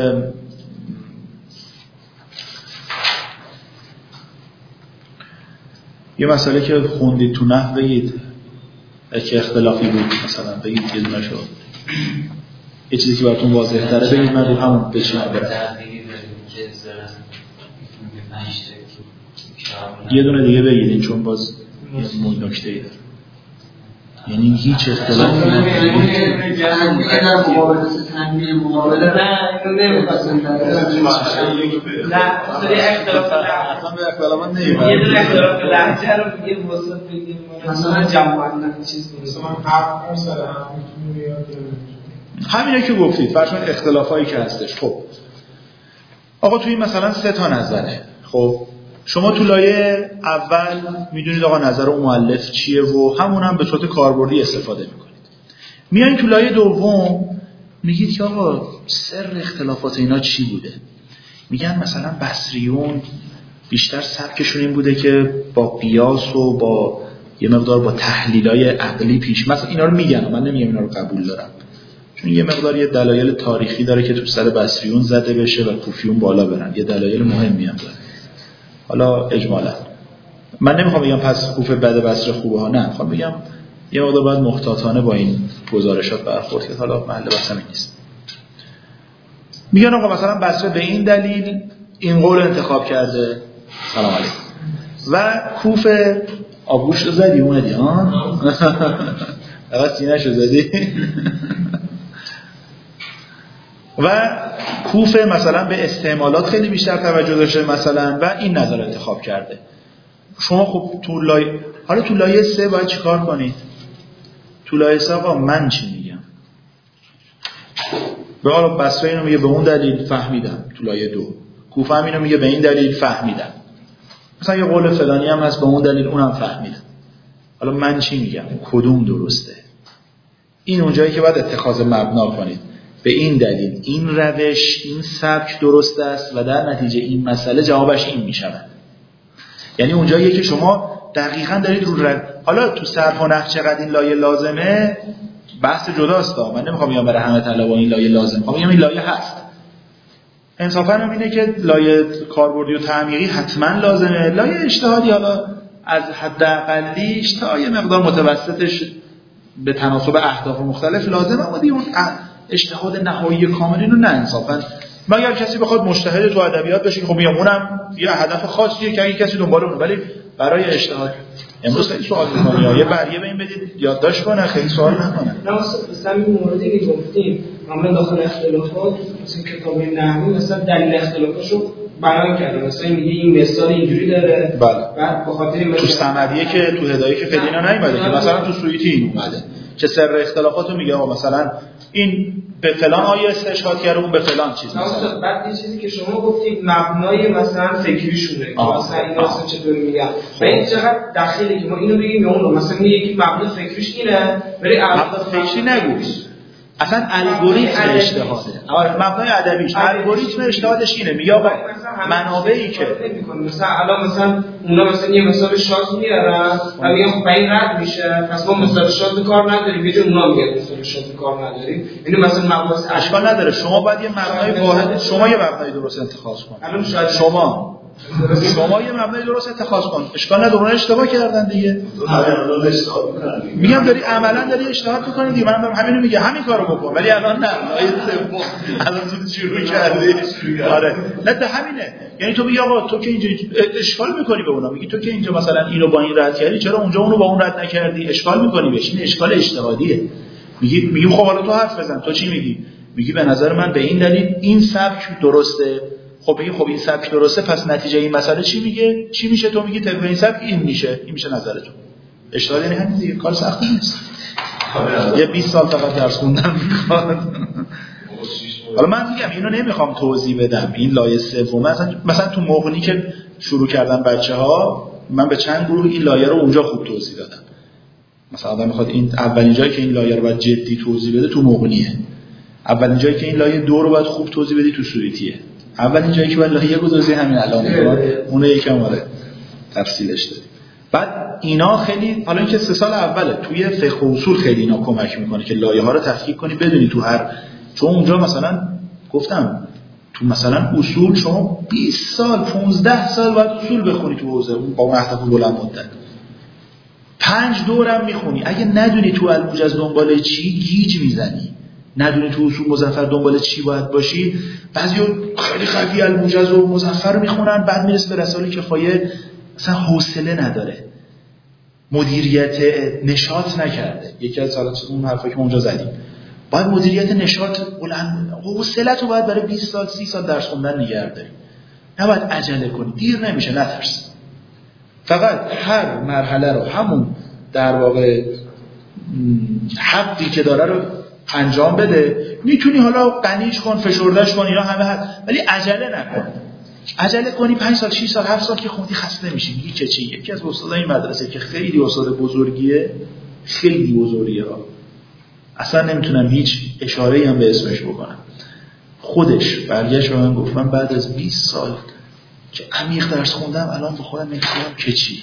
یه مسئله که خوندید تو نحو بگید که اختلافی بود مثلا بگید یه دونه شد، یه چیزی که براتون واضح تره بگید من رو همون بچینم برم. یه دونه دیگه بگیدین چون باز یه نکته‌ای داره، یعنی هیچ اختلافی نمی‌کنه. اگر مقابله تنبیه مقابله نه نمی‌خواستن نه سری اختلاف اصلا به اختلافات نمی‌خواد. یه دونه اختلاف لهجه رو بگیم واسه بگیم مثلا جمع چیز مثلا حرف سر هم میتونه همینا که گفتید فرض کنید اختلافایی که هستش. خب آقا توی مثلا سه تا نظره. خب شما تو لایه اول میدونید آقا نظر اون مؤلف چیه و همون هم به صورت کاربردی استفاده میکنید. میایین تو لایه دوم میگید که آقا سر اختلافات اینا چی بوده. میگن مثلا بصریون بیشتر سبکشون این بوده که با قیاس و با یه مقدار با تحلیلای عقلی پیش مثلا اینا رو میگن، من نمیگم اینا رو قبول دارم چون یه مقدار یه دلایل تاریخی داره که تو سر بصریون زده بشه و کوفیون بالا برن، یه دلایل مهمی هم داره. حالا اجمالا من نمیخوام بگم پس کوفه بعد بصره خوبه ها، نه میخوام بگم یه مقدار باید محتاطانه با این گزارشات برخورد کرد. حالا محل بحث همین نیست. میگن آقا مثلا بصره به این دلیل این قول انتخاب کرده. سلام علیکم. و کوفه آبگوش رو زدی اومدی ها؟ فقط سینه‌شو زدی. و کوفه مثلا به استعمالات خیلی بیشتر توجه داشته مثلا و این نظر انتخاب کرده. شما خب تو لایه حالا تو لایه سه باید چیکار کنید؟ تو لایه سه آقا من چی میگم؟ به حالا بصره اینو میگه به اون دلیل فهمیدم تو لایه دو. کوفه هم اینو میگه به این دلیل فهمیدم. مثلا یه قول فلانی هم هست به اون دلیل اونم فهمیدم. حالا من چی میگم؟ کدوم درسته؟ این اونجایی که باید اتخاذ مبنا کنید. به این دلیل این روش این سبک درست است و در نتیجه این مسئله جوابش این میشود. یعنی اونجاییه که شما دقیقاً دارید رو رد. حالا تو صرف و نحو چقدر این لایه لازمه بحث جداست. من نمیخوام بگم برای همه طلبا این لایه لازمه. میخوام بگم این لایه هست. انصافاً هم اینه که لایه کاربردی و تعمیقی حتما لازمه. لایه اجتهادی حالا از حداقلیش تا یه مقدار متوسطش به تناسب اهداف مختلف لازمه. اما دیگه اون اجتهاد نهایی کامل اینو نه انصافاً. مگر کسی بخواد مجتهد تو ادبیات بشه خب میگم اونم یه هدف خاصیه که اگه کسی دنبال اونه، ولی برای اجتهاد امروز خیلی سوال می‌کنی یه بریه به این بدید یادداشت کنه خیلی سوال نکنه. نه مثلا این موردی که گفتیم عملا داخل اختلافات مثلا کتاب نحوی مثلا دلیل اختلافاشو بیان کرده. مثلا میگه این مثال اینجوری داره. بله. بعد به خاطر تو سندیه که تو هدایه که خیلی اینا نیومده که مثلا تو سویتی این اومده که سر اختلافاتو میگه مثلا این به فلان آیه استشهاد کرده اون به فلان چیز مثلا. بعد یه چیزی که شما گفتید مبنای مثلا فکریشونه که مثلا این اصلا چطور میگن و این چقدر دخیله که ما اینو بگیم یا اون رو مثلا یکی مبنای فکریش اینه ولی مبنای فکری نگو اصلا الگوریتم اجتهاده. آره مبنای ادبیش الگوریتم اجتهادش اینه میگه آقا منابعی که مثلا الان مثلا اونا مثلا یه مثال شاذ میارن و میگن خب این رد میشه پس ما مثال شاذ کار نداریم. یه جور اونا میگن مثال شاذ کار نداریم. یعنی مثلا مباحث اشکال نداره شما باید یه مبنای واحد شما یه مبنای درست انتخاب کنید. الان شاید شما شما یه مبنای درست انتخاب کن. اشکال نداره اون اشتباه کردن دیگه. میگم داری عملا داری اجتهاد می‌کنی دیگه. من همینو میگم همین کارو بکن ولی الان نه آیه سوم الان تو شروع کردی. آره نه ده همینه. یعنی تو میگی آقا تو که اینجا اشکال می‌کنی به اونا میگی تو که اینجا مثلا اینو با این رد کردی چرا اونجا اونو با اون رد نکردی اشکال می‌کنی بهش. این اشکال اجتهادیه. میگی میگیم خب حالا تو حرف بزن تو چی میگی؟ میگی به نظر من به این دلیل این سبک درسته. خب بگی خب این سبک درسته پس نتیجه این مسئله چی میگه؟ چی میشه؟ تو میگی طبق این سبک این میشه. این میشه نظرتون. اشتغال یعنی همین دیگه کار سختی نیست. یه بیست سال فقط درس خوندن میخواد. حالا من میگم اینو نمیخوام توضیح بدم. این لایه سوم مثلا مثلا تو مغنی که شروع کردن بچه‌ها من به چند گروه این لایه رو اونجا خوب توضیح دادم. مثلا آدم میخواد این اولین جایی که این لایه رو باید جدی توضیح بده تو مغنیه. اولین جایی که این لایه دو رو باید خوب توضیح بدی تو سوریتیه. اولین جایی که باید لایه گذاری همین الان اون یکم آره تفصیلش دادیم. بعد اینا خیلی حالا اینکه سه سال اوله توی فقه و اصول خیلی اینا کمک میکنه که لایه ها رو تفکیک کنی بدونی تو هر چون اونجا مثلا گفتم تو مثلا اصول شما بیست سال پانزده سال باید اصول بخونی تو حوزه با مهدف بلند مدت. پنج دورم میخونی اگه ندونی تو الموجز دنبال چی گیج میزنی. ندونی تو اصول مظفر دنبال چی باید باشی. بعضیا خیلی خفی الموجز و مظفر میخونن بعد میرسه به رسائل کفایه اصلا حوصله نداره. مدیریت نشاط نکرده. یکی از حالات اون حرفایی که ما اونجا زدیم. باید مدیریت نشاط بلند حوصله‌تو باید برای بیست سال سی سال درس خوندن نگه داری. نباید عجله کنی. دیر نمیشه نترس. فقط هر مرحله رو همون در واقع حقی که داره رو انجام بده. میتونی حالا غنیش کن فشردهش کن اینا همه هست ولی عجله نکن. عجله کنی پنج سال شش سال هفت سال که خوندی خسته میشی. میگی که چی؟ یکی از استادای این مدرسه که خیلی استاد بزرگیه خیلی بزرگیه ها. اصلا نمیتونم هیچ اشاره‌ای هم به اسمش بکنم. خودش برگشت به من گفت من بعد از بیست سال که عمیق درس خوندم الان به خودم میگم که چی؟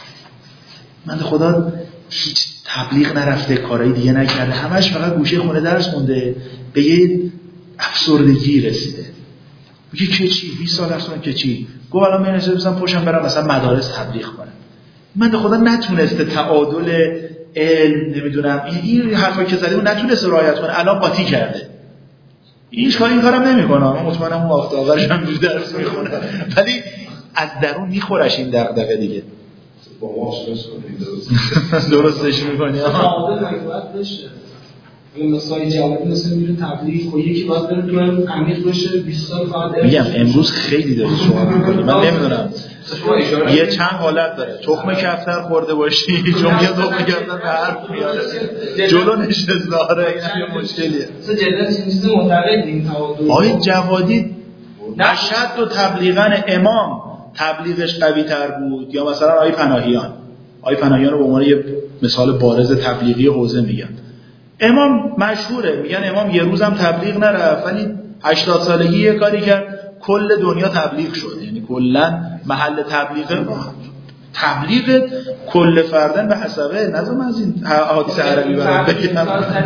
من خدا هیچ تبلیغ نرفته کارهای دیگه نکرده همش فقط گوشه خونه درس خونده به یه افسردگی رسیده. میگه که چی؟ بیست سال درس خوندم که چی؟ گفت الان من نشستم پشتم برم مثلا مدارس تبلیغ کنم. من به خدا نتونسته تعادل علم نمیدونم این این حرفایی که زدیم نتونست رعایت کنه، الان قاطی کرده. هیچ کاری این کارم نمیکنه، من مطمئنم اون آفتابرش هم روی درس میخونه، ولی از درون میخورش این دغدغه دیگه. با ما آشناش کنید درستش میکنی. عادت باید بشه. مثلا جوابی مثلا میره تبلیغ خب یکی باید بره تو عمیق بشه بیست سال فقط میگم امروز خیلی داری سوال میکنی، من نمیدونم یه چند حالت داره. تخم کفتر خورده باشی چون که تخم کفتر به حرف میاره جلو نشست داره، این هم مشکلیه. مثلا جدا چیزی معتقدین تعادل آقای جوادی اشد و تبلیغاً امام تبلیغش قوی تر بود یا مثلا آقای پناهیان. آقای پناهیان رو به عنوان یه مثال بارز تبلیغی حوزه میگن. امام مشهوره، میگن امام یه روزم تبلیغ نرفت ولی هشتاد سالگی یه کاری کرد کل دنیا تبلیغ شد. یعنی کلا محل تبلیغ تبلیغ کل فردن به حسابه نظم از این احادیث عربی برام بگم.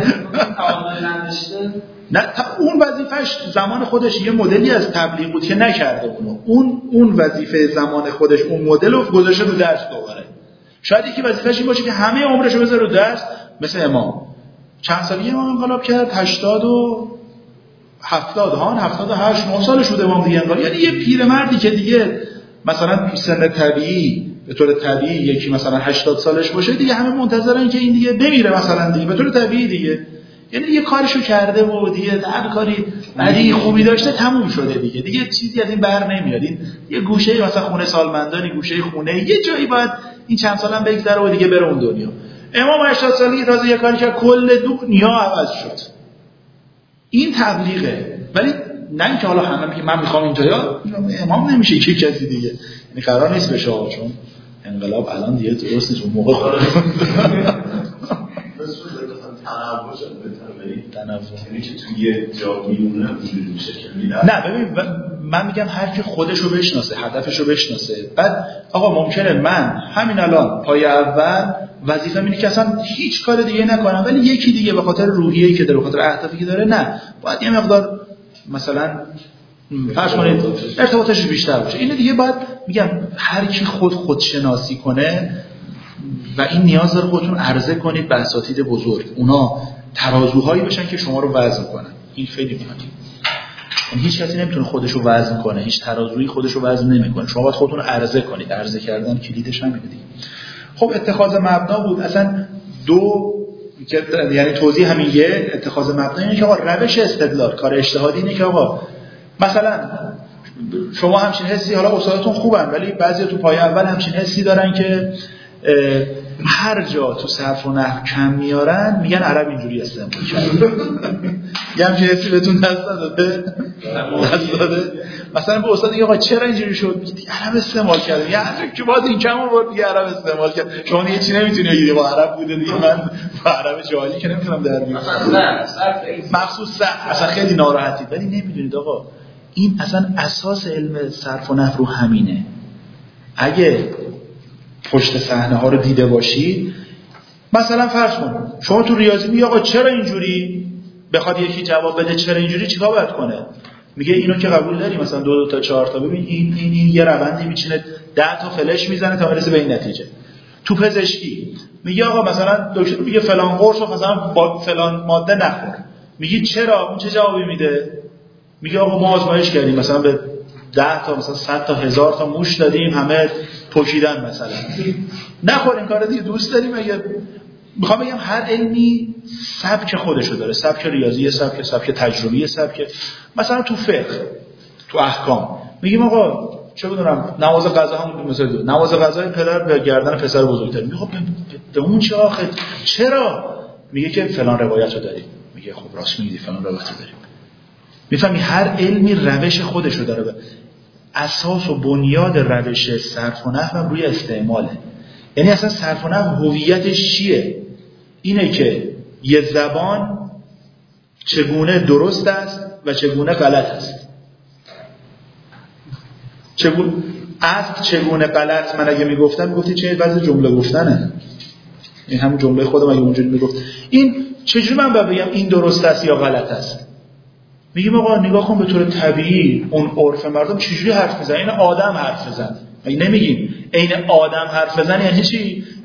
نه اون وظیفش زمان خودش یه مدلی از تبلیغ بود که نکرده اونو. اون اون وظیفه زمان خودش اون مدل رو گذاشته رو درس دوباره. شاید یکی وظیفش این باشه که همه عمرش رو بذاره رو درس، مثل امام. چند سالی امام انقلاب کرد؟ هشتاد و هفتاد هان هفتاد و هشت نه سالش بود امام دیگه انقلاب. یعنی یه پیرمردی که دیگه مثلا سن طبیعی به طور طبیعی یکی مثلا هشتاد سالش باشه دیگه همه منتظرن که این دیگه بمیره مثلا دیگه به طور طبیعی دیگه. یعنی دیگه کارشو کرده و دیگه هر کاری بدی خوبی داشته تموم شده دیگه. دیگه چیزی از این بر نمیاد. این یه گوشه مثلا خونه سالمندانی، گوشه خونه یه جایی باید این چند سالم بگذره و دیگه بره اون دنیا. امام هشتاد سالگی تازه یه کاری کرد کل دنیا عوض شد. این تبلیغه. ولی نه اینکه حالا همه میگه من میخوام اینطوری، امام نمیشه که کسی دیگه. یعنی قرار نیست بشه چون انقلاب الان دیگه درست نیست اون موقع خود تنوع یعنی که توی یه جا میمونه اونجوری میشه که میره. نه ببین من میگم هر کی خودشو بشناسه، هدفشو بشناسه. بعد آقا ممکنه من همین الان پای اول وظیفه‌م اینه که اصلا هیچ کار دیگه نکنم، ولی یکی دیگه به خاطر روحیه‌ای که داره، به خاطر اهدافی که داره، نه باید یه مقدار مثلا فرض کنید ارتباطش بیشتر باشه. اینو دیگه باید میگم هر کی خود خودشناسی کنه و این نیاز داره خودتون عرضه کنید به اساتید بزرگ، اونا ترازوهایی بشن که شما رو وزن کنن. این خیلی مهمه. هیچ کسی نمیتونه خودش رو وزن کنه، هیچ ترازویی خودش رو وزن نمیکنه. شما باید خودتون عرضه کنید. عرضه کردن کلیدش همینه دیگه. خب اتخاذ مبنا بود. اصلا دو که یعنی توضیح همین یه اتخاذ مبنا اینه که آقا روش استدلال کار اجتهادی اینه که آقا مثلا شما همچین حسی، حالا استادتون خوبن ولی بعضیا تو پای اول همچین حسی دارن که هر جا تو صرف و نحو کم میارن میگن عرب اینجوری استعمال کرده. یه همچین حسی بهتون دست داده؟ دست داده؟ مثلا به استاد دیگه آقا چرا اینجوری شد؟ میگه عرب استعمال کرده. یعنی که باز این کم آورد دیگه عرب استعمال کرد. شما دیگه چی نمیتونی بگید با عرب بوده دیگه، من با عرب جاهلی که نمیتونم در بیارم. مخصوص صرف اصلا خیلی ناراحتید ولی نمیدونید آقا این اصلا اساس علم صرف و نحو رو همینه. اگه پشت صحنه ها رو دیده باشید، مثلا فرض کن شما تو ریاضی میگی آقا چرا اینجوری، بخواد یکی جواب بده چرا اینجوری چیکار باید کنه؟ میگه اینو که قبول داری مثلا دو دو تا چهار تا ببین این این, این یه روندی میچینه ده تا فلش میزنه تا برسه به این نتیجه. تو پزشکی میگه آقا مثلا دکتر میگه فلان قرص رو مثلا با فلان ماده نخور، میگی چرا؟ اون چه جوابی میده؟ میگه آقا ما آزمایش کردیم مثلا به ده تا مثلا صد تا هزار تا موش دادیم همه پوشیدن مثلا. نخور این کارو دیگه دوست داریم. اگه میخوام بگم هر علمی سبک خودشو داره، سبک ریاضی، سبک سبک تجربی، سبک مثلا تو فقه، تو احکام میگیم آقا چه بدونم نماز قضا همون مثلا نماز قضای پدر به گردن پسر بزرگتر، میگه خب به اون چه آخه چرا؟ میگه که فلان روایتو داریم. میگه خب راست میگی فلان روایتو داریم. میفهمی هر علمی روش خودشو داره. اساس و بنیاد روش صرف و نحو روی استعماله. یعنی اصلا صرف و نحو هویتش چیه؟ اینه که یه زبان چگونه درست است و چگونه غلط است. چگونه است چگونه غلط. من اگه میگفتم میگفتی چه وضع جمله گفتنه، این همون جمله خودم اگه اونجوری میگفت این چجوری من باید بگم این درست است یا غلط است؟ میگیم آقا نگاه کن به طور طبیعی اون عرف مردم چجوری حرف میزنن، این آدم حرف بزن. مگه نمیگیم عین آدم حرف بزن یعنی چی؟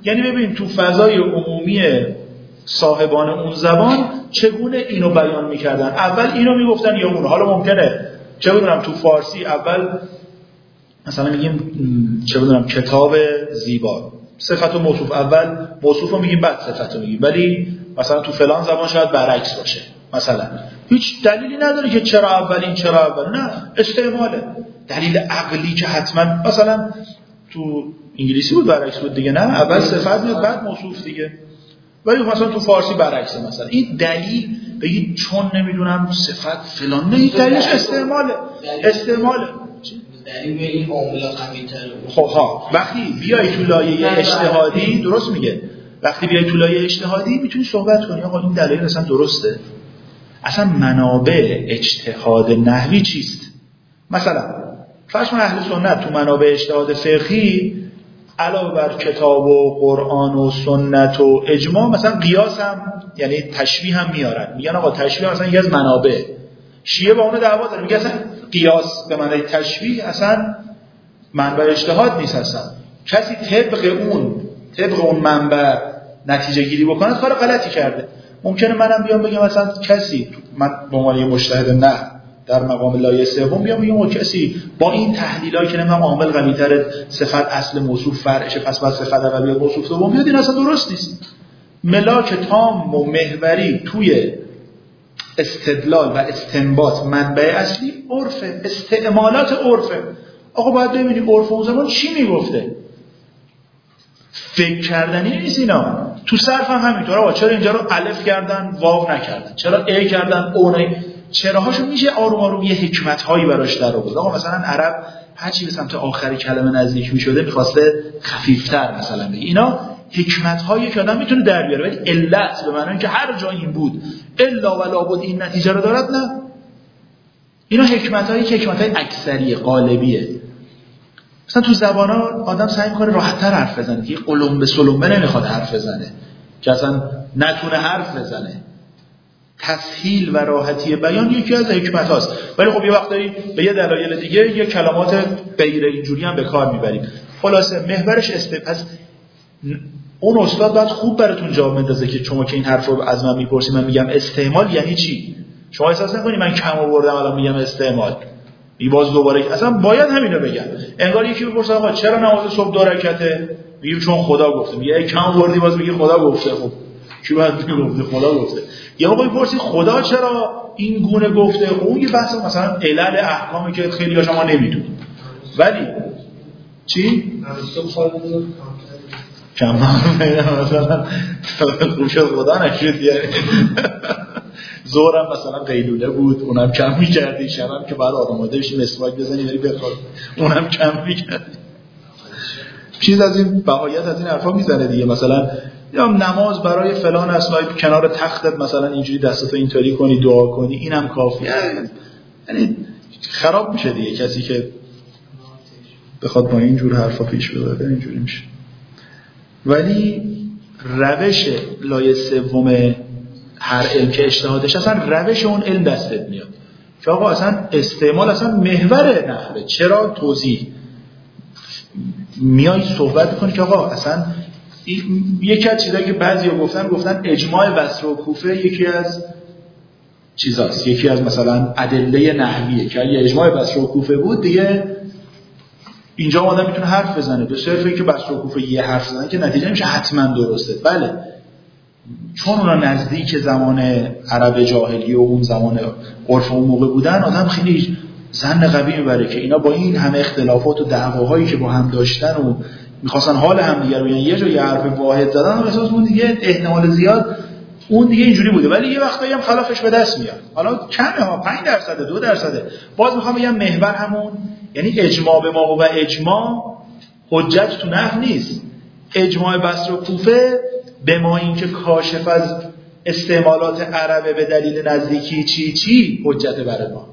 یعنی ببین تو فضای عمومی صاحبان اون زبان چگونه اینو بیان میکردن، اول اینو میگفتن یا اونو. حالا ممکنه چه بدونم تو فارسی اول مثلا میگیم چه بدونم کتاب زیبا، صفت و موصوف اول موصوف رو میگیم بعد صفت رو میگیم، ولی مثلا تو فلان زبان شاید برعکس باشه. مثلا هیچ دلیلی نداره که چرا اول این چرا اول، نه استعماله، دلیل عقلی که حتما مثلا تو انگلیسی بود برعکس بود دیگه، نه اول صفت میاد بعد موصوف دیگه، ولی مثلا تو فارسی برعکسه. مثلا این دلیل بگید چون نمیدونم صفت فلان، نه این دلیلش استعماله استعماله دلیل به این عامل قوی‌تره. خب ها وقتی بیای تو لایه اجتهادی، درست میگه، وقتی بیای تو لایه اجتهادی میتونی صحبت کنی آقا این دلیل اصلا درسته، اصلا منابع اجتهاد نحوی چیست. مثلا فرض کن اهل سنت تو منابع اجتهاد فقهی علاوه بر کتاب و قرآن و سنت و اجماع مثلا قیاس هم، یعنی تشبیه هم میارن، میگن آقا تشبیه مثلا یکی از منابع. شیعه با اون دعوا داره، میگه اصلا قیاس به معنای تشبیه اصلا منبع اجتهاد نیست، اصلا کسی طبق اون طبق اون منبع نتیجه گیری بکنه کار غلطی کرده. ممکنه منم بیام بگم مثلا کسی، من به عنوان یه مجتهد نه در مقام لایه سوم بیام بگم کسی با این تحلیلایی که نمیدونم عامل قوی‌تر صفت اصل موصوف فرعشه پس بعد صفت قوی موصوف دوم بیاد، این اصلا درست نیست. ملاک تام و محوری توی استدلال و استنباط منبع اصلی عرفه، استعمالات عرفه. آقا باید ببینیم عرف اون زمان چی میگفته، فکر کردنی نیست اینا. تو صرف هم همینطوره، آقا چرا اینجا رو الف کردن واو نکردن، چرا ا کردن او نه، چراهاشو میشه آروم آروم یه حکمت هایی براش در آورد. آقا مثلا عرب هر چی به سمت آخری کلمه نزدیک میشده میخواسته خفیفتر مثلا بگی. اینا حکمت هایی که آدم میتونه در بیاره، ولی علت به معنی اینکه هر جا این بود الا ولا بود این نتیجه رو دارد، نه. اینا حکمت هایی که حکمت های اکثریه، غالبیه. مثلا تو زبان ها آدم سعی میکنه راحت تر حرف بزنه، دیگه قلمبه سلمبه نمیخواد حرف بزنه که اصلا نتونه حرف بزنه. تسهیل و راحتی بیان یکی از حکمت هاست، ولی خب یه وقتایی به یه دلایل دیگه یه کلمات غیر اینجوری هم به کار میبریم. خلاصه محورش استفاده. اون استاد باید خوب براتون جواب بندازه که شما که این حرف رو از من میپرسی من میگم استعمال یعنی چی. شما احساس نکنی من کم آوردم الان میگم استعمال، ای باز دوباره اصلا باید همینو بگم. انگار یکی بپرسه آقا چرا نماز صبح دو رکعته، میگم چون خدا گفته. میگه کم آوردی باز میگه خدا گفته. خب کی باید بگه خدا گفته؟ یا آقا بپرسی خدا چرا این گونه گفته؟ خب اون یه بحث مثلا علل احکامی که خیلی ها شما نمیدونید. ولی چی؟ کم مثلا خوش خدا نشد، یعنی ظهرم مثلا قیلوله بود اونم کم می‌کردی، شبم که بعد آماده بشی مسواک بزنی بری بخواب اونم کم می‌کردی. چیز از این بهایت از این حرفا میزنه دیگه. مثلا یا نماز برای فلان اسنای کنار تختت مثلا اینجوری دستتو اینطوری کنی دعا کنی اینم کافیه. یعنی خراب میشه دیگه کسی که بخواد با این جور حرفا پیش ببره، اینجوری میشه. ولی روش لایه سوم هر علم که اجتهادش اصلا روش اون علم دستت میاد که آقا اصلا استعمال اصلا محور نحوه. چرا توضیح میای صحبت کنی که آقا اصلا یکی از چیزایی که بعضیا گفتن گفتن اجماع بصره و کوفه یکی از چیزاست، یکی از مثلا ادله نحویه که اگه اجماع بصره و کوفه بود دیگه اینجا آدم میتونه حرف بزنه. به صرف اینکه بصره و کوفه یه حرف زدن که نتیجه میشه حتما درسته. بله چون اونا نزدیک زمان عرب جاهلی و اون زمان عرف اون موقع بودن، آدم خیلی ظن قوی میبره که اینا با این همه اختلافات و دعواهایی که با هم داشتن و میخواستن حال هم دیگه رو، یعنی یه جا یه حرف واحد زدن و احساس اون دیگه احتمال زیاد اون دیگه اینجوری بوده. ولی یه وقتایی هم خلافش به دست میاد، حالا کمه ها، پنج درصد دو درصد. باز میخوام بگم محور همون، یعنی اجماع به ما و اجماع حجت تو نحو نیست. اجماع بصره و کوفه به ما این که کاشف از استعمالات عربه به دلیل نزدیکی چی چی حجت برای ما.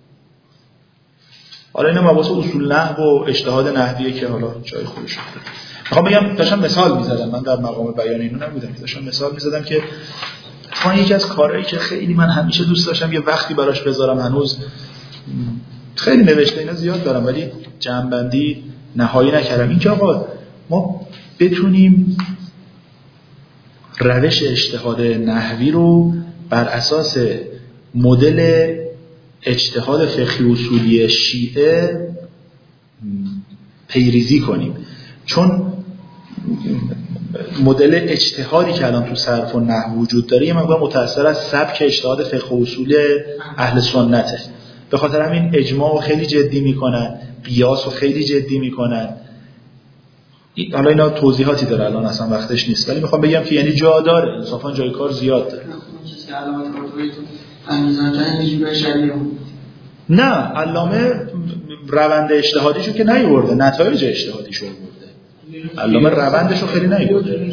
حالا اینا مباحث اصول نحو و اجتهاد نحویه که حالا جای خودش داره. میخوام بگم داشتم مثال میزدم، من در مقام بیان اینو نبودم، داشتم مثال میزدم که من یکی از کارهایی که خیلی من همیشه دوست داشتم یه وقتی براش بذارم، هنوز خیلی نوشته اینا زیاد دارم ولی جمع‌بندی نهایی نکردم، این که آقا ما بتونیم روش اجتهاد نحوی رو بر اساس مدل اجتهاد فقهی اصولی شیعه پیریزی کنیم، چون مدل اجتهادی که الان تو صرف و نحو وجود داره یه مقدار متأثر از سبک اجتهاد فقه و اصول اهل سنته. به خاطر همین اجماع رو خیلی جدی میکنن، قیاس رو خیلی جدی میکنن. حالا اینا توضیحاتی داره الان اصلا وقتش نیست، ولی میخوام بگم که یعنی جا داره، انصافا جای کار زیاد داره. چیزی که علامت مرتضیتون امیزانجان نجیبه شریعه نه، علامه روند اجتهادیشو که نیورده، نتایج اجتهادیشو برده. علامه روندشو خیلی نیورده.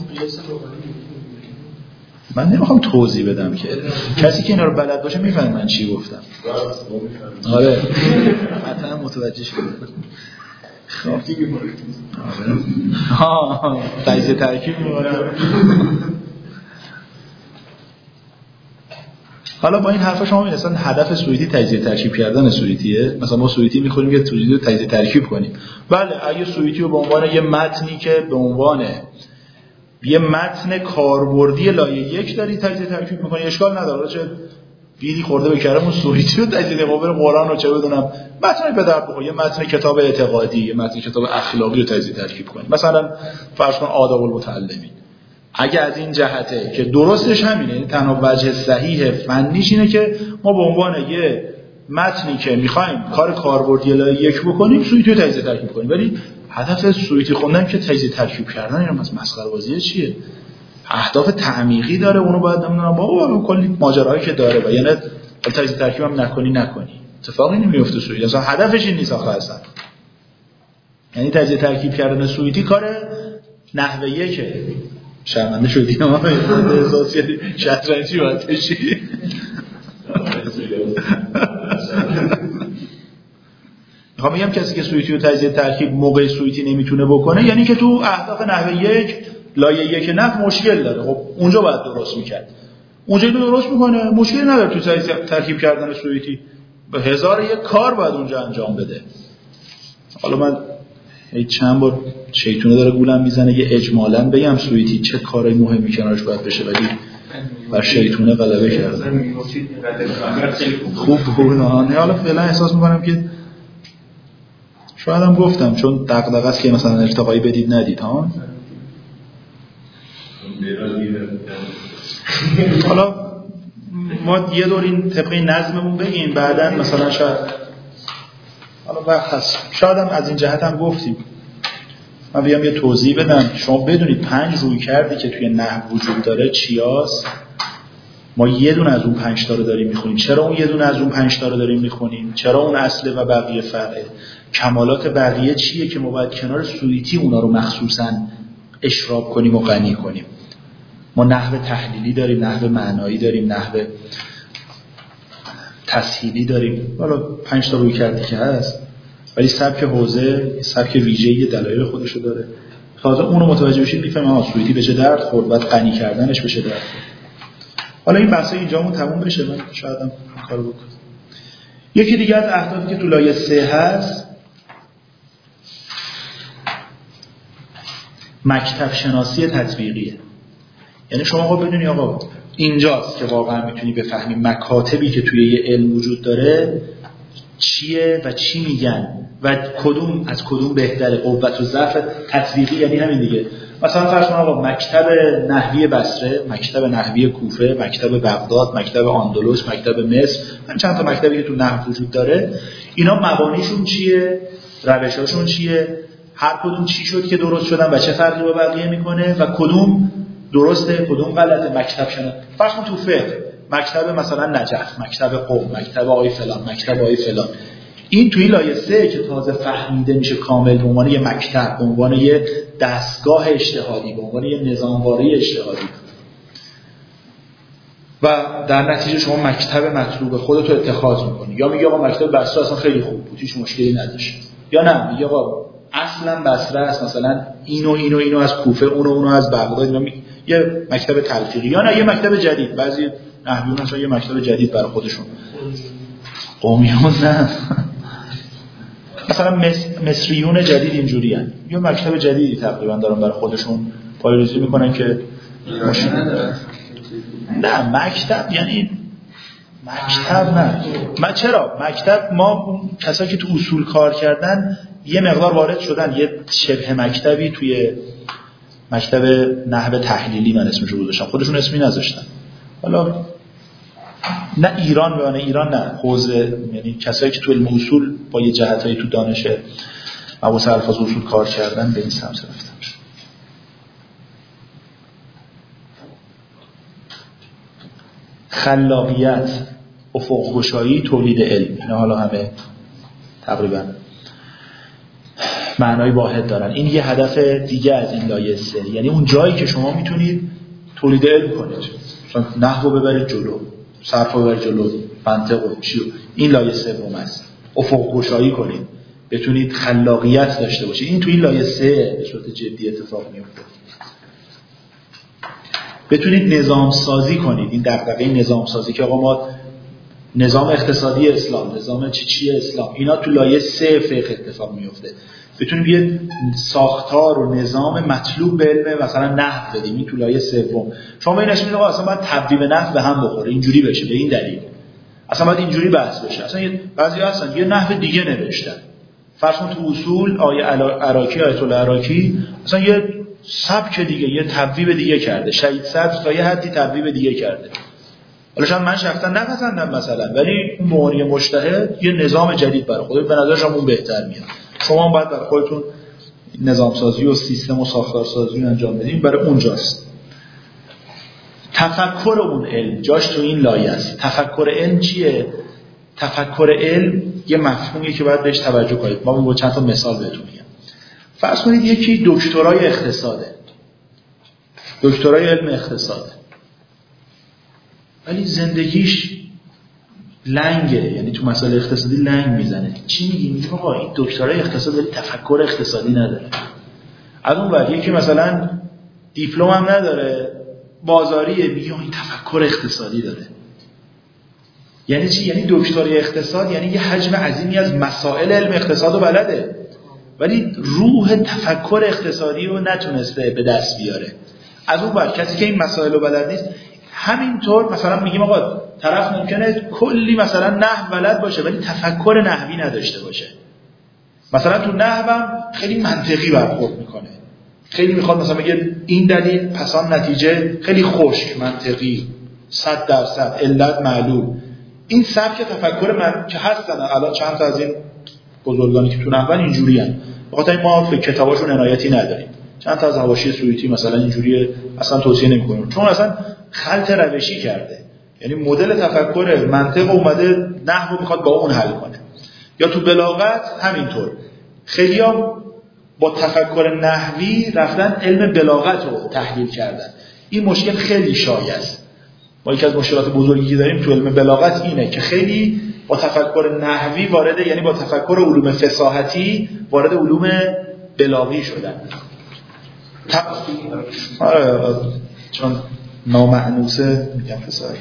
من نمیخوام توضیح بدم که کسی که اینا رو بلد باشه میفهمه من چی گفتم. آره حتما متوجه شده. خب دیگه آره ها تجزیه ترکیب می‌کنه. حالا با این حرفا شما می‌بینید اصلا هدف سویتی تجزیه ترکیب کردن سویتیه. مثلا ما سویتی می‌خوریم که سویتی رو تجزیه ترکیب کنیم. بله اگه سویتی رو به عنوان یه متنی که به عنوان یه متن کاربردی لایه یک داری تجزیه ترکیب می‌کنی اشکال نداره. چه بیلی خورده به کردم اون سویتی رو تجزیه مقابل قرآن رو چه بدونم متن به درد بخوره، یه متن کتاب اعتقادی، یه متن کتاب اخلاقی رو تجزیه ترکیب کنیم. مثلا فرض کن آداب المتعلمین، اگه از این جهته که درستش همینه، یعنی تنها وجه صحیح فنیش اینه که ما به عنوان یه متنی که می‌خوایم کار کاربردی لایه یک بکنیم سویتی رو تجزیه ترکیب کنیم، ولی هدف سویتی خوندن که تجزیه ترکیب کردن اینا مسخره بازیه چیه؟ اهداف تعمیقی داره، اونو باید نمیدونم با کلی ماجراهایی که داره و یعنی تجزیه ترکیب هم نکنی نکنی اتفاقی نمیفته سویتی اصلا هدفش این نیست آخه اصلا. یعنی تجزیه ترکیب کردن سویتی کار نحوه یکه. شرمنده شدی ها احساسی شطرنجی باید بشی. میخوام بگم کسی که سویتی و تجزیه ترکیب موقع سویتی نمیتونه بکنه یعنی که تو اهداف نحوه یک لایه یک نحو مشکل داره. خب اونجا باید درست میکرد، اونجا اینو درست میکنه مشکلی نداره تو ترکیب کردن سویتی، به هزار یک کار باید اونجا انجام بده. حالا من چند بار شیطونه داره گولم میزنه یه اجمالاً بگم سویتی چه کارهای مهمی کنارش باید بشه، ولی بر شیطونه غلبه کرده. خوب بود. حالا فعلا احساس میکنم که شاید هم گفتم چون دغدغه است که مثلا ارتقایی بدید ندید ها. حالا ما یه دور این طبق این نظممون بگیم بعداً مثلا شاید حالا وقت هست شاید هم از این جهت هم گفتیم. من بیام یه توضیح بدم شما بدونید پنج روی کردی که توی نحو وجود داره چیاست. ما یه دونه از اون پنج تا رو داریم میخونیم. چرا اون یه دونه از اون پنج تا رو داریم میخونیم؟ چرا اون اصله و بقیه فرعه؟ کمالات بقیه چیه که ما باید کنار سویتی اونا رو مخصوصاً اشراب کنیم و غنی کنیم؟ ما نحو تحلیلی داریم، نحو معنایی داریم، نحو تسهیلی داریم. حالا پنج تا روی کردی که هست، ولی سبک حوزه، سبک ویژه‌ای دلایل خودشو داره. تازه اونو متوجه بشید میفهمید آ سویتی بشه درد خورد، بعد غنی کردنش بشه درد خورد. حالا این بحث اینجامون تموم بشه، من شاید هم کارو بکنم. یکی دیگه از اهدافی که تو لایه سه هست مکتب شناسی تطبیقیه. یعنی شما آقا بدونی آقا اینجاست که واقعا میتونی بفهمی مکاتبی که توی یه علم وجود داره چیه و چی میگن و کدوم از کدوم بهتره، قوت و ضعف تطبیقی. یعنی همین دیگه. مثلا فرض کن آقا مکتب نحوی بصره، مکتب نحوی کوفه، مکتب بغداد، مکتب اندلس، مکتب مصر، من چند تا مکتبی که تو نحو وجود داره، اینا مبانیشون چیه، روشاشون چیه، هر کدوم چی شد که درست شدن و چه فرقی با بقیه میکنه و کدوم درسته کدوم غلطه. مکتب شناسی فرض کن تو فقه مکتب مثلا نجف، مکتب قم، مکتب آی فلان، مکتب آی فلان. این توی لایه سه که تازه فهمیده میشه کامل به عنوان یه مکتب، به عنوان یه دستگاه اجتهادی، به عنوان یه نظامواره اجتهادی و در نتیجه شما مکتب مطلوب خودت رو اتخاذ میکنی. یا میگی آقا مکتب بصره اصلا خیلی خوب بود، هیچ مشکلی نداشت. یا نه میگی آقا اصلا بصره است، مثلا اینو اینو اینو از کوفه، اونو اونو از بغداد، اینا می... یه مکتب تلفیقی. یا نه یه مکتب جدید، بعضی نحویون مثلا یه مکتب جدید برای خودشون. قومیون نه مثلا مصریون جدید اینجوریان، یه مکتب جدیدی تقریبا دارن برای خودشون پایه‌ریزی میکنن که مشکل نداره. نه مکتب یعنی مکتب نه ما چرا مکتب ما اون کسایی که تو اصول کار کردن یه مقدار وارد شدن، یه شبه مکتبی توی مکتب نحو تحلیلی من اسمشو گذاشتم، خودشون اسمی نذاشتن. حالا نه ایران و نه ایران نه حوزه، یعنی کسایی که تو علم اصول با یه جهتایی تو دانش مباحث الفاظ اصول کار کردن به این سمت رفتن. خلاقیت، افق گشایی، تولید علم، اینا حالا همه تقریبا معنای واحد دارن. این یه هدف دیگه از این لایه سه، یعنی اون جایی که شما میتونید تولید علم کنید، مثلا نحو ببرید جلو، صرف ببرید جلو، منطق و چی، این لایه سوم است. افق گشایی کنید، بتونید خلاقیت داشته باشید. این تو این لایه سه به صورت جدی اتفاق میفته. بتونید نظام سازی کنید، این دغدغه نظام سازی که آقا ما نظام اقتصادی اسلام، نظام چی چی اسلام، اینا تو لایه سه فقه اتفاق میفته. بتونید یه ساختار و نظام مطلوب به علم مثلا نحو بدیم، این تو لایه سوم. شما اینش میگید آقا اصلا باید تبدیل نحو به هم بخوره، اینجوری بشه، به این دلیل اصلا باید اینجوری بحث بشه. اصلا بعضیا هستن یه نحو دیگه نوشتن، فرض کن تو اصول آیه عراقی، آیت الله عراقی اصلا یه سبک دیگه، یه تبویب دیگه کرده، شهید صدر تا یه حدی تبویب دیگه کرده. حالا شاید من شخصا نپسندم مثلا، ولی اون مهری مجتهد یه نظام جدید برای خودت به نظرشم اون بهتر میاد. شما هم باید برای خودتون نظام سازی و سیستم و ساختار سازی انجام بدین، برای اونجاست. تفکر اون علم جاش تو این لایه است. تفکر علم چیه؟ تفکر علم یه مفهومیه که باید بهش توجه کنید. ما با چند تا مثال بهتون میگم. فرض کنید یکی دکترای اقتصاده، دکترای علم اقتصاده، ولی زندگیش لنگه، یعنی تو مسائل اقتصادی لنگ میزنه. چی میگی؟ میگه آقا این دکترای اقتصاد ولی تفکر اقتصادی نداره. از اون ور یکی مثلا دیپلم هم نداره، بازاریه، میگه این تفکر اقتصادی داره. یعنی چی؟ یعنی دکترای اقتصاد یعنی یه حجم عظیمی از مسائل علم اقتصاد رو بلده، ولی روح تفکر اقتصادی رو نتونسته به دست بیاره. از اون ور کسی که این مسائل رو بلد نیست، همینطور مثلا میگیم آقا طرف ممکنه کلی مثلا نحو بلد باشه ولی تفکر نحوی نداشته باشه. مثلا تو نحوم خیلی منطقی برخورد میکنه، خیلی میخواد مثلا بگه این دلیل پسان نتیجه، خیلی خشک منطقی، صد درصد علت معلوم. این سبک تفکر من که هستن الان چند تا از این بزرگانی که تو نحون اینجوریان، بخاطر ما به کتاباشون عنایتی نداریم. چند تا از حواشی سویتی مثلا اینجوریه، اصلا توصیه نمی‌کنم، چون اصلا خلط روشی کرده. یعنی مدل تفکر منطق اومده نحو میخواد با اون حل کنه. یا تو بلاغت همینطور، خیلی‌ها با تفکر نحوی رفتن علم بلاغت رو تحلیل کردن. این مشکل خیلی شایع است. ما یکی از مشکلات بزرگی که داریم تو علم بلاغت اینه که خیلی با تفکر نحوی وارد، یعنی با تفکر علوم فصاحتی وارد علوم بلاغی شدن. ت... آره چون نامعنوسه میگم فصاحتی.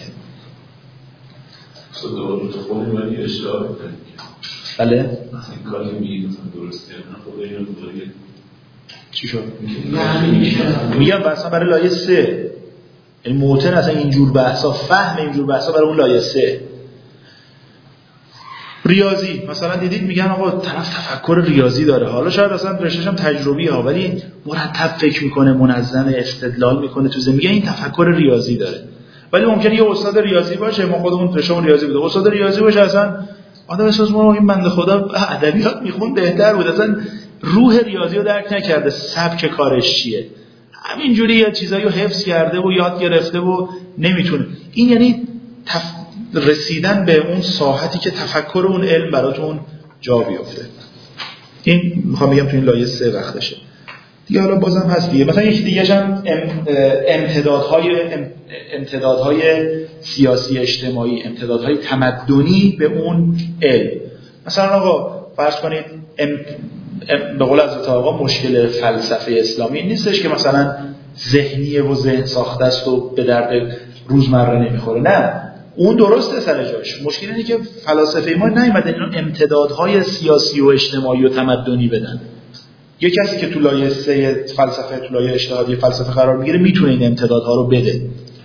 صدور تو خودی ولی اشتباه کنید. بله؟ این کاری میگید درسته نه خود اینو بزرگه. چی شد؟ میگم بحثا برای لایه سه، یعنی موتن اصلا اینجور بحثا، فهم اینجور بحثا برای اون لایه سه. ریاضی مثلا دیدید میگن آقا طرف تفکر ریاضی داره، حالا شاید اصلا رشته‌ش هم تجربی ها، ولی مرتب فکر میکنه، منظم استدلال میکنه تو زندگی، این تفکر ریاضی داره. ولی ممکنه یه استاد ریاضی باشه، ما خودمون رشته‌مون ریاضی بوده، استاد ریاضی باشه اصلا آدم احساس ما این بنده خدا ادبیات میخون بهتر بود، اصلا روح ریاضی رو درک نکرده، سبک کارش چیه، همینجوری یه چیزایی رو حفظ کرده و یاد گرفته و نمیتونه. این یعنی تف... رسیدن به اون ساحتی که تفکر اون علم براتون جا بیفته. این میخوام بگم تو این لایه سه وقتشه دیگه. حالا بازم هست دیگه، مثلا یکی دیگه هم امتدادهای امتدادهای سیاسی اجتماعی، امتدادهای تمدنی به اون علم. مثلا آقا فرض کنید ام... ام... به قول حضرت آقا مشکل فلسفه اسلامی نیستش که مثلا ذهنیه و ذهن ساخته است و به درد روزمره نمیخوره، نه اون درسته سر جاش. مشکل اینه که فلاسفه ما نیومدن اینا امتدادهای سیاسی و اجتماعی و تمدنی بدن. یک کسی که تو لایه سه فلسفه تو لایه اجتهادی فلسفه قرار میگیره میتونه این امتدادها رو بده.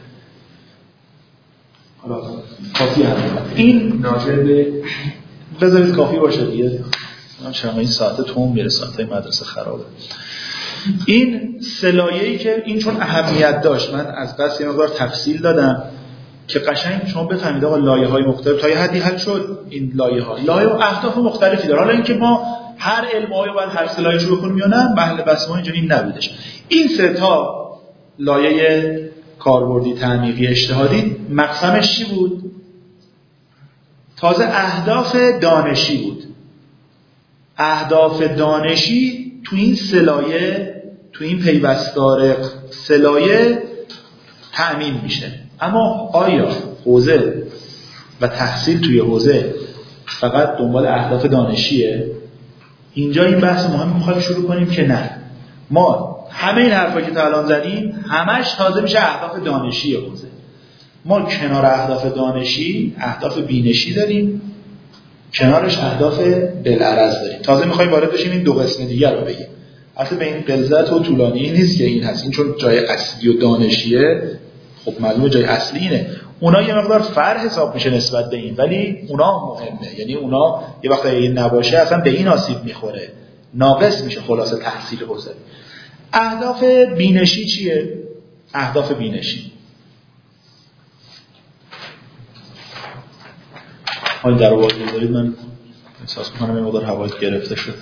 حالا کافی هم این ناظر به بذارید کافی باشه دیگه. من چرا این ساعت توم میره، ساعت مدرسه خرابه. این سلایه‌ای که این چون اهمیت داشت، من از قصد یه مقدار تفصیل دادم که قشنگ شما بفهمید آقا لایه‌های مختلف تا یه حدی حل شد. این لایه‌ها لایه و اهداف مختلفی داره. حالا اینکه ما هر علم‌هایی باید هر سلایه‌اش رو بخونیم یا نه، محل بحث ما اینجا این نبودش. این سه تا لایه کاربردی، تعمیقی، اجتهادی مقسمش چی بود؟ تازه اهداف دانشی بود. اهداف دانشی تو این سلایه، تو این پیوستار سلایه تأمین میشه. اما آیا حوزه و تحصیل توی حوزه فقط دنبال اهداف دانشیه؟ اینجا این بحث مهم میخوایم شروع کنیم که نه. ما همه این حرفایی که تا الان زدیم همش تازه میشه اهداف دانشی حوزه. ما کنار اهداف دانشی اهداف بینشی داریم، کنارش اهداف بالعرض داریم. تازه میخوایم وارد بشیم این دو قسم دیگر رو بگیم. اصلا به این غلظت و طولانی نیست که این هست، این چون جای اصلی و دانشیه خب معلومه جای اصلی اینه. اونا یه مقدار فرع حساب میشه نسبت به این، ولی اونا مهمه. یعنی اونا یه وقتی این نباشه اصلا به این آسیب میخوره، ناقص میشه خلاصه تحصیل حوزه. اهداف بینشی چیه؟ اهداف بینشی حال در واقع دارید. من احساس میکنم این مقدار هوایت گرفته شد.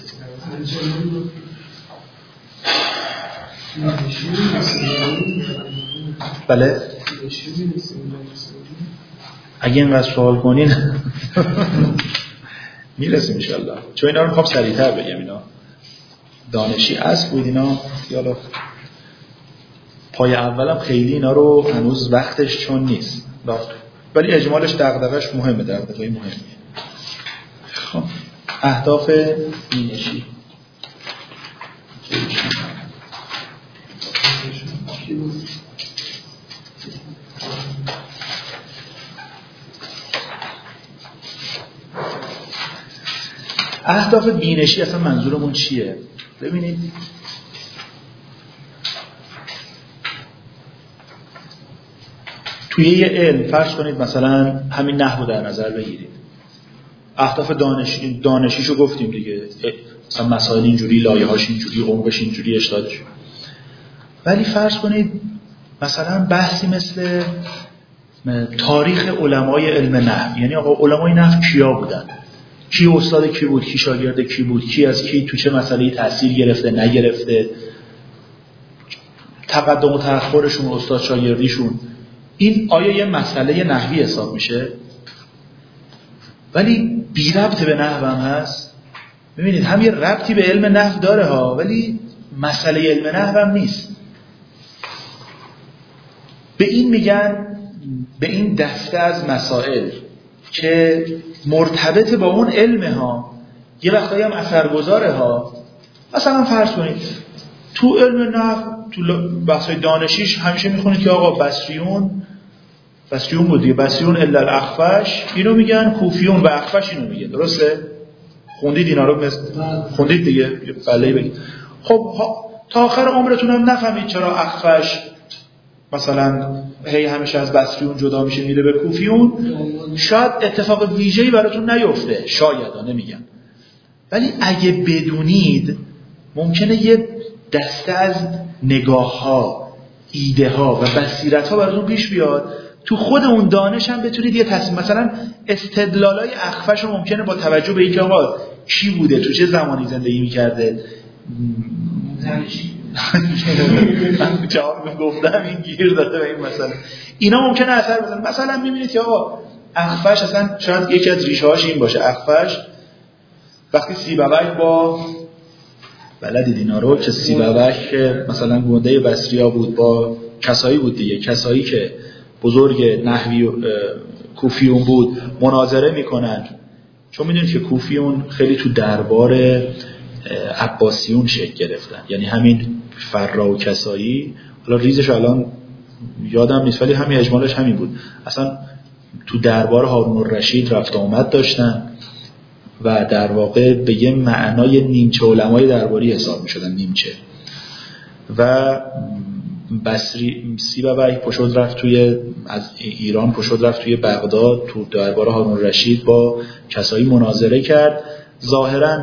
بله اگه اینقدر سوال کنین میرسیم انشالله، چون اینا رو میخوام سریعتر بگم. اینا دانشی اصل بود، اینا یالا پای اولم خیلی اینا رو هنوز وقتش چون نیست، ولی اجمالش دغدغش مهمه، دغدغه مهمیه. خب اهداف بینشی اهداف بینشی اصلا منظورمون چیه؟ ببینید توی یه علم فرض کنید مثلا همین نحو در نظر بگیرید. اهداف دانشی دانشیشو گفتیم دیگه، مثلا مسائل اینجوری، لایه‌هاش اینجوری، عمقش اینجوری، اشتهادش. ولی فرض کنید مثلا بحثی مثل تاریخ علمای علم نحو، یعنی آقا علمای نحو کیا بودن؟ کی استاد کی بود؟ کی شاگرد کی بود؟ کی از کی تو چه مسئله‌ای تحصیل گرفته نگرفته؟ تقدم و تأخرشون، استاد شاگردیشون. این آیا یه مسئله نحوی حساب میشه؟ ولی بی ربط به نحو هم هست. ببینید هم یه ربطی به علم نحو داره ها، ولی مسئله علم نحو هم نیست. به این میگن، به این دسته از مسائل که مرتبط با اون علم ها، یه وقتایی هم اثرگذاره ها. مثلا فرض کنید تو علم نحو، تو بحث‌های دانشیش همیشه میخونید که آقا بصریون بصریون بود دیگه، بصریون الا الاخفش اینو میگن، کوفیون و اخفش اینو میگن. درسته؟ خوندید اینا رو؟ خوندید دیگه؟ بله بگید. خب تا آخر عمرتون هم نفهمید چرا اخفش مثلا هی همیشه از بصریون جدا میشه میره به کوفیون. شاید اتفاق ویژه‌ای براتون نیفته، شاید ها نمیگم، ولی اگه بدونید ممکنه یه دسته از نگاه‌ها، ایده‌ها و بصیرت‌ها براتون پیش بیاد. تو خود اون دانش هم بتونید یه تصمیم، مثلا استدلالای اخفش رو ممکنه با توجه به اینکه آقا کی بوده، تو چه زمانی زندگی می‌کرده، من جواب گفتم این گیر داده به این مسئله، اینا ممکنه اثر بزنه. مثلا می‌بینید که آقا اخفش اصلا شاید یکی از ریشه‌هاش این باشه. اخفش وقتی سیبوک با بلدید اینا رو که سیبوک که مثلا گونده بصریا بود با کسایی بود دیگه، کسایی که بزرگ نحوی کوفیون بود مناظره میکنن، چون میدونید که کوفیون خیلی تو دربار عباسیون شکل گرفتن، یعنی همین فرا و کسایی، حالا ریزش الان یادم نیست ولی همین اجمالش همین بود. اصلا تو دربار هارون الرشید رفت آمد داشتن و در واقع به یه معنای نیمچه علمای درباری حساب می‌شدن. نیمچه و بصری سیبوی پشت رفت توی از ایران پشت رفت توی بغداد تو دربار هارون رشید با کسایی مناظره کرد. ظاهراً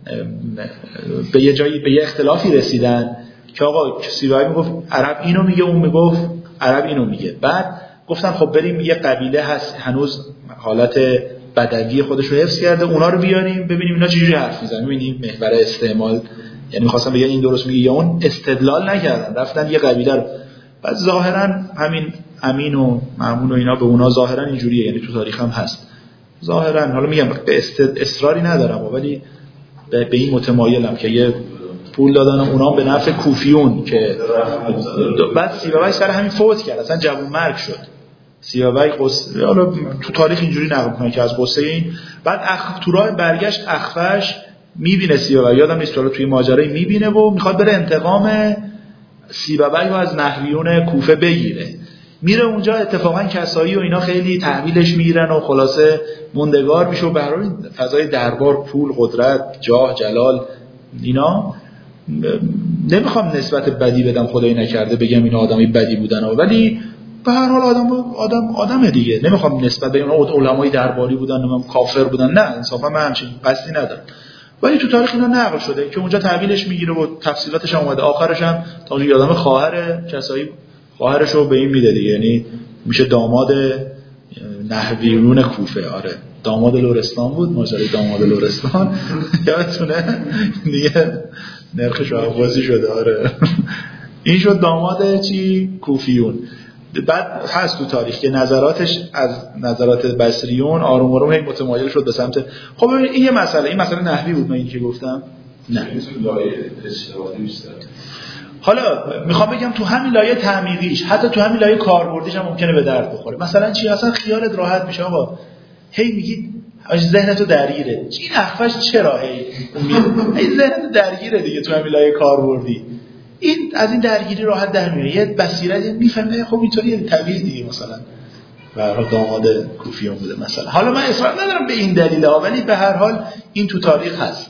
به یه جایی به یه اختلافی رسیدن که آقا سیبوی میگفت عرب اینو میگه، اون میگفت عرب اینو میگه. بعد گفتن خب بریم یه قبیله هست هنوز حالت بدوی خودش رو حفظ کرده، اونا رو بیاریم ببینیم اینا چجوری حرف میزنن. ببینیم محور استعمال، یعنی می‌خواستن بگن این درست میگه یا اون، استدلال نکردن، رفتن یه قبیله رو. بعد ظاهرا همین امین و مأمون و اینا به اونا ظاهرا اینجوریه، یعنی تو تاریخ هم هست ظاهرا. حالا میگم به اصراری ندارم ولی به این متمایلم که یه پول دادن اونا به نفع کوفیون که بعد سیبوی سر همین فوت کرد، اصلا جوون مرگ شد. سیبوی قصه حالا تو تاریخ اینجوری نقل می‌کنه که از قصه این بعد اخ تو راه برگشت اخفش میبینه سیبوی، یادم نیست حالا توی ماجرایی میبینه و میخواد بره انتقام سیبوی رو از نحویون کوفه بگیره. میره اونجا اتفاقا کسایی و اینا خیلی تحویلش میگیرن و خلاصه موندگار میشه و به هر حال فضای دربار، پول، قدرت، جاه، جلال اینا. نمیخوام نسبت بدی بدم، خدایی نکرده بگم اینا آدمی بدی بودن ولی به هر حال آدم آدم آدمه دیگه. نمیخوام نسبت به اونا علمای درباری بودن نمیدونم کافر بودن، نه انصافا من همچین قصدی ندارم. ولی تو تاریخ اینا نقل شده که اونجا تحویلش میگیره و تفصیلاتش هم اومده. آخرش هم تا یادم خواهر کسایی خواهرش رو به این میده دیگه، یعنی میشه داماد نحویون کوفه. آره داماد لرستان بود، ماجرای داماد لرستان یادتونه دیگه، نرخش عوضی شده. آره این شد داماد چی؟ کوفیون. بعد هست تو تاریخ که نظراتش از نظرات بصریون آروم آروم هی متمایل شد به سمت. خب این یه مسئله، این مسئله نحوی بود من این که گفتم نه. حالا میخوام بگم تو همین لایه تعمیقیش، حتی تو همین لایه کاربردیش هم ممکنه به درد بخوره. مثلا چی؟ اصلا خیالت راحت میشه آقا هی میگی ذهنتو درگیره این اخفش چرا هی هی ذهنتو درگیره دیگه تو همین لایه کاربردی. این از این درگیری راحت در میاد، یه بصیرت میفهمه خب اینطوریه طبیعی دیگه. مثلا به هر حال داماد کوفیون بوده مثلا. حالا من اصرار ندارم به این دلیل ها ولی به هر حال این تو تاریخ هست.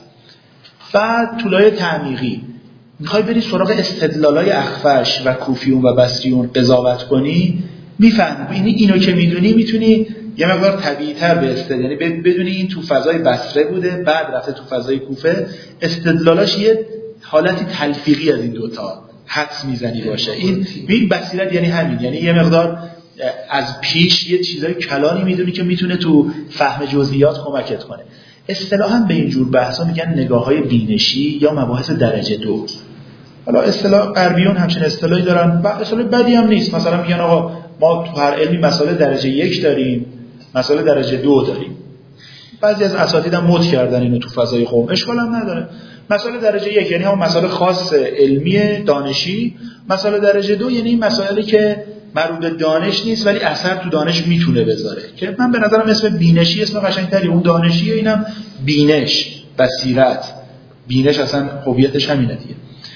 بعد تو لایه تعمیقی میخوای بری سراغ استدلالای اخفش و کوفیون و بصریون قضاوت کنی، میفهمی یعنی اینو که میدونی میتونی یه مقدار طبیعی‌تر به استدلال، یعنی بدونی این تو فضای بصره بوده بعد رفته تو فضای کوفه، استدلالاش یه حالتی تلفیقی از این دوتا حدس میزنی باشه. این این بصیرت یعنی همین، یعنی یه مقدار از پیش یه چیزای کلانی میدونی که میتونه تو فهم جزئیات کمکت کنه. اصطلاحاً به این جور بحثا میگن نگاه‌های بینشی یا مباحث درجه دو. حالا اصطلاح غربیون همچین اصطلاحی دارن و اصطلاح بدی هم نیست. مثلا میگن آقا ما تو هر علمی مسائل درجه یک داریم، مسائل درجه دو داریم. بعضی از اساتید هم مد کردن اینو تو فضای قوم، اشکال هم نداره. مسائل درجه یک یعنی هم مسائل خاص علمی دانشی، مسائل درجه دو یعنی این مسائلی که مربوط به دانش نیست ولی اثر تو دانش میتونه بذاره، که من به نظرم اسم بینشی اسم قشنگتری. اون دانشیه، اینم بینش، بصیرت. بینش اصلا هویتش همینه دیگه.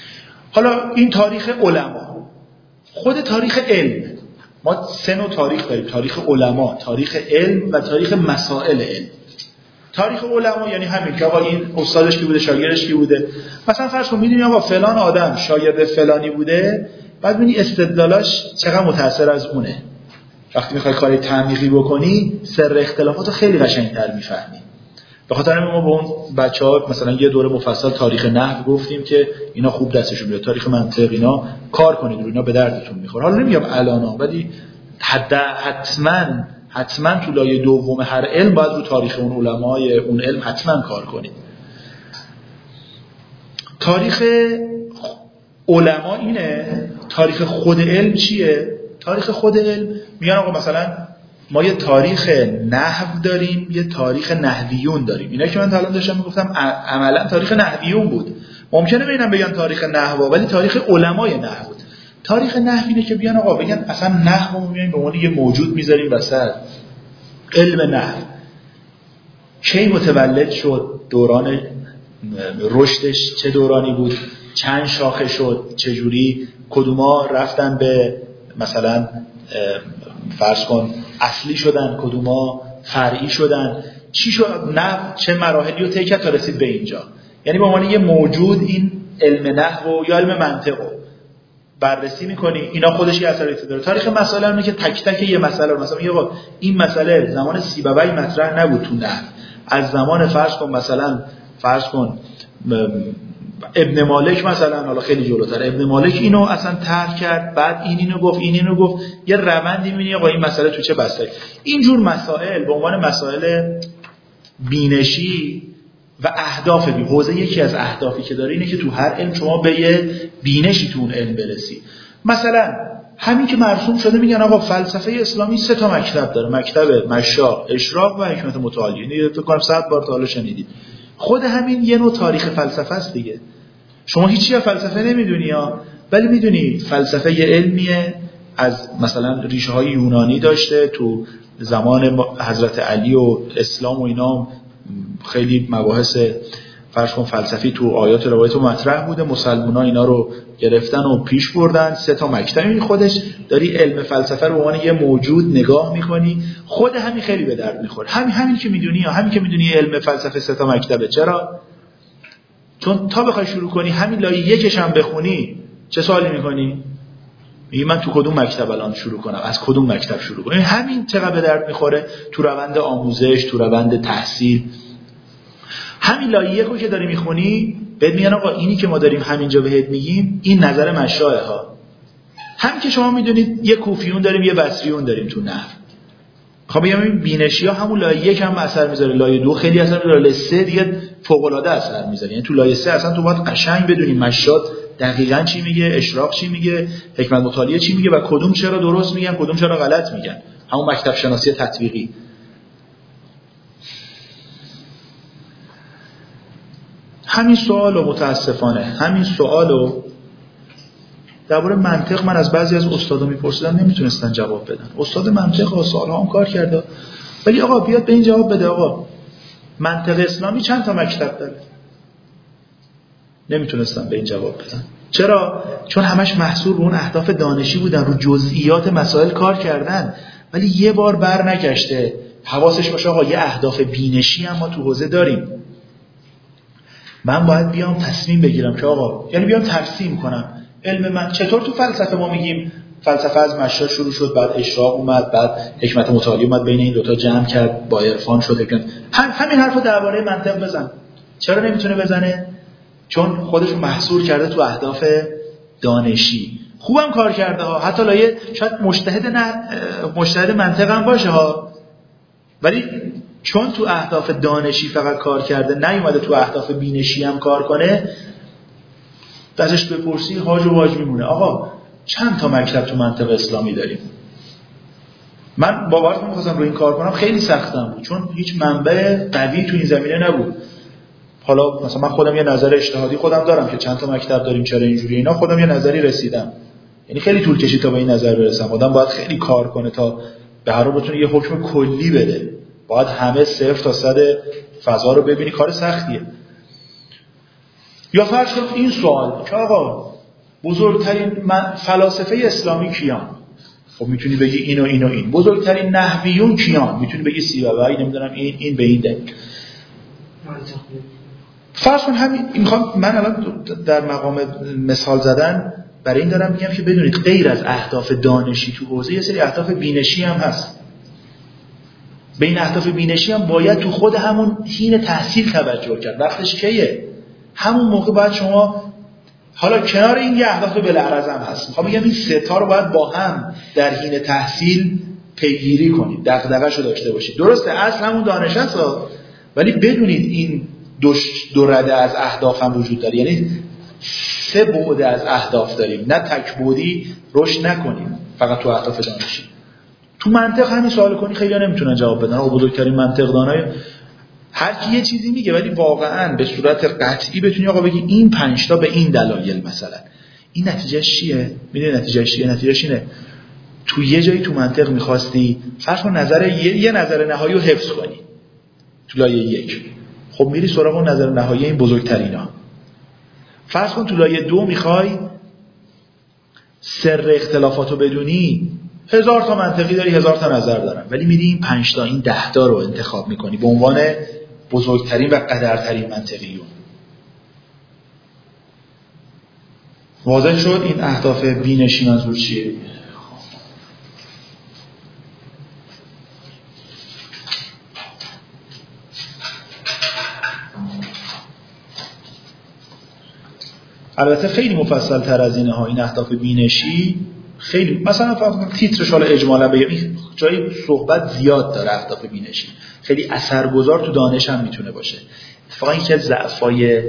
حالا این تاریخ علما، خود تاریخ علم، ما سه نوع تاریخ داریم: تاریخ علما، تاریخ علم و تاریخ مسائل علم. تاریخ علما یعنی همین که آقا این استادش کی بوده، شاگردش کی بوده. مثلا فرض کن میدونی آقا فلان آدم شاگرد فلانی بوده، بعد ببینی استدلالاش چقدر متأثر از اونه. وقتی میخوای کاری تعمیقی بکنی سر اختلافاتو خیلی قشنگ‌تر میفهمی. به خاطر همین ما با اون بچه‌ها مثلا یه دوره مفصل تاریخ نحو گفتیم که اینا خوب دستشون میاد، تاریخ منطق اینا کار کنید رو اینا به دردتون میخوره. حالا نمیگم الانا ولی حد حتما حتما تو لایه دوم هر علم باید رو تاریخ اون علمای اون علم حتما کار کنید. تاریخ علما اینه. تاریخ خود علم چیه؟ تاریخ خود علم میگن آقا مثلا ما یه تاریخ نحو داریم، یه تاریخ نحویون داریم. اینا که من تا الان داشتم میگفتم عملا تاریخ نحویون بود. ممکنه ببینم بگن تاریخ نحو ولی تاریخ علمای نحو بود. تاریخ نحو اینه که بیان آقا بگن اصلا نحو رو میایم به عنوان یه موجود میذاریم وسط. علم نحو کی متولد شد، دوران رشدش چه دورانی بود، چند شاخه شد، چه جوری، کدوما رفتن به مثلا فرض کن اصلی شدن، کدوما فرعی شدن، چی شد نحو چه مراحلی رو طی کرد تا رسید به اینجا. یعنی به عنوان یه موجود این علم نحو یا علم منطق رو بررسی می‌کنی، اینا خودش یه اثراتی داره. تاریخ مسائل اینه که تک تک یه مسئله رو مثلا میگه آقا این مسئله زمان سیبوی مطرح نبود تو نحو، از زمان فرض کن مثلا فرض کن ابن مالک مثلا، حالا خیلی جلوتر، ابن مالک اینو اصلا طرح کرد، بعد این اینو گفت، این اینو گفت، یه روندی می‌بینی آقا این مسئله تو چه بستری. اینجور مسائل به عنوان مسائل بینشی و اهداف بی حوزه، یکی از اهدافی که داره اینه که تو هر علم شما به یه بینشی تو اون علم برسی. مثلا همین که مرسوم شده میگن آقا فلسفه اسلامی سه تا مکتب داره، مکتب مشا، اشراق و حکمت متعالی. اینو فکر کنم صد بار تا حالا شنیدید. خود همین یه نوع تاریخ فلسفه است دیگه. شما هیچی از فلسفه نمیدونی ها، ولی میدونی فلسفه یه علمیه، از مثلا ریشه های یونانی داشته، تو زمان حضرت علی و اسلام و اینا خیلی مباحث فرض کن فلسفی تو آیات روایت مطرح بوده، مسلمان‌ها اینا رو گرفتن و پیش بردن. سه تا مکتب، این خودش داری علم فلسفه رو به عنوان یه موجود نگاه می‌کنی، خود همین خیلی به درد می‌خوره. همین همین که می‌دونی یا همین که می‌دونی علم فلسفه سه تا مکتبه. چرا؟ چون تا بخوای شروع کنی همین لایه یکش هم بخونی چه سوالی می‌کنی؟ میگی من تو کدوم مکتب الان شروع کنم، از کدوم مکتب شروع کنم. همین چقدر به درد می‌خوره تو روند آموزش، تو روند تحصیل. همین لایه یکو که داری میخونی بهت میگن آقا اینی که ما داریم همینجا بهت میگیم این نظر مشایخ ها. همین که شما میدونید یه کوفیون داریم یه بصریون داریم تو نحو. خب بگم این بینشی ها همون لایه یک هم اثر میذاره، لایه دو خیلی اثر میذاره، لایه سه دیگه فوق العاده اثر میذاره. یعنی تو لایه سه اصلا تو باید قشنگ بدونی مشات دقیقاً چی میگه، اشراق چی میگه، حکمت مطالعه چی میگه و کدوم چرا درست میگن کدوم چرا غلط میگن. همون مکتب شناسی تطبیقی. همین سوالو متاسفانه همین سوالو درباره منطق من از بعضی از استادا میپرسیدم نمیتونستن جواب بدن. استاد منطق و سالها هم کار کرده، ولی آقا بیاد به این جواب بده آقا منطق اسلامی چند تا مکتب داره. نمیتونستن به این جواب بدن. چرا؟ چون همش محصول رو اون اهداف دانشی بودن، رو جزئیات مسائل کار کردن، ولی یه بار بر نگشته حواسش باشه آقا یه اهداف بینشی هم ما تو حوزه داریم. من باید بیام تصمیم بگیرم که آقا، یعنی بیام ترسیم کنم علم من. چطور تو فلسفه ما میگیم فلسفه از مشا شروع شد، بعد اشراق اومد، بعد حکمت متعالی اومد، بین این دوتا جمع کرد، با عرفان شد. هم همین حرفو درباره منطق بزن. چرا نمیتونه بزنه؟ چون خودش محصور کرده تو اهداف دانشی. خوبم کار کرده ها، حتی لایه شاید مجتهد نه مجتهد منطق هم باشه ها، ولی چون تو اهداف دانشی فقط کار کرده، نیومده تو اهداف بینشی هم کار کنه، ازش بپرسی هاج و واج میمونه. آقا چند تا مکتب تو منطق اسلامی داریم؟ من باورتون می‌خواستم رو این کار کنم، خیلی سختم بود چون هیچ منبع قوی تو این زمینه نبود. حالا مثلا من خودم یه نظر اجتهادی خودم دارم که چند تا مکتب داریم، چرا اینجوری اینا، خودم یه نظری رسیدم. یعنی خیلی طول کشید تا به این نظر برسم. آدم باید خیلی کار کنه تا به هر حال بتونه یه حکم کلی بده. باید همه صفر تا صد فضا رو ببینی، کار سختیه. یا فرض کن این سوال که آقا بزرگترین فلاسفه اسلامی کیان؟ خب میتونی بگی این و این و این. بزرگترین نحویون کیان؟ میتونی بگی سیبوی، نمیدونم این این به این دلیل. فرض کن همین میخوام من الان در مقام مثال زدن برای این دارم میگم که بدونید غیر از اهداف دانشی تو حوزه یه سری اهداف بینشی هم هست. به این اهداف بینشی هم باید تو خود همون حین تحصیل توجه کرد. وقتش کیه؟ همون موقع باید شما، حالا کنار این یه اهداف بالعرض هم هست، میخوام بگم این سه تا رو باید با هم در حین تحصیل پیگیری کنید، دغدغه‌شو داشته باشید. درسته اصل همون دانش هست، ولی بدونید این دو دو رده از اهداف هم وجود داره. یعنی سه بعد از اهداف داریم، نه تک بعدی رشد نکنیم فقط تو اهداف دانشی. تو منطق همین سوال کنی خیلی‌ها نمیتونن جواب بدن. آقا بزرگترین منطق دانای هر کی یه چیزی میگه، ولی واقعا به صورت قطعی بتونی آقا بگی این پنج تا به این دلایل مثلا این نتیجهش چیه؟ میدونی نتیجهش چیه؟ نتیجهش اینه تو یه جایی تو منطق می‌خواستی فرض کن نظر یه, یه نظر نهایی رو حفظ کنی تو لایه یک، خب میری سراغ اون نظر نهایی این بزرگترینا. فرض کن تو لایه دو میخوای سر اختلافاتو بدونی، هزار تا منطقی داری، هزار تا نظر دارن، ولی میری این پنج تا این ده تا رو انتخاب میکنی به عنوان بزرگترین و قدرترین منطقیون. واضح شد این اهداف بینشی منظور چیه؟ البته خیلی مفصل تر از اینه ها این اهداف بینشی، خیلی مثلا فقط تیترش حالا اجمالا بگم جای صحبت زیاد داره. اهداف بینشی خیلی اثرگذار تو دانش هم میتونه باشه. اتفاقا یکی از ضعفای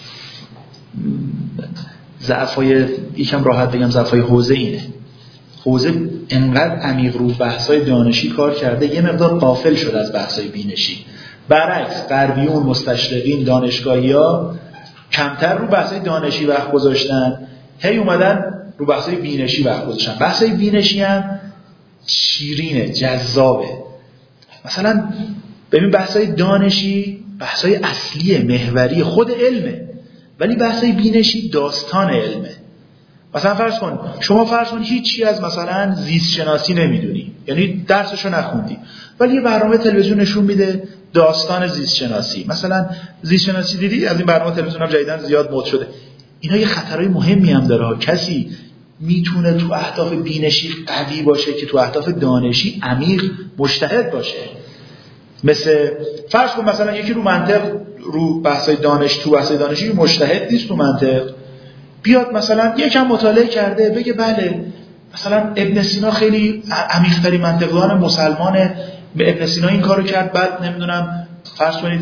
ضعفای یکم راحت بگم ضعفای حوزه اینه. حوزه انقدر عمیق رو بحث‌های دانشی کار کرده یه مقدار غافل شده از بحث‌های بینشی. برعکس غربیون، مستشرقین، دانشگاهی‌ها کمتر رو بحث‌های دانشی وقت گذاشتن، هی اومدن رو بحث‌های بینشی وقت گذاشتن. بحث‌های بینشی هم شیرینه، جذابه. مثلا ببین بحث‌های دانشی بحث‌های اصلی محوری خود علمه، ولی بحث‌های بینشی داستان علمه. مثلا فرض کن شما فرض کن هیچی از مثلا زیست شناسی نمیدونی، یعنی درسشو نخوندی، ولی یه برنامه تلویزیون نشون میده داستان زیست شناسی. مثلا زیست شناسی دیدی؟ از این برنامه تلویزیون هم جدیدن زیاد مد شده. اینا یه خطرهای مهمی هم داره. کسی میتونه تو اهداف بینشی قوی باشه که تو اهداف دانشی عمیق مجتهد باشه. مثل فرض کن مثلا یکی رو منطق رو بحثای دانش تو بحثای دانشی مجتهد نیست تو منطق، بیاد مثلا یکم مطالعه کرده بگه بله مثلا ابن سینا خیلی عمیق‌ترین منطقدان مسلمانه، به ابن سینا این کارو کرد، بعد نمیدونم فرض کنید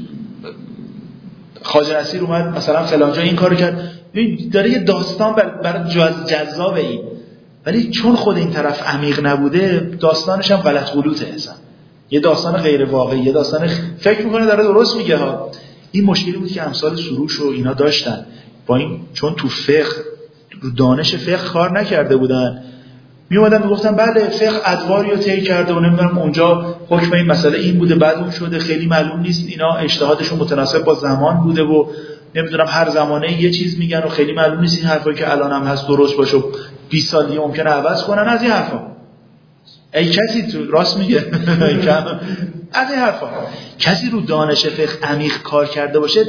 خواجه نصیر اومد مثلا فلان جا این کارو کرد، داره یه داستان برای جذابه این، ولی چون خود این طرف عمیق نبوده داستانش هم غلط غلوطه، اصلا یه داستان غیر واقعی، یه داستان فکر میکنه داره درست میگه ها. این مشکلی بود که امثال سروش و اینا داشتن با این، چون تو فقه رو دانش فقه کار نکرده بودن، می اومدن میگفتن بله فقه ادواری رو طی کرده و نمیدونم اونجا حکم این مسئله این بوده بعد اون شده، خیلی معلوم نیست اینا اجتهادشون متناسب با زمان بوده و نمیدونم هر زمانه یه چیز میگن و خیلی معلوم نیست این حرفایی که الان هم هست درست باشه و بیست سال دیگه ممکنه عوض کنن. از این حرفا ای کسی تو راست میگه از این حرفا کسی رو دانش فقه عمیق کار کرده باشه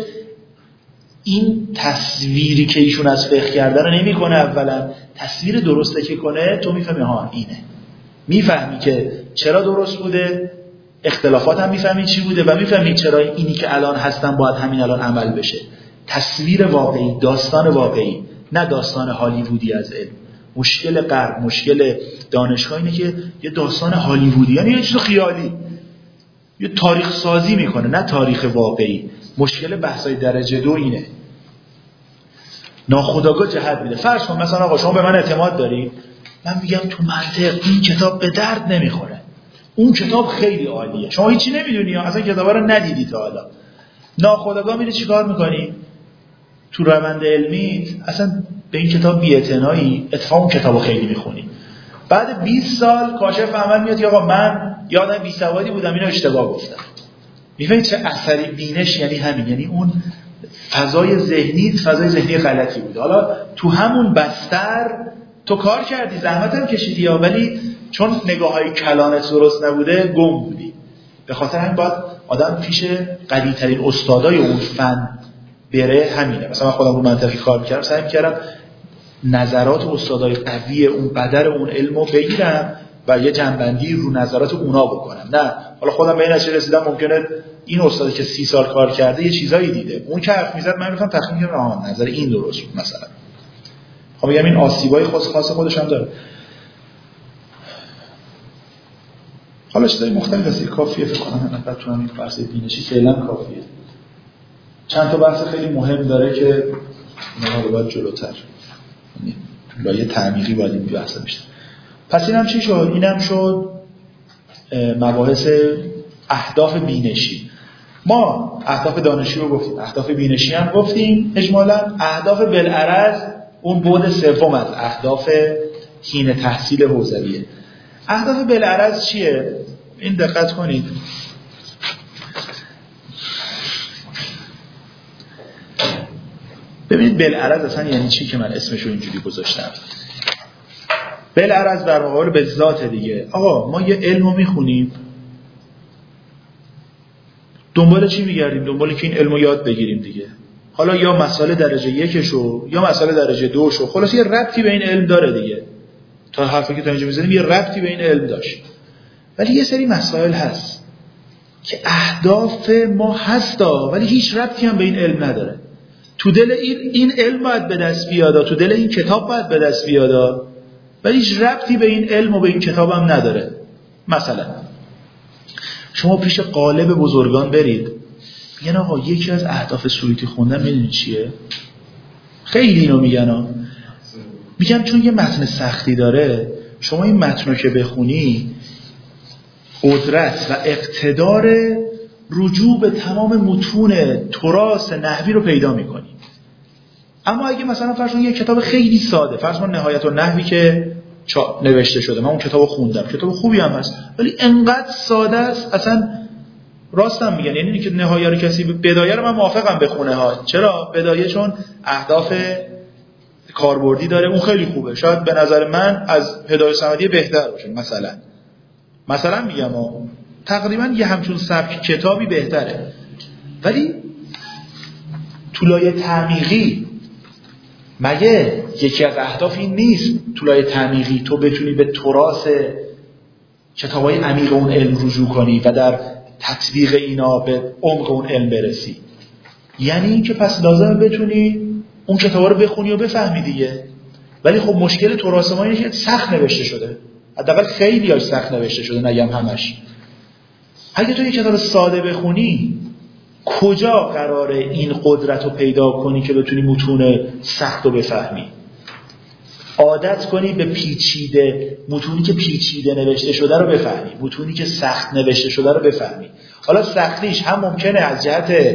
این تصویری که ایشون از فقه کرده رو نمیکنه، اولا تصویر درسته که کنه تو میفهمی ها اینه، میفهمی که چرا درست بوده، اختلافات هم میفهمی چی بوده و میفهمی چرا اینی که الان هستن باید همین الان عمل بشه. تصویر واقعی، داستان واقعی، نه داستان هالیوودی از علم. مشکل غرب، مشکل دانشگاه اینه که یه داستان هالیوودی، یعنی یه چیز خیالی، یه تاریخ سازی میکنه نه تاریخ واقعی. مشکل بحثای درجه دو اینه، ناخودآگاه جهت میده. فرض کن مثلا آقا شما به من اعتماد داری، من میگم تو منطق این کتاب به درد نمیخوره، اون کتاب خیلی عالیه، شما هیچی نمیدونی اصلا کتابا رو ندیدی تا حالا، ناخودآگاه میری چیکار میکنی تو روند علمی؟ اصلا به این کتاب بی‌اعتنایی، اتفاقا اون کتابو خیلی میخونی. بعد بیست سال کاشف عمل میاد که آقا من یادم بی‌سوادی بودم اینو اشتباه گفتم. میفهمید چه اثری بینش یعنی همین، یعنی اون فضای ذهنی فضای ذهنی غلطی بود. حالا تو همون بستر تو کار کردی، زحمت هم کشیدی، ولی چون نگاه‌های کلانت درست نبوده گم بودی. به خاطر همین باید آدم پیش قوی‌ترین استادای اون فن بره. همینه مثلا من خودم رو منطقی کار می‌کردم، سعی می‌کردم نظرات استادای قوی اون قدر اون علمو بگیرم و یه جنبندی رو نظرات اونا بکنم. نه حالا خودم به این نتیجه رسیدم ممکنه این استادی که سی سال کار کرده یه چیزایی دیده، اون که حرف میزد من میگم تخمین کنم آها نظر این درست بود مثلا. خب میگم این آسیبای خاص خاص خودش هم داره. حالا چیزای مختلف هست، کافیه فکر کنم من تو همین بحث بینشی فعلا کافیه. چند تا بحث خیلی مهم داره که ما رو باید جلوتر یعنی با یه تعمیقی باید این بحث بیشتر. پس اینم چی شد؟ اینم شد مباحث اهداف بینشی. ما اهداف دانشی رو گفتیم، اهداف بینشی هم گفتیم اجمالاً. اهداف بالعرض اون بعد سوم از اهداف حین تحصیل حوزویه. اهداف بالعرض چیه؟ این دقت کنید. ببینید بالعرض اصلا یعنی چی که من اسمش رو اینجوری گذاشتم. بالعرض در مقابل به ذات دیگه. آقا ما یه علمو میخونیم، دنبال چی میگردیم؟ دنبال که این علمو یاد بگیریم دیگه. حالا یا مسئله درجه یکشو یا مسئله درجه دوشو، خلاص یه ربطی به این علم داره دیگه. تا حرفی که تا اینجا میزنیم یه ربطی به این علم داشت. ولی یه سری مسائل هست که اهداف ما هستا ولی هیچ ربطی هم به این علم نداره. تو دل این این علم باید به دست بیاد، تو دل این کتاب باید به دست بیاد، ولی هیچ ربطی به این علم و به این کتاب هم نداره. مثلا شما پیش قالب بزرگان برید، میگن آقا یکی از اهداف سویتی خوندن میدونی چیه؟ خیلی اینو میگن ها. میگن چون یه متن سختی داره، شما این متن رو که بخونی قدرت و اقتدار رجوع به تمام متون تراث نحوی رو پیدا میکنی. اما اگه مثلا فرض کن یه کتاب خیلی ساده، فرض کن نهایت النحوی که نوشته شده، من اون کتابو خوندم، کتاب خوبی هم هست، ولی انقدر ساده است اصلا راستم میگن. یعنی اینکه نهایه رو کسی بدایه رو من موافقم بخونه ها. چرا؟ بدایه چون اهداف کاربردی داره، اون خیلی خوبه، شاید به نظر من از هدایت صمدی بهتر باشه. مثلا مثلا میگم ها، تقریبا یه همچون سبک کتابی بهتره. ولی طولای تعمیقی مگه یکی از اهداف این نیست؟ طولای تعمیقی تو بتونی به تراث کتابای عمیق اون علم رجوع کنی و در تطبیق اینا به عمق اون علم برسی. یعنی این که پس لازمه بتونی اون کتابا رو بخونی و بفهمی دیگه. ولی خب مشکل تراث ما اینه که سخت نوشته شده، حداقل خیلی هاش سخت نوشته شده، نگم همش. اگه تو یک کتاب ساده بخونی، کجا قراره این قدرت رو پیدا کنی که بتونی متون سخت رو بفهمی؟ عادت کنی به پیچیده، متونی که پیچیده نوشته شده رو بفهمی، متونی که سخت نوشته شده رو بفهمی. حالا سختیش هم ممکنه از جهت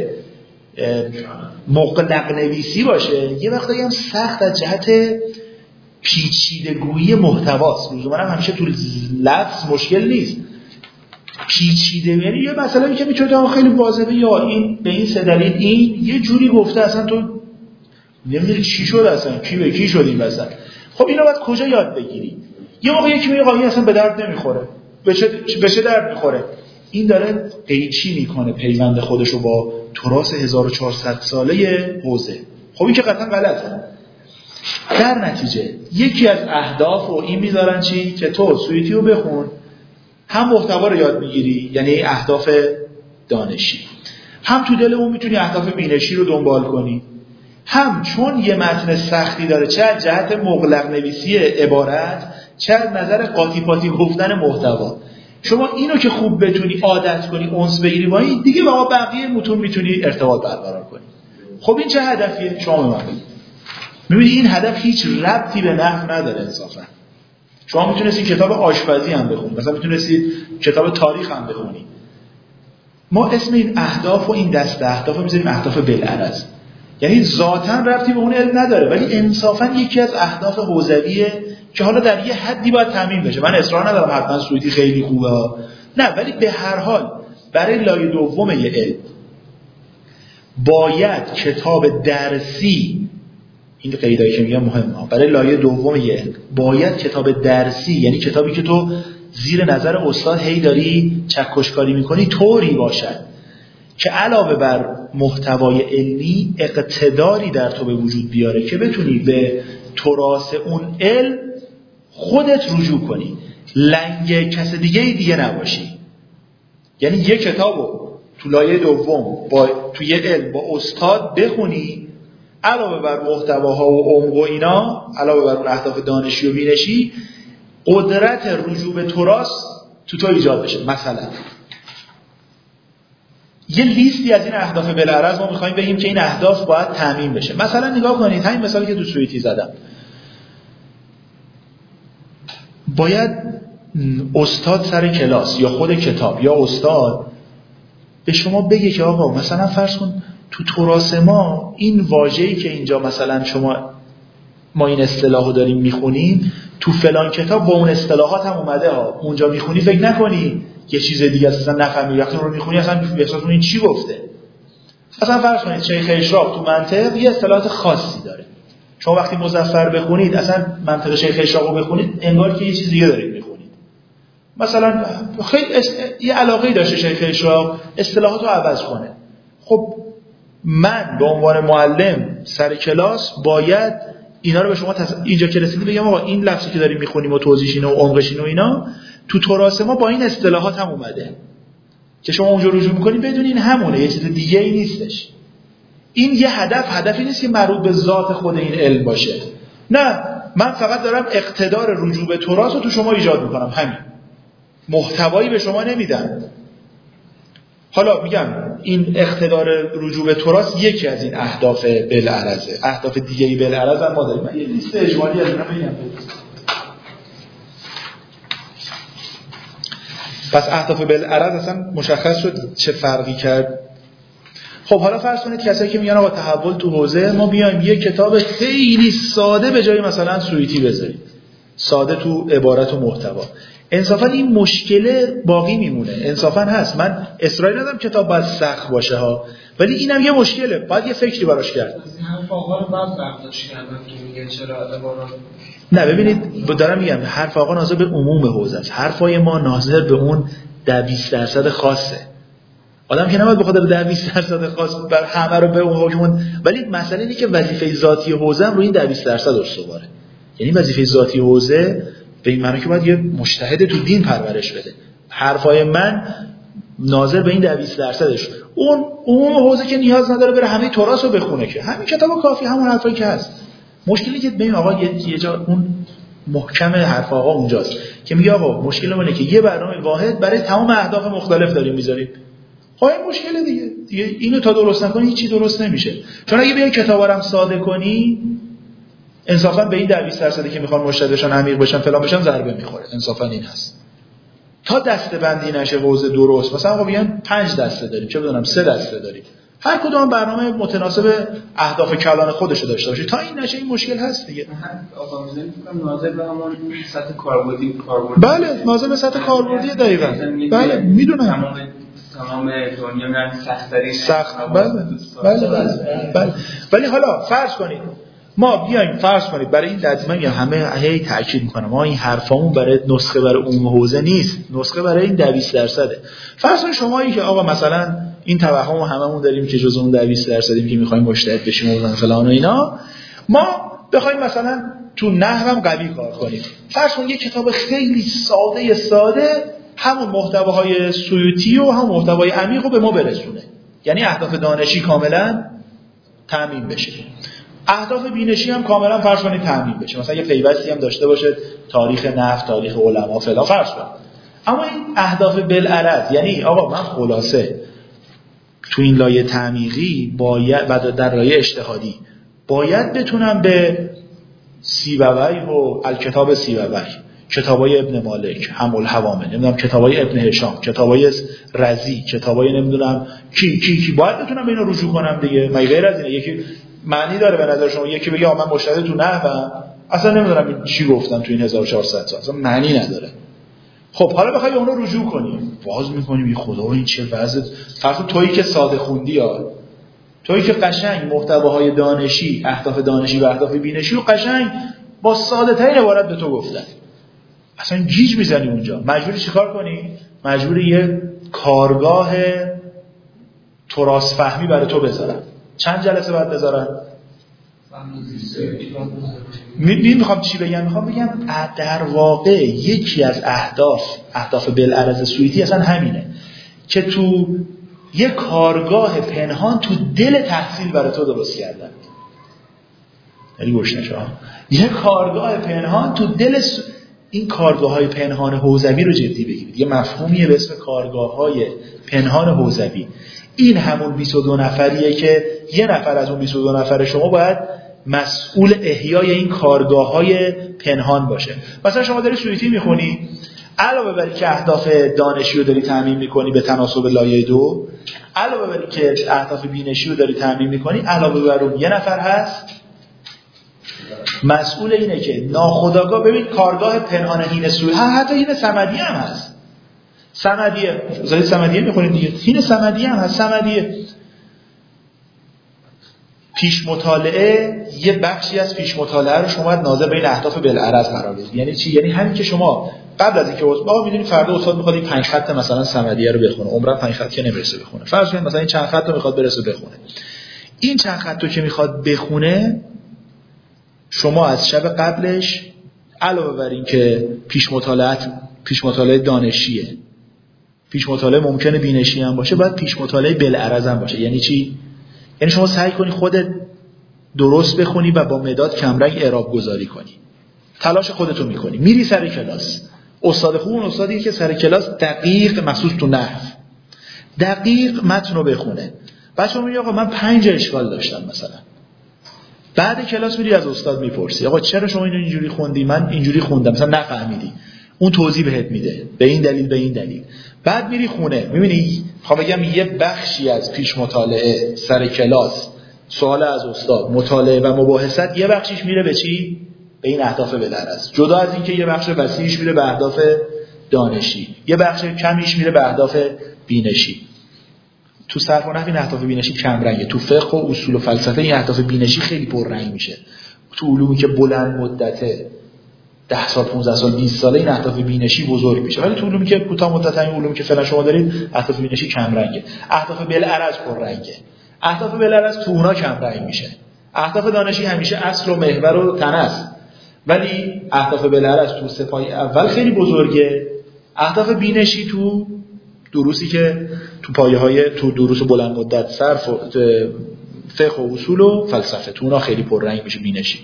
مقلق نویسی باشه، یه وقتایی هم سخت از جهت پیچیده گویی محتواست. لزوما هم همیشه تو لفظ مشکل نیست. پیچیده یعنی یه مسئله که میتونه خیلی واضحه، یا این به این سه دلیل این یه جوری گفته اصلا تو نمیدونی چی شد، اصلا کی به کی شد این وسط. خب اینو باید کجا یاد بگیری؟ یه موقع یکی میگه این اصلا به درد نمیخوره. به چه به چه درد میخوره؟ این داره قیچی میکنه پیوند خودش رو با تراث هزار و چهارصد ساله حوزه. خب این که قطعا غلطه. در نتیجه یکی از اهداف و این میذارن چی؟ که تو سویتی رو بخون، هم محتوا رو یاد میگیری، یعنی اهداف دانشی، هم تو دل اون میتونی اهداف بینشی رو دنبال کنی، هم چون یه متن سختی داره، چه از جهت مغلق نویسی عبارت، چه از نظر قاطی پاتی گفتن محتوا. شما اینو که خوب بتونی عادت کنی، انس بگیری با این، دیگه با بقیه متون میتونی ارتباط برقرار کنی. خب این چه هدفیه؟ شما من میبینی این هدف هیچ ربطی به نحو نداره انصافا. شما میتونستید کتاب آشپزی هم بخونید، مثلا میتونستید کتاب تاریخ هم بخونید. ما اسم این اهداف و این دست اهداف رو میذاریم اهداف بالعرض، یعنی ذاتاً ربطی به اون علم نداره، ولی انصافاً یکی از اهداف حوزویه که حالا در یه حدی باید تامین بشه. من اصرار ندارم حتما سویتی خیلی خوبه ها، نه، ولی به هر حال برای لایه دوم یه علم باید کتاب درسی، این قیدایی که میگم مهمه، برای لایه دوم یه علم باید کتاب درسی، یعنی کتابی که تو زیر نظر استاد هی داری چکشکاری میکنی، طوری باشد که علاوه بر محتوای علمی اقتداری در تو به وجود بیاره که بتونی به تراث اون علم خودت رجوع کنی، لنگ کس دیگه دیگه نباشی. یعنی یک کتابو تو لایه دوم با تو یه علم با استاد بخونی، علاوه بر محتواها و عمق و اینا، علاوه بر اون اهداف دانشی و بینشی، قدرت رجوع به تراث تو تو ایجاد بشه. مثلا یه لیستی از این اهداف بالعرض ما می‌خوایم بگیم که این اهداف باید تامین بشه. مثلا نگاه کنید همین مثالی که تو سویتی زدم، باید استاد سر کلاس یا خود کتاب یا استاد به شما بگه که آقا مثلا فرض کن تو تراث ما این واژه‌ای که اینجا مثلا شما ما این اصطلاحو داریم میخونیم، تو فلان کتاب با اون اصطلاحات هم اومده ها، اونجا میخونی فکر نکنی یه چیز دیگه اصلا نفهمی، وقتی رو میخونی اصلا احساس کنی این چی گفته. اصلا فرض کنید شیخ اشراق تو منطق یه اصطلاحات خاصی داره، شما وقتی مظفر بخونید اصلا منطق شیخ اشراق رو بخونید انگار که یه چیز دیگه دارید میخونید. مثلا خیلی اس... یه علاقه‌ای داشته شیخ اشراق اصطلاحات رو عوض کنه. خب من به عنوان معلم سر کلاس باید اینا رو به شما تص... اینجا که رسیدی بگم آقا این لفظی که داریم میخونیم و توضیحش اینه و عمقش اینه و اینا تو تراث ما با این اصطلاحات هم اومده که شما اونجا رجوع میکنید بدونین همونه، یه چیز دیگه ای نیستش. این یه هدف هدفی نیست که مربوط به ذات خود این علم باشه. نه، من فقط دارم اقتدار رجوع به تراث رو تو شما ایجاد میکنم، همین. محتوایی به شما نمیدم. حالا میگم این اقتدار رجوع به تراث یکی از این اهداف بالعرضه. اهداف دیگه‌ای بالعرض هم ما داریم. من یه لیست اجمالی از اینا بگم. پس اهداف بالعرض اصلا مشخص شد چه فرقی کرد. خب حالا فرض کنید کسایی که میگن آقا تحول تو حوزه، ما بیایم یه کتاب خیلی ساده به جای مثلا سویتی بذاریم، ساده تو عبارت و محتوا. انصافا این مشکل باقی میمونه. انصافا هست. من اصراری ندارم کتاب باید سخت باشه ها، ولی اینم یه مشکله، باید یه فکری براش کرد. از این حرف آقا رو بعد برداشت کردن که میگه چرا عبارات. نه ببینید دارم میگم حرف آقا ناظر به عموم حوزه است، حرفای ما ناظر به اون ده بیست درصد خاصه. آدم که نباید بخاطر ده بیست درصد خاص بر همه رو به اون حکم، ولی مسئله اینه که وظیفه ذاتی حوزه هم روی این ده بیست درصد استواره. یعنی وظیفه ذاتی حوزه به این معنی که باید یه مجتهد تو دین پرورش بده. حرفای من ناظر به این ده بیست درصدش. اون عموم حوزه که نیاز نداره بره همه تراث رو بخونه، که همین کتابا کافی، همون حرفایی که هست. مشکلی که ببین آقا یه, یه جا اون محکم حرف آقا اونجاست که میگه آقا مشکل اونه که یه برنامه واحد برای تمام اهداف مختلف داریم میذاریم. خب این مشکل دیگه. دیگه اینو تا درست نکنی هیچ چی درست نمیشه. چون اگه بیای کتابا رو هم ساده کنی، انصافا به این ده بیست درصدی که میخوان مشتهدشان عمیق بشن فلان بشن ضربه میخوره. انصافا این هست. تا دسته بندی نشه حوزه درست، مثلا آقا بیان پنج دسته داریم، چه بدونم سه دسته داریم، هر کدوم برنامه متناسب اهداف کلان خودش رو داشته باشه، تا این نشه این مشکل هست دیگه. آقا میذاریم فکر ناظر به همون سطح کاربردی کاربردی بله، ناظر به سطح کاربردی دقیقاً. بله میدونم. تمام دنیا میرن سخت‌ترین سخت. بله بله بله بله. ولی حالا فرض کنید ما بیایم فرض کنید برای این لازمه یا همه هی تاکید میکنم ما این حرفامون برای نسخه برای عموم حوزه نیست، نسخه برای این ده بیست درصده. فرض کنید شمایی که آقا مثلا این توهم هممون داریم که جزء اون ده بیست درصدیم که میخوایم مجتهد بشیم و فلان و اینا، ما بخوایم مثلا تو نحوم قوی کار کنیم، فرض کنید یه کتاب خیلی ساده ساده همون محتواهای سیوطی و همون محتوای عمیق رو به ما برسونه، یعنی اهداف دانشی کاملا تامین بشه، اهداف بینشی هم کاملا فرض کنید تامین بشه، مثلا یه پیوستی هم داشته باشه تاریخ نفت، تاریخ علما فلان فرض کنید. اما این اهداف بالعرض، یعنی آقا من خلاصه تو این لایه تعمیقی باید و در لایه اجتهادی باید بتونم به سیبوی و الکتاب سیبوی، کتابای ابن مالک، حمل الحوامل، نمیدونم کتابای ابن هشام، کتابای رضی، کتابای نمیدونم کی کی کی باید بتونم به اینا رجوع کنم دیگه. مگه غیر از اینه؟ یکی معنی داره به نظر شما یکی بگه من مجتهد تو نحوم اصلا نمیدونم چی گفتم تو این هزار و چهارصد تا، اصلا معنی نداره. خب حالا بخوای به اون رو رجوع کنیم، باز میکنیم خدا این چه وضع. فرض تویی که ساده خوندی ها، تویی که قشنگ محتواهای دانشی، اهداف دانشی و اهداف بینشی رو قشنگ با ساده ترین عبارت به تو گفتن، اصلا گیج میزنی اونجا، مجبوری چیکار کنی؟ مجبوری یه کارگاه تراث فهمی برای تو بذارن. چند جلسه بعد بذارن؟ می میخوام چی بگم؟ میخوام بگم در واقع یکی از اهداف اهداف بالعرض سویتی اصلا همینه که تو یه کارگاه پنهان تو دل تحصیل برای تو درست کردن. یعنی گوش نشه ها، یه کارگاه پنهان تو دل س... این کارگاه‌های پنهان حوزوی رو جدی بگیرید. یه مفهومیه به اسم کارگاه‌های پنهان حوزوی. این همون بیست و دو نفریه که یه نفر از اون بیست و دو نفر شما باید مسئول احیای این کارگاه‌های پنهان باشه. مثلا شما داری سویتی میخونی، علاوه بر که اهداف دانشی رو داری تامین میکنی به تناسب لایه دو، علاوه بر که اهداف بینشی رو داری تامین میکنی، علاوه بر اون یه نفر هست مسئول اینه که ناخودآگاه ببین کارگاه پنهان هین سویتی، حتی هین صمدی هم هست. صمدیه، زادی صمدیه میخونید دیگه، هین صمدی هم هست. صمدیه پیش مطالعه یه بخشی از پیش مطالعه رو شما ناظر به این اهداف بالعرض قرار بدید. یعنی چی؟ یعنی همین که شما قبل از اینکه آقا میدونید فردا استاد میخواد این پنج خط مثلا صمدیه رو بخونه، عمرن پنج خط که نمیرسه بخونه، فرض کنید مثلا این چند خط رو میخواد برسه بخونه. این چند خط رو که میخواد بخونه شما از شب قبلش علاوه بر این که پیش مطالعه پیش مطالعه دانشیه، پیش مطالعه ممکنه بینشی هم باشه، باید پیش مطالعه بالعرض هم باشه. یعنی چی؟ یعنی شما سعی کنی خودت درست بخونی و با مداد کمرنگ اعراب گذاری کنی. تلاش خودتو میکنی، میری سر کلاس. استاد خوب اون استادیه که سر کلاس دقیق مخصوص تو نحو دقیق متن رو بخونه. بچه‌ها میگه آقا من پنج اشکال داشتم مثلا. بعد کلاس میری از استاد میپرسی آقا چرا شما اینو اینجوری خوندی؟ من اینجوری خوندم، مثلا نفهمیدی. اون توضیح بهت میده به این دلیل به این دلیل. بعد میری خونه میبینی خب بگم یه بخشی از پیش مطالعه سر کلاس سوال از استاد مطالعه و مباحثت یه بخشیش میره به چی؟ به این اهداف بالعرض. جدا از اینکه یه بخش وسیعش میره به اهداف دانشی، یه بخش کمیش میره به اهداف بینشی. تو صرف و نحو این اهداف بینشی کم رنگه، تو فقه و اصول و فلسفه این اهداف بینشی خیلی پررنگ میشه. تو علومی که بلند مدته ده سال پانزده سال بیست ساله این اهداف بینشی بزرگ میشه، ولی تو علومی که کوتاه مدت این علومی که فعلا شما دارید اهداف بینشی کم رنگه. اهداف بالعرض پررنگه. اهداف بالعرض تو اونا کم رنگ میشه. اهداف دانشی همیشه اصل و محور و تنه است، ولی اهداف بالعرض تو سپای اول خیلی بزرگه. اهداف بینشی تو دروسی که تو پایه‌های تو دروس بلند مدت صرف و فقه و اصول و فلسفه تو اونا خیلی پررنگ میشه بینشی.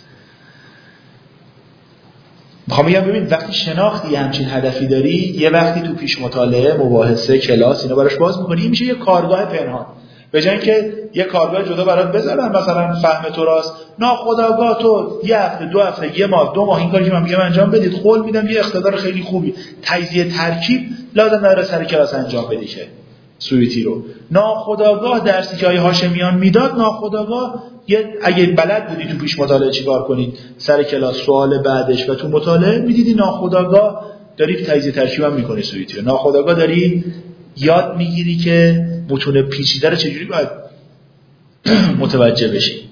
میخوام بگم ببین وقتی شناختی همچین هدفی داری، یه وقتی تو پیش مطالعه، مباحثه، کلاس اینا براش باز می‌کنی، این میشه یه کارگاه پنهان. به جای اینکه یه کارگاه جدا برات بذارن مثلا فهم تو راست، ناخودآگاه تو یه هفته دو هفته یه ماه دو ماه این کاری که من میگم انجام بدید، قول میدم یه اقتدار خیلی خوبی تجزیه ترکیب لازم نداره سر کلاس انجام بدی که سویتی رو. ناخودآگاه درسی که آیه هاشمیان میداد، ناخودآگاه یه اگه بلد بودی تو پیش مطالعه چیکار کنید سر کلاس سوال بعدش و تو مطالعه میدیدی ناخودآگاه داری تجزیه ترکیب هم میکنی سویتی رو، ناخودآگاه داری یاد میگیری که متون پیچیده رو چجوری باید متوجه بشی.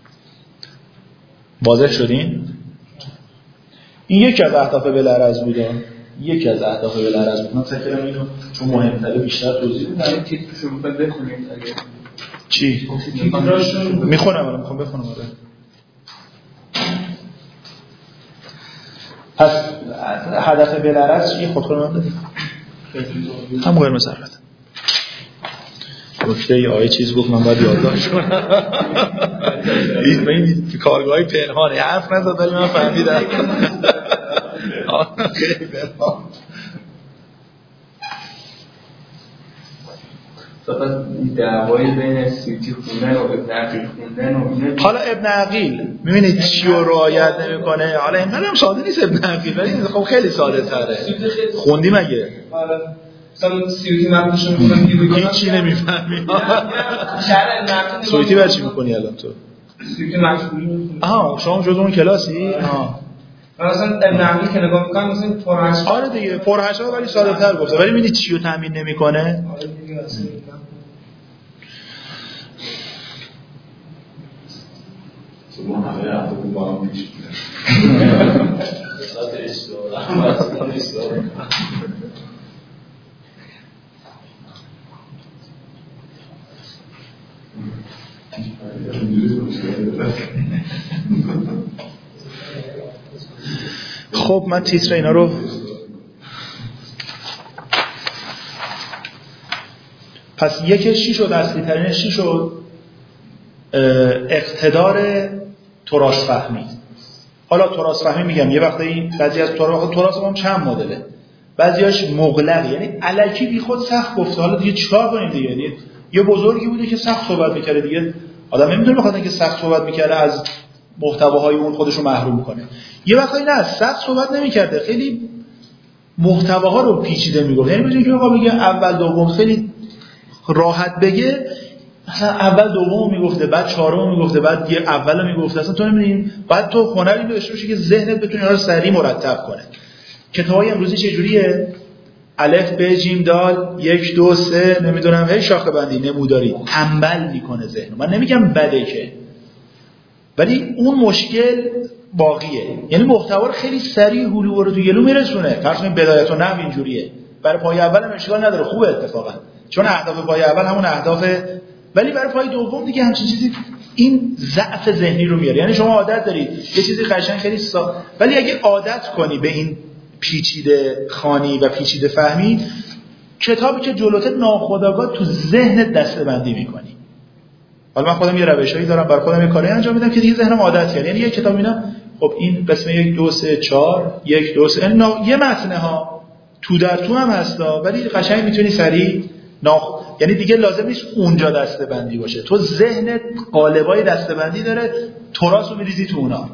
واضح شدین؟ این یکی از اهداف بالعرض بوده، یکی از اهداف بالعرض بود. من فکر کنم اینو چون مهم‌تره بیشتر توضیح بدم. این تیترشو می‌خواد بخونید اگه چی؟ میخونم الان میخوام بخونم. آره. پس هدف بالعرض چیه؟ خودخور من بدید. هم قرمز ضربت. نکته یه آیه چیز گفت من باید یادداشت کنم. این این کارگاهی پنهانه، حرف نزد ولی من فهمیدم. خیلی پنهان. فقط دعوای بین سویتی خوندن و ابن عقیل خوندن و اینه. حالا ابن عقیل میبینید چی رو رعایت نمیکنه. حالا اینقدر هم ساده نیست ابن عقیل، ولی خب خیلی ساده تره. خوندی مگه؟ آره. مثلا سویتی مبنیشون میکنم دیگه هیچی نمیفهمی. سویتی برای چی میکنی الان تو؟ سویتی مشغولی. آها شما جزو اون کلاسی؟ آها. مثلا ابن عقیل که نگاه میکنم مثلا پرهش. آره دیگه پرهش ولی ساده تر گفته، ولی میبینی چی رو تامین نمیکنه؟ آره دیگه اصلا ما همه هفته با هم پیش میرم ساعت اشتغال خب من تیتر اینا رو پس یکش چی شد؟ اصلی ترینش چی شد؟ اقتدار تراث فهمی. حالا تراث فهمی میگم یه وقتی بعضی از تراث تراث هم چند مدله، بعضیاش مغلق یعنی الکی بی خود سخت گفته. حالا دیگه چیکار کنیم دیگه؟ یعنی یه بزرگی بوده که سخت صحبت میکرده، دیگه آدم نمیتونه بخاطر اینکه سخت صحبت میکرده از محتواهای اون خودش رو محروم کنه. یه وقتی نه سخت صحبت نمیکرده، خیلی محتواها رو پیچیده میگفت. یعنی ببینید که آقا میگه اول دوم خیلی راحت بگه، مثلا اول دومو میگفته، بعد چهارمو میگفته، بعد یه اولو میگفته. اصلا تو نمیدونی بعد تو هنر اینو داشته باشی که ذهنت بتونه اینا رو سریع مرتب کنه. کتابای امروزی چه جوریه؟ الف ب جیم دال یک دو سه نمیدونم هی شاخه بندی نموداری تنبل میکنه ذهن. من نمیگم بده که، ولی اون مشکل باقیه. یعنی محتوا رو خیلی سریع هلو رو تو گلو میرسونه. فرض کنید بدایت النحو اینجوریه، برای پای اول هم اشکال نداره، خوبه اتفاقا، چون اهداف پای اول همون اهداف، ولی برای پای دوم دیگه همچین چیزی این ضعف ذهنی رو میاره. یعنی شما عادت دارید یه چیزی قشنگ خیلی سا... ولی اگه عادت کنی به این پیچیده خوانی و پیچیده فهمی، کتابی که جلوت ناخودآگاه تو ذهنت دسته‌بندی میکنی. حالا من خودم یه روشایی دارم، برای خودم یه کاری انجام میدم که دیگه ذهنم عادت کرد. یعنی یه کتاب میبینم خب این قسم یک دو سه چهار یک دو سه یعنی یه متنه ها تو در تو هم هستا، ولی قشنگ میتونی سریع ناخ... یعنی دیگه لازم نیست اونجا دسته‌بندی باشه، تو ذهنت قالبای دسته‌بندی داره، تراثو میریزی تو اونا.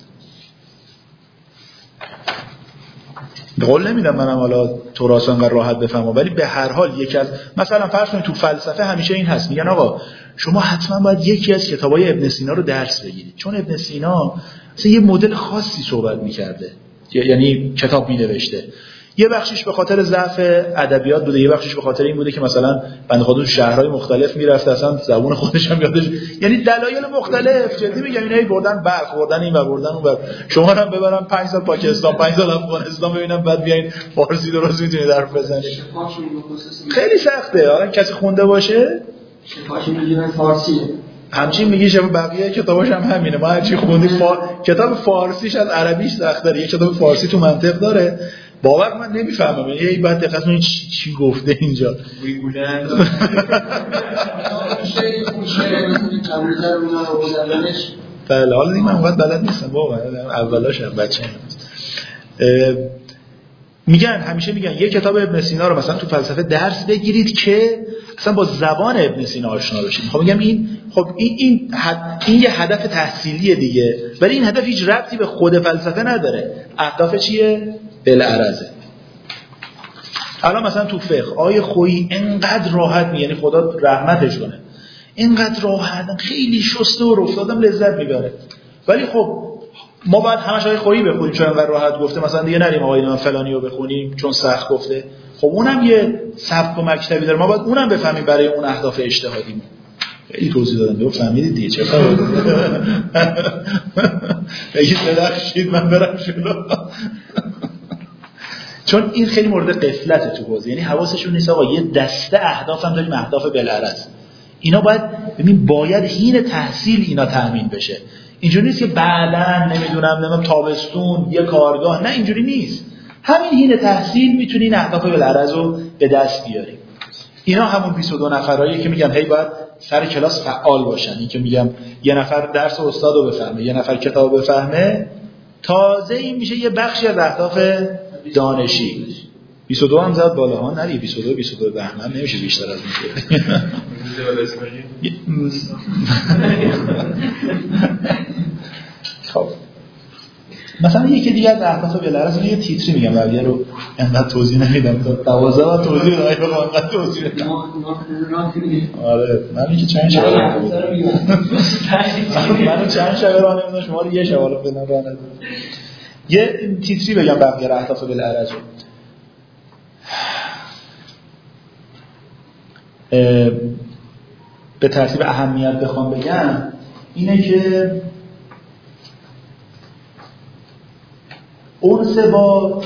قول نمیدم منم حالا تراث انقدر راحت بفهمم، ولی به هر حال یکی از مثلا فرض کنید تو فلسفه همیشه این هست، میگن آقا شما حتما باید یکی از کتابای ابن سینا رو درس بگیرید، چون ابن سینا مثلا یه مدل خاصی صحبت میکرده، یعنی کتاب مینوشته. یه بخشش به خاطر ضعف ادبیات بوده، یه بخشش به خاطر این بوده که مثلا بنده خدا تو شهرهای مختلف میرفته، اصلا زبون خودش هم یادش، یعنی دلایل مختلف. جدی میگم اینا بردن برق بردن این و بردن اون و شما هم ببرم پنج سال پاکستان پنج سال افغانستان ببینم بعد بیاین فارسی درست میتونید حرف بزنید. خیلی سخته. آره کسی خونده باشه شفاش میگه فارسیه، همچین میگی شما بقیه کتاباش هم همینه. ما هرچی خوندیم فا... کتاب فارسیش از عربیش سخت‌تره. یه کتاب فارسی تو منطق داره، باور من نمیفهمم، یعنی بعد دقت کنید چی, چی گفته اینجا. میگولن شی خوشه مثلا کاملا اونا رو بودنش. بله حالا من اونقدر بلد نیستم واقعا، اولاشم بچه‌ام. میگن همیشه میگن یه کتاب ابن سینا رو مثلا تو فلسفه درس بگیرید که اصلا با زبان ابن سینا آشنا بشید. خب میگم این خب این این, حد این یه هدف تحصیلیه دیگه، ولی این هدف هیچ ربطی به خود فلسفه نداره. اهداف چیه؟ بالعرضه. الان مثلا تو فقه آیه خویی انقدر راحت می، یعنی خدا رحمتش کنه، انقدر راحت خیلی شسته و رفتادم لذت میبره، ولی خب ما باید همش آیه خویی بخونیم چون انقدر راحت گفته، مثلا دیگه نریم آقای من فلانی رو بخونیم چون سخت گفته. خب اونم یه سبک و مکتبی داره، ما باید اونم بفهمیم برای اون اهداف اجتهادیمون. خیلی توضیح دادم دیگه فهمیدید دیگه چه خبره. بگید بدخشید من برم شلو. چون این خیلی مورد غفلته تو حوزه، یعنی حواسشون نیست آقا یه دسته اهداف هم داریم، اهداف بالعرض. اینا باید ببین باید حین تحصیل اینا تامین بشه. اینجوری نیست که بعداً نمیدونم نمیدونم تابستون یه کارگاه، نه اینجوری نیست. همین حین تحصیل میتونی این اهداف بالعرض رو به دست بیاری. اینا همون بیست و دو نفرایی که میگن هی باید سر کلاس فعال باشن، این که میگم یه نفر درس استاد رو بفهمه، یه نفر کتاب بفهمه، تازه این میشه یه بخشی از اهداف دانشی. بیست و دو هم زد بالا ها، نری بیست و دو بیست و دو بهمن نمیشه بیشتر از این. خب مثلا یکی دیگه از اهداف بالعرض یه تیتری میگم، بقیه رو انقدر توضیح نمیدم تا دوازده تا توضیح بدم، بخوام انقدر توضیح بدم. آره من اینکه چند شب راه نمیدم، منو چند شب راه نمیدم، شما رو یه شب راه بدم راه ندم. یه تیتری بگم بقیه اهداف بالعرض رو. به ترتیب اهمیت بخوام بگم اینه که اونس با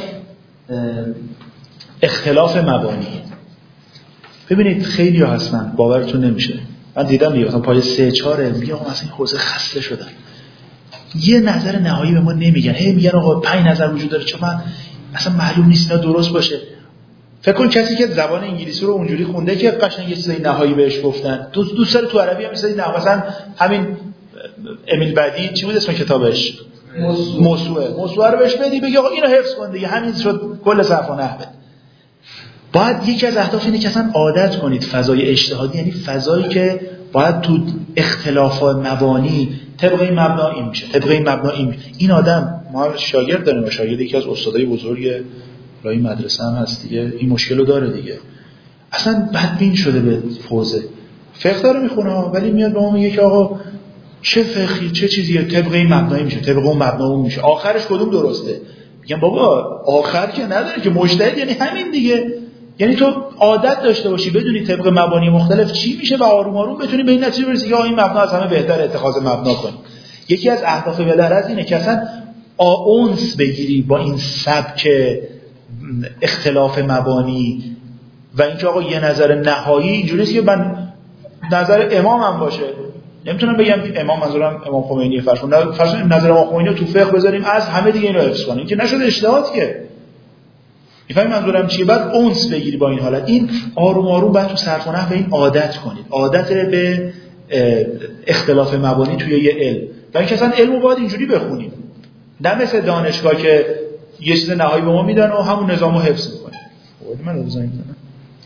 اختلاف مبانی. ببینید خیلی ها هستن باورتون نمیشه، من دیدم دیگه مثلا پای سه چاره میگه آقا مثلا این حوزه خسته شدن، یه نظر نهایی به ما نمیگن، هی میگن آقا پنج نظر وجود داره، چون من اصلا معلوم نیست اینا درست باشه. فکر کن کسی که زبان انگلیسی رو اونجوری خونده که قشنگ یه چیزای نهایی بهش گفتن، دوست دوست داره تو عربی هم چیزای نه، مثلا همین امیل بدی چی بود اسم کتابش؟ موسوعه. موسوعه رو بهش بدی بگی آقا اینو حفظ کن دیگه، همین شد کل صرف و نحو. باید یکی از اهداف اینه که اصلا عادت کنید فضای اجتهادی، یعنی فضایی که باید تو اختلاف مبانی طبق این مبنا این میشه، طبق این مبنا این میشه. این آدم ما شاگرد داریم، شاگرد یکی از استادای بزرگ رای مدرسه هم هست دیگه، این مشکل رو داره دیگه، اصلا بدبین شده به حوزه فقه داره میخونه ولی میاد به ما میگه که آقا چه فقهی چه چیزیه، طبق این مبنایی میشه، طبق اون مبنا اون میشه، آخرش کدوم درسته؟ میگم بابا آخر که نداره که، مجتهد یعنی همین دیگه، یعنی تو عادت داشته باشی بدونی طبق مبانی مختلف چی میشه و آروم آروم بتونی به این نتیجه برسی که این مبنا از همه بهتر اتخاذ مبنا کنی. یکی از اهداف بلغت اینه که اصلا آونس بگیری با این سبک اختلاف مبانی و اینکه آقا یه نظر نهایی اینجوریه که من نظر امامم باشه. نمیتونم بگم امام منظورم امام خمینی فرض کن فرض کن نظر امام خمینی رو تو فقه بذاریم از همه دیگه اینو حفظ کنیم که نشد اجتهاد که. میفهمی منظورم چیه؟ بعد اونس بگیری با این حالت. این آروم آروم بعد تو صرف و نحو به این عادت کنید. عادت به اختلاف مبانی توی یه علم. و اینکه اصلا علمو باید اینجوری بخونیم. نه مثل دانشگاه که یه چیز نهایی به ما میدن و همون نظامو حفظ می‌کنیم. خب من رو زنگ می‌زنم.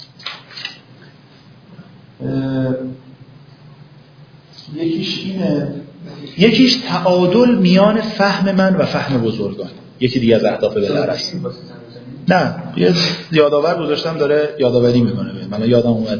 یکیش اینه، یکیش تعادل میان فهم من و فهم بزرگان. یکی دیگه از اهداف بلغت است. نه یه یادآور گذاشتم داره یادآوری میکنه. من یادم اومد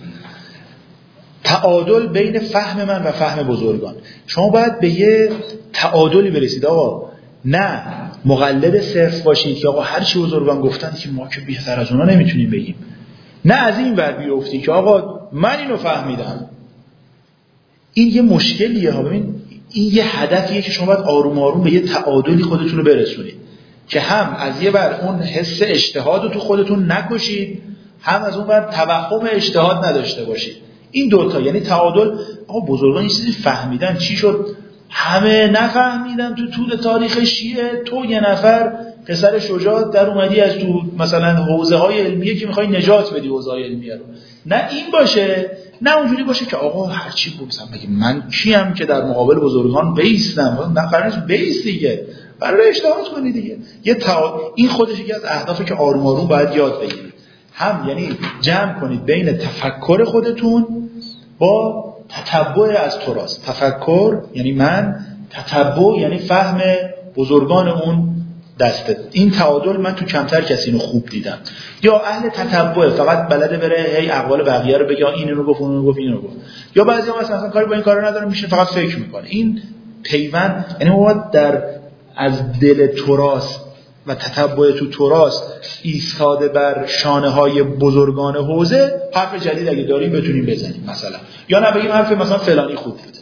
تعادل بین فهم من و فهم بزرگان. شما باید به یه تعادلی برسید آقا، نه مقلد صرف باشید که آقا هر چی بزرگان گفتن که ما که بهتر از اونا نمیتونیم بگیم، نه از این ور بیفتی که آقا من اینو فهمیدم. این یه مشکلیه ها. ببین این یه هدفیه که شما باید آروم آروم به یه تعادلی خودتون رو برسونید که هم از یه بر اون حس اجتهاد رو تو خودتون نکشید، هم از اون بر توهم اجتهاد نداشته باشید. این دوتا یعنی تعادل. آقا بزرگان یه چیزی فهمیدن، چی شد؟ همه نفهمیدن تو طول تاریخ شیعه. تو یه نفر پسر شجاع در اومدی از تو مثلا حوزه های علمیه که میخوای نجات بدی حوزه های علمیه رو. نه این باشه، نه اونجوری باشه که آقا هر چی بگم بگی من کیم که در مقابل بزرگان بیستم. نه فرنش بیست دیگه، برای اجتهاد کنی دیگه. یه تا... این خودش یکی از اهدافی که آروم آروم باید یاد بگیرید. هم یعنی جمع کنید بین تفکر خودتون با تتبع از تراث. تفکر یعنی من، تتبع یعنی فهم بزرگان اون دسته. این تعادل من تو کمتر کسی اینو خوب دیدم. یا اهل تتبع فقط بلده بره هی اقوال بقیه رو بگه این اینو گفت اون اینو گفت اینو گفت. یا بعضیا مثلا اصلا کاری با این کارا ندارن، میشه فقط فکر میکنه. این پیوند یعنی ما باید در از دل تراث و تتبع تو تراث ایستاده بر شانه های بزرگان حوزه حرف جدید اگه داریم بتونیم بزنیم مثلا، یا نه بگیم حرف مثلا فلانی خوب بود.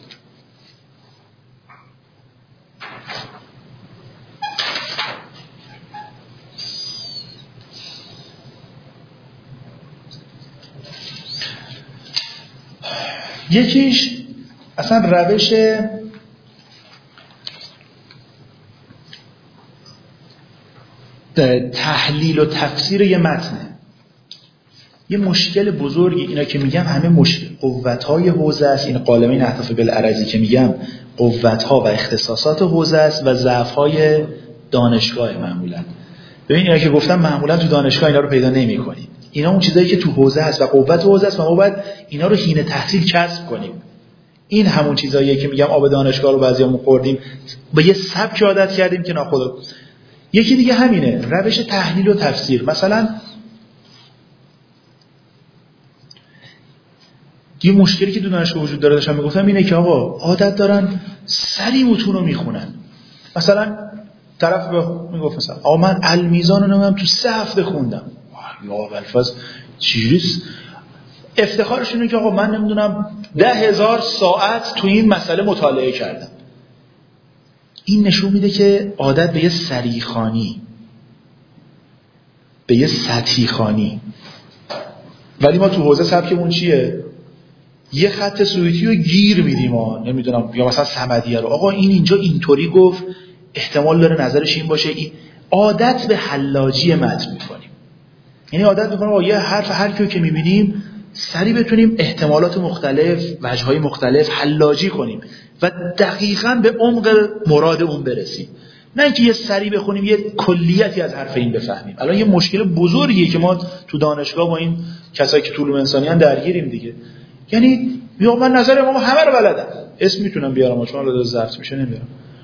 یکیش اصلا روش تحلیل و تفسیر یه متنه. یه مشکل بزرگی اینا که میگم همه مشکل قوت‌های حوزه است. این قالمین اهداف بالعرضی که میگم قوت‌ها و اختصاصات حوزه است و ضعف‌های دانشگاه معمولا. ببین اینا که گفتم معمولا تو دانشگاه اینا رو پیدا نمی‌کنید. اینا اون چیزایی که تو حوزه است و قوت حوزه است و ما باید اینا رو حین تحصیل کسب کنیم. این همون چیزاییه که میگم آب دانشگاه رو بعضیامون خوردیم، به یه سبک عادت کردیم که ناخودآگاه. یکی دیگه همینه، روش تحلیل و تفسیر. مثلا یه مشکلی که تو دانشگاه وجود داره داشتم میگفتم اینه که آقا عادت دارن سری متون رو میخونن. مثلا طرف به میگفت مثلا آقا من المیزان رو نمیدونم تو سه هفته خوندم. یا الفاظ چیریست. افتخارش اینه که آقا من نمیدونم ده هزار ساعت تو این مسئله مطالعه کردم. این نشون میده که عادت به یه سریخانی، به یه سطحی خانی. ولی ما تو حوزه سبکمون چیه؟ یه خط سویتی رو گیر میدیم ها، نمیدونم، یا مثلا صمدیه رو آقا این اینجا اینطوری گفت، احتمال داره نظرش این باشه. این عادت به حلاجی متن میکنیم. یعنی عادت میکنیم آقا یه حرف هر کیو که میبینیم سریع بتونیم احتمالات مختلف، وجه‌های مختلف حلاجی کنیم و دقیقاً به عمق مراد اون برسیم. نه اینکه یه سریع بخونیم یه کلیتی از حرف این بفهمیم. الان یه مشکل بزرگیه که ما تو دانشگاه با این کسایی که علوم انسانیان درگیریم دیگه. یعنی یا من نظر امام همه رو بلدم، اسم میتونم بیارم چون الان ضبط میشه نمیارم،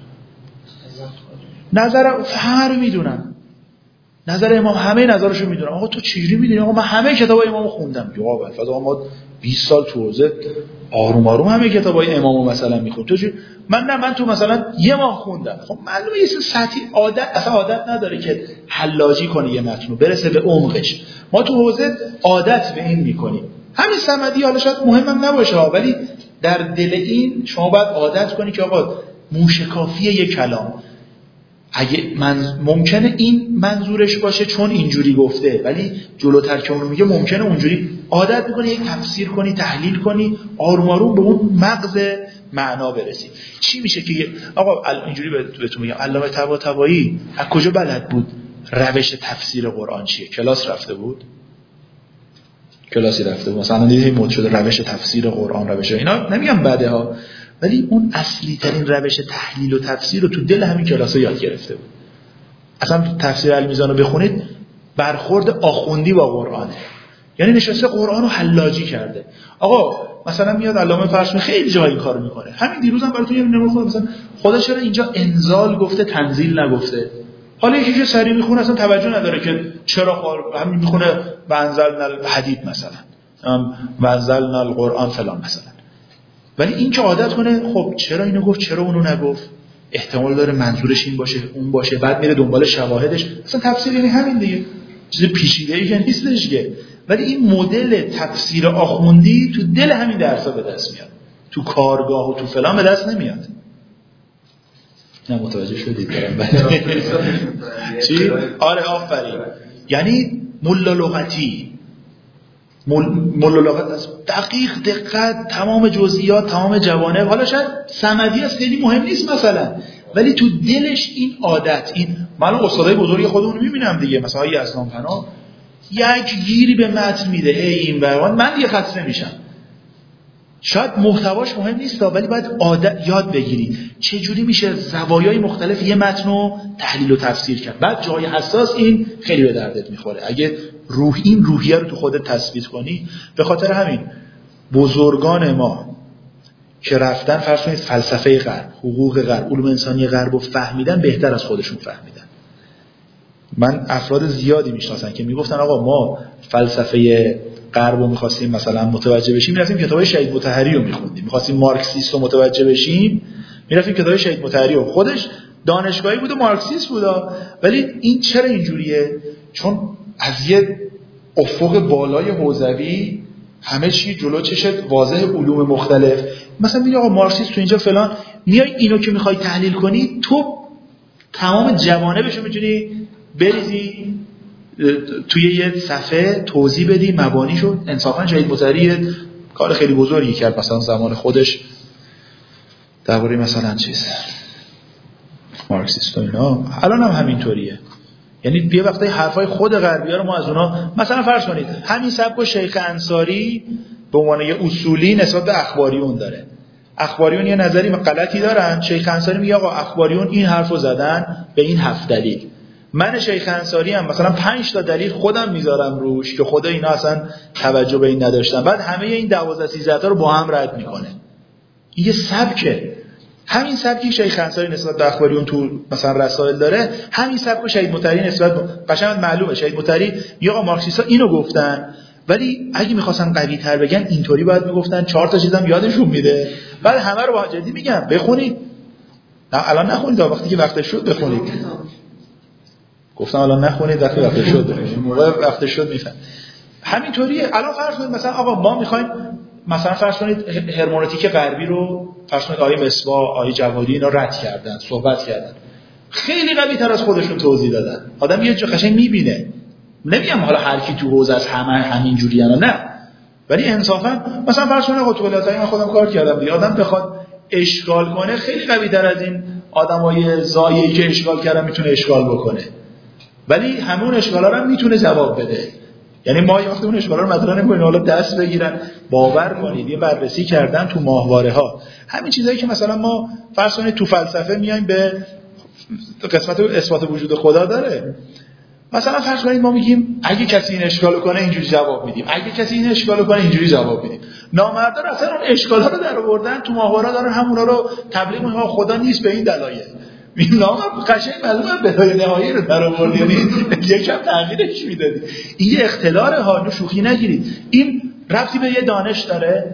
نظر همه رو میدونم، نظر امام همه نظرشو میدونم. آقا تو چجوری میدونی؟ آقا من همه کتابای امامو خوندم. جواب الفاظ آقا ما بیست سال تو حوزه آروم آروم همه کتابای امامو مثلا میخون. تو من نه من تو مثلا یه ماه خوندم. خب معلومه یه سطحی عادت اصلا عادت نداره که حلاجی کنه یه متن رو برسه به عمقش. ما تو حوزه عادت به این میکنیم. همین صمدی حالا شاید مهمم نباشه ولی در دل این شما باید عادت کنی که آقا موشکافی یک کلام اگه من ممکنه این منظورش باشه چون اینجوری گفته ولی جلوتر که اونو میگه ممکنه اونجوری عادت میکنی یک تفسیر کنی تحلیل کنی آروم آروم به اون مغز معنا برسی. چی میشه که آقا اینجوری بهتون میگم علامه طباطبایی از کجا بلد بود روش تفسیر قرآن چیه؟ کلاس رفته بود؟ کلاسی رفته بود مثلا دیدید مد شده روش تفسیر قرآن روش اینا نمیگم بده ها ولی اون اصلی ترین روش تحلیل و تفسیر رو تو دل همین کلاس‌ها یاد گرفته بود. اصلا تفسیر المیزان رو بخونید برخورد آخوندی با قرآنه. یعنی نشسته قرآن رو حلاجی کرده. آقا مثلا میاد علامه فرشمی خیلی جایی این کارو میکنه. همین دیروز هم براتون یه نمونه خودم مثلا خدا چرا اینجا انزال گفته تنزیل نگفته؟ حالا یکی که سری میخونه اصلا توجه نداره که چرا همین میخونه وانزلنا الحدید مثلا وانزلنا القرآن فلان مثلا. ولی این که عادت کنه خب چرا اینو گفت چرا اونو نگفت احتمال داره منظورش این باشه اون باشه بعد میره دنبال شواهدش. اصلا تفسیر یعنی همین دیگه چیز پیچیده‌ای که نیستش که. ولی این مدل تفسیر آخوندی تو دل همین درس‌ها به دست میاد تو کارگاه و تو فلان به دست نمیاد. نه متوجه شدید دارم چی؟ آره آفرین. یعنی ملا لغتی ملا لغت از دقیق دقت تمام جزئیات تمام جوانب. حالا شاید صمدی از خیلی مهم نیست مثلا ولی تو دلش این عادت این من استادای بزرگ خودمون میبینم دیگه مثلا یزدان پناه یک گیری به متن میده ای این بران من دیگه خسته میشم. شاید محتواش مهم نیست ولی باید عادت یاد بگیری چه جوری میشه زوایای مختلف یه متن رو تحلیل و تفسیر کرد. بعد جای حساس این خیلی به دردت میخوره اگه روح این روحیه رو تو خودت تثبیت کنی. به خاطر همین بزرگان ما که رفتن فرض کنید فلسفه غرب حقوق غرب علوم انسانی غرب رو فهمیدن بهتر از خودشون فهمیدن. من افراد زیادی میشناسن که میگفتن آقا ما فلسفه غرب رو می‌خواستیم مثلا متوجه بشیم می‌رفتیم کتابای شهید مطهری رو می‌خوندیم. می‌خواستیم مارکسیست رو متوجه بشیم می‌رفتیم کتابای شهید مطهری رو. خودش دانشگاهی بود و مارکسیست بود ولی این چرا اینجوریه؟ چون از یه افق بالای حوزوی همه چی جلو چشت واضح علوم مختلف مثلا میگه آقا مارکسیست تو اینجا فلان میای اینو که می‌خوای تحلیل کنی تو تمام جوانبشو می‌تونی بریزی توی یه صفحه توضیح بدی مبانیشو. انصافا شهید مطهری کار خیلی بزرگی کرد مثلا زمان خودش درباره مثلا چیز مارکسیست و اینا. الان هم همینطوریه یعنی یه وقتایی حرفای خود غربی‌ها رو ما از اونا مثلا فرض کنید همین سبک شیخ انصاری به عنوان یه اصولی نسبت به اخباریون داره. اخباریون یه نظری غلطی دارن شیخ انصاری میگه آقا اخباریون این حرفو زدن به این هفت دلیل. من شیخ انصاری هم مثلا پنج تا دلیل خودم میذارم روش که خدا اینا اصلا توجه به این نداشتن بعد همه این دوازده سیزده تا رو با هم رد میکنه. این یه سبکه. همین سبکی شیخ انصاری نسبت به اخباریون تو مثلا رسائل داره همین سبک شهید مطهری نسبت به قشنگ معلومه شهید مطهری میگه آقا مارکسیستا اینو گفتن ولی اگه میخواستن قوی تر بگن اینطوری باید میگفتن چهار تا چیزام یادشون میده بعد همه رو با جدی میگم بخونید. نه الان نخونید وقتی که وقتش شد بخونید. گفتم الان نخونید وقتی وقتش شد بخونید. موقع وقتش شد میفهم. همینطوریه. الان فرض کنید مثلا آقا ما میخوایم مثلا فرض کنید هرمنوتیک غربی رو فرض کنید آیه مصباح آیه جوادی اینا رد کردن صحبت کردن خیلی قوی تر از خودشون توضیح دادن. آدم یه جا قشنگ میبینه. نمیگم حالا هر کی تو حوزه از همه همین جوریه نه ولی انصافا مثلا فرض کنید آقا تو ولایت‌های من خودم کار کردم دیگه آدم بخواد اشغال کنه خیلی قوی تر از این آدمای زایعی که اشغال کردن میتونه اشغال بکنه ولی همون اشغالا رو هم میتونه جواب بده. یعنی ما یه وقت اون اشغالا رو مطرح نمی‌کنیم حالا دست بگیرن باور کنید یه بررسی کردن تو ماهواره‌ها همین چیزایی که مثلا ما فرض کنید تو فلسفه میایم به قسمت اثبات وجود خدا داره. مثلا فرض کنید ما میگیم اگه کسی این اشکالو کنه اینجوری جواب میدیم اگه کسی این اشکالو کنه اینجوری جواب میدیم. نامردا اصلا اون اشکالا رو در آوردن تو ماهواره دارن همونا رو تبلیغ میکنن خدا نیست به این دلایل. این نام قشنگ معلومه بدای نهایی رو در آورد یعنی یکم تغییرش میدادی. این یه اختلاره ها نو شوخی نگیرید. این ربطی به یه دانش داره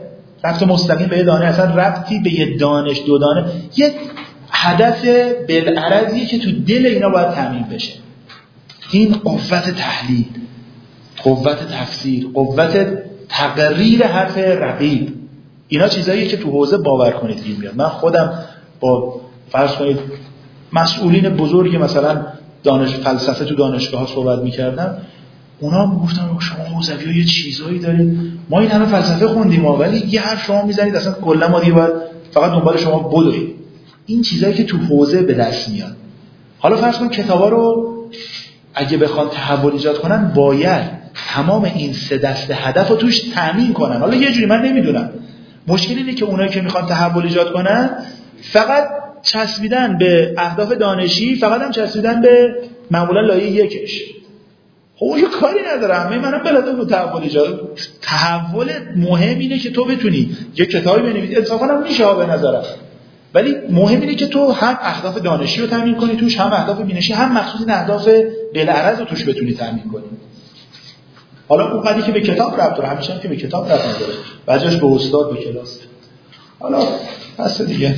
ربط مستقیم به یه دانه، اصلا ربطی به یه دانش دو دانه. یه هدف بالعرضیه که تو دل اینا باید تامین بشه. این قوت تحلیل، قوت تفسیر، قوت تقریر حرف رقیب، اینا چیزاییه که تو حوزه باور کنید گیر میاد. من خودم با فرض کنید مسئولین بزرگی مثلا دانش فلسفه تو دانشگاه‌ها صحبت می‌کردم، اونا میگفتن شما حوزوی‌ها یه چیزایی دارید، ما این همه فلسفه خوندیم ولی یه حرف شما میزنید اصلا کلا ما دیگه باید فقط دنبال شما بدویم. این چیزایی که تو حوزه به دست میاد. حالا فرض کن کتابا رو اگه بخوان تحول ایجاد کنن باید تمام این سه دسته هدف رو توش تامین کنن. حالا یه جوری من نمیدونم، مشکل اینه که اونایی که میخوان تحول ایجاد کنن فقط چسبیدن به اهداف دانشی، فقط هم چسبیدن به معمولا لایه یکش. خب اون کاری نداره، همه منم بلدم رو تحول ایجاد. تحول مهم اینه که تو بتونی یه کتابی بنویسی، انصافا هم میشه به نظرم، ولی مهم اینه که تو هم اهداف دانشی رو تامین کنی توش، هم اهداف بینشی، هم مخصوص اهداف بالعرض رو توش بتونی تامین کنی. حالا اون قضیه که به کتاب ربط داره، همیشه هم که به کتاب ربط نداره، بعضیش به استاد به کلاس. حالا پس دیگه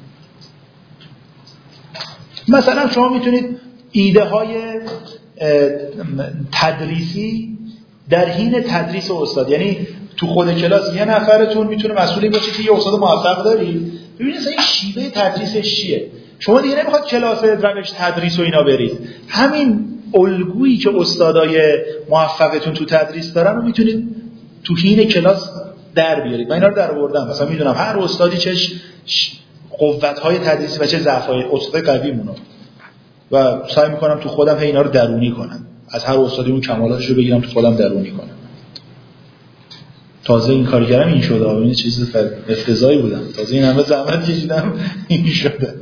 مثلا شما میتونید ایده های تدریسی در حین تدریس استاد، یعنی تو خود کلاس یه نفرتون میتونه مسئول این باشه که یه استاد موفق دارید، ببینید اصلا این شیوه تدریسش چیه. شما دیگه نمیخواد کلاس روش تدریس و اینا برید، همین الگویی که استادای موفقتون تو تدریس دارن رو میتونید تو حین کلاس در بیارید. من اینا رو در آوردم، مثلا میدونم هر استادی چه قوت‌های تدریسی و چه ضعف‌های استاد قویمونه و سعی میکنم تو خودم اینا رو درونی کنم، از هر استادی اون کمالاتش رو بگیرم تو خودم درونی کنم. تازه این کاری کردم این شده، این چیز افتضاحی بودم، تازه این همه زحمت کشیدم این شده.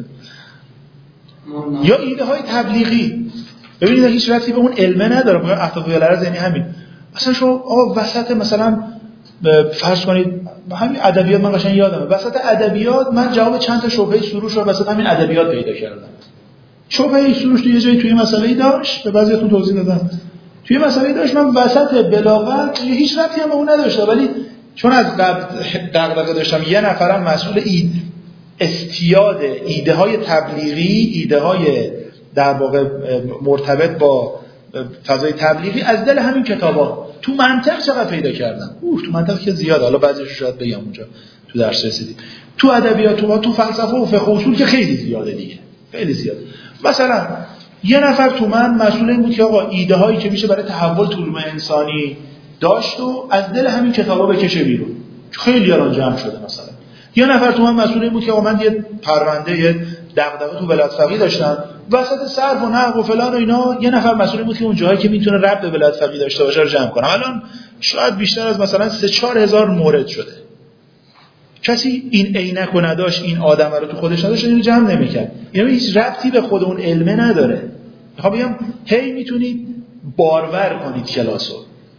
یا ایده های تبلیغی، ببینید هیچ ربطی به اون علمه نداره، میگم اهداف بالعرض یعنی همین. مثلا شما آقا وسط مثلا فرض کنید همین ادبیات، من قشنگ یادمه وسط ادبیات من جواب چند تا شبهه سروش رو وسط همین ادبیات پیدا کردم. شبهه سروش تو یه جایی توی مسئله‌ای داشت، به بعضیاتون توضیح دادم. توی مسئله‌ای داشت، من وسط بلاغت هیچ ربطی هم به اون نداشت، ولی چون از قبل دغدغه داشتم یه نفرم مسئول اید استیاد ایده های تبلیغی، ایده های در واقع مرتبط با فضای تبلیغی از دل همین کتابا تو منطق چقدر پیدا کردم. اوه تو منطق که زیاد، حالا بعضیش رو شاید بگم اونجا تو درس رسیدیم. تو ادبیات تو تو فلسفه و فقه و اصول که خیلی زیاده دیگه، خیلی زیاده. مثلا یه نفر تو من مسئول این بود که آقا ایده هایی که میشه برای تحول تو علوم انسانی داشت و از دل همین کتابا بکشه بیرون، خیلی الان جمع شده. مثلا یه نفر تو من مسئول این بود که آقا من یه پرونده یه دغدغه تو ولایت فقیه داشتم، وسط صرف و نحو و فلان و اینا یه نفر مسئول بود که اون جاهایی که میتونه ربط به ولایت فقیه داشته باشه رو جمع کنه. الان شاید بیشتر از مثلا سه چهار هزار مورد شده. کسی این عینک رو نداشت، این آدم رو تو خودش نداشت، اینو جمع نمی‌کرد. یعنی هیچ ربطی به خود اون علمه نداره. میخوام بگم هی میتونید بارور کنید کلاسو.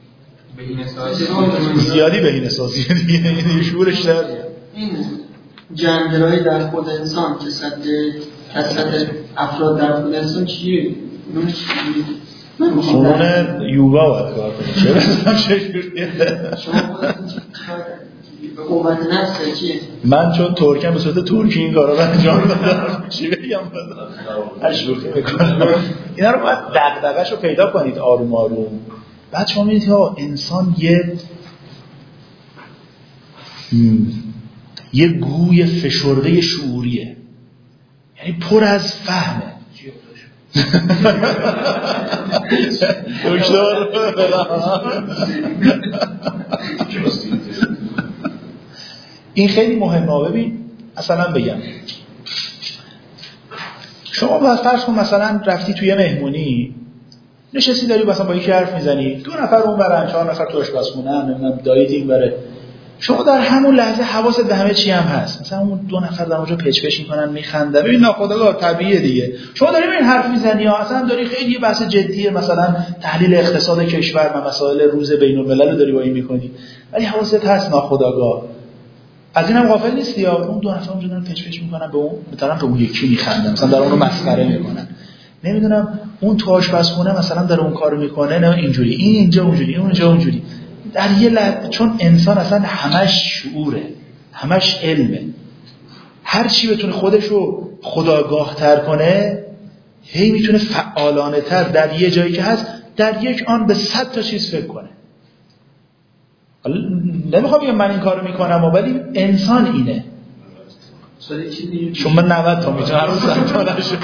زیادی بهینه‌سازی دیگه، این شعورش در این جندرهای در خود انسان که صد کسرت افراد در خود انسان چیه؟ اون چیه؟ فنون یوگا باید کار کنید. چه بزنم چجوریه؟ شما خودتون چه کار کنید؟ به قوت نفسه چیه؟ من چون ترکم به صورت ترکی این کارا رو انجام دادم، چی بگم بدم؟ اشوخی میکنم. اینا رو باید دغدغه‌اش رو پیدا کنید آروم آروم. بعد شما می‌بینید ها انسان یه یه گوی فشرده شعوریه، یعنی پر از فهمه. دکتر این خیلی مهمه. ببین مثلا بگم شما باید فرض کن مثلا رفتی توی مهمونی نشستی داری مثلا با یکی حرف میزنی، دو نفر اون برن، چهار نفر تو آشپزخونه، نمیدونم دایید این بره، شما در همون لحظه حواست به همه چی هم هست، مثلا اون دو نفر در اونجا پچ پچ میکنن میخندن، ببین ناخودآگاه طبیعیه دیگه. شما داری این حرف میزنی ها، اصلا داری خیلی بحث جدیه، مثلا تحلیل اقتصاد کشور و مسائل روز بین الملل رو داری با این میکنی، ولی حواست هست ناخودآگاه. از اینم غافل نیستی ها، اون دو نفر اونجا دارن پچ پچ میکنن به اون، مثلا به اون یکی میخندن، مثلا در اون رو مسخره میکنن. نمیدونم اون تو آشپزخونه مثلا داره اون کارو میکنه، نه اینجوری، این اینجا اونجوری، اون اینجا اونجوری. در یه لحظه چون انسان اصلا همش شعوره، همش علمه. هر چی بتونه خودش رو خودآگاه تر کنه هی میتونه فعالانه تر در یه جایی که هست در یک آن به صد تا چیز فکر کنه. حالا نمیخوام بگم من این کارو میکنم ولی انسان اینه. چون من نود تا میتونم هر روز صد تا نشده.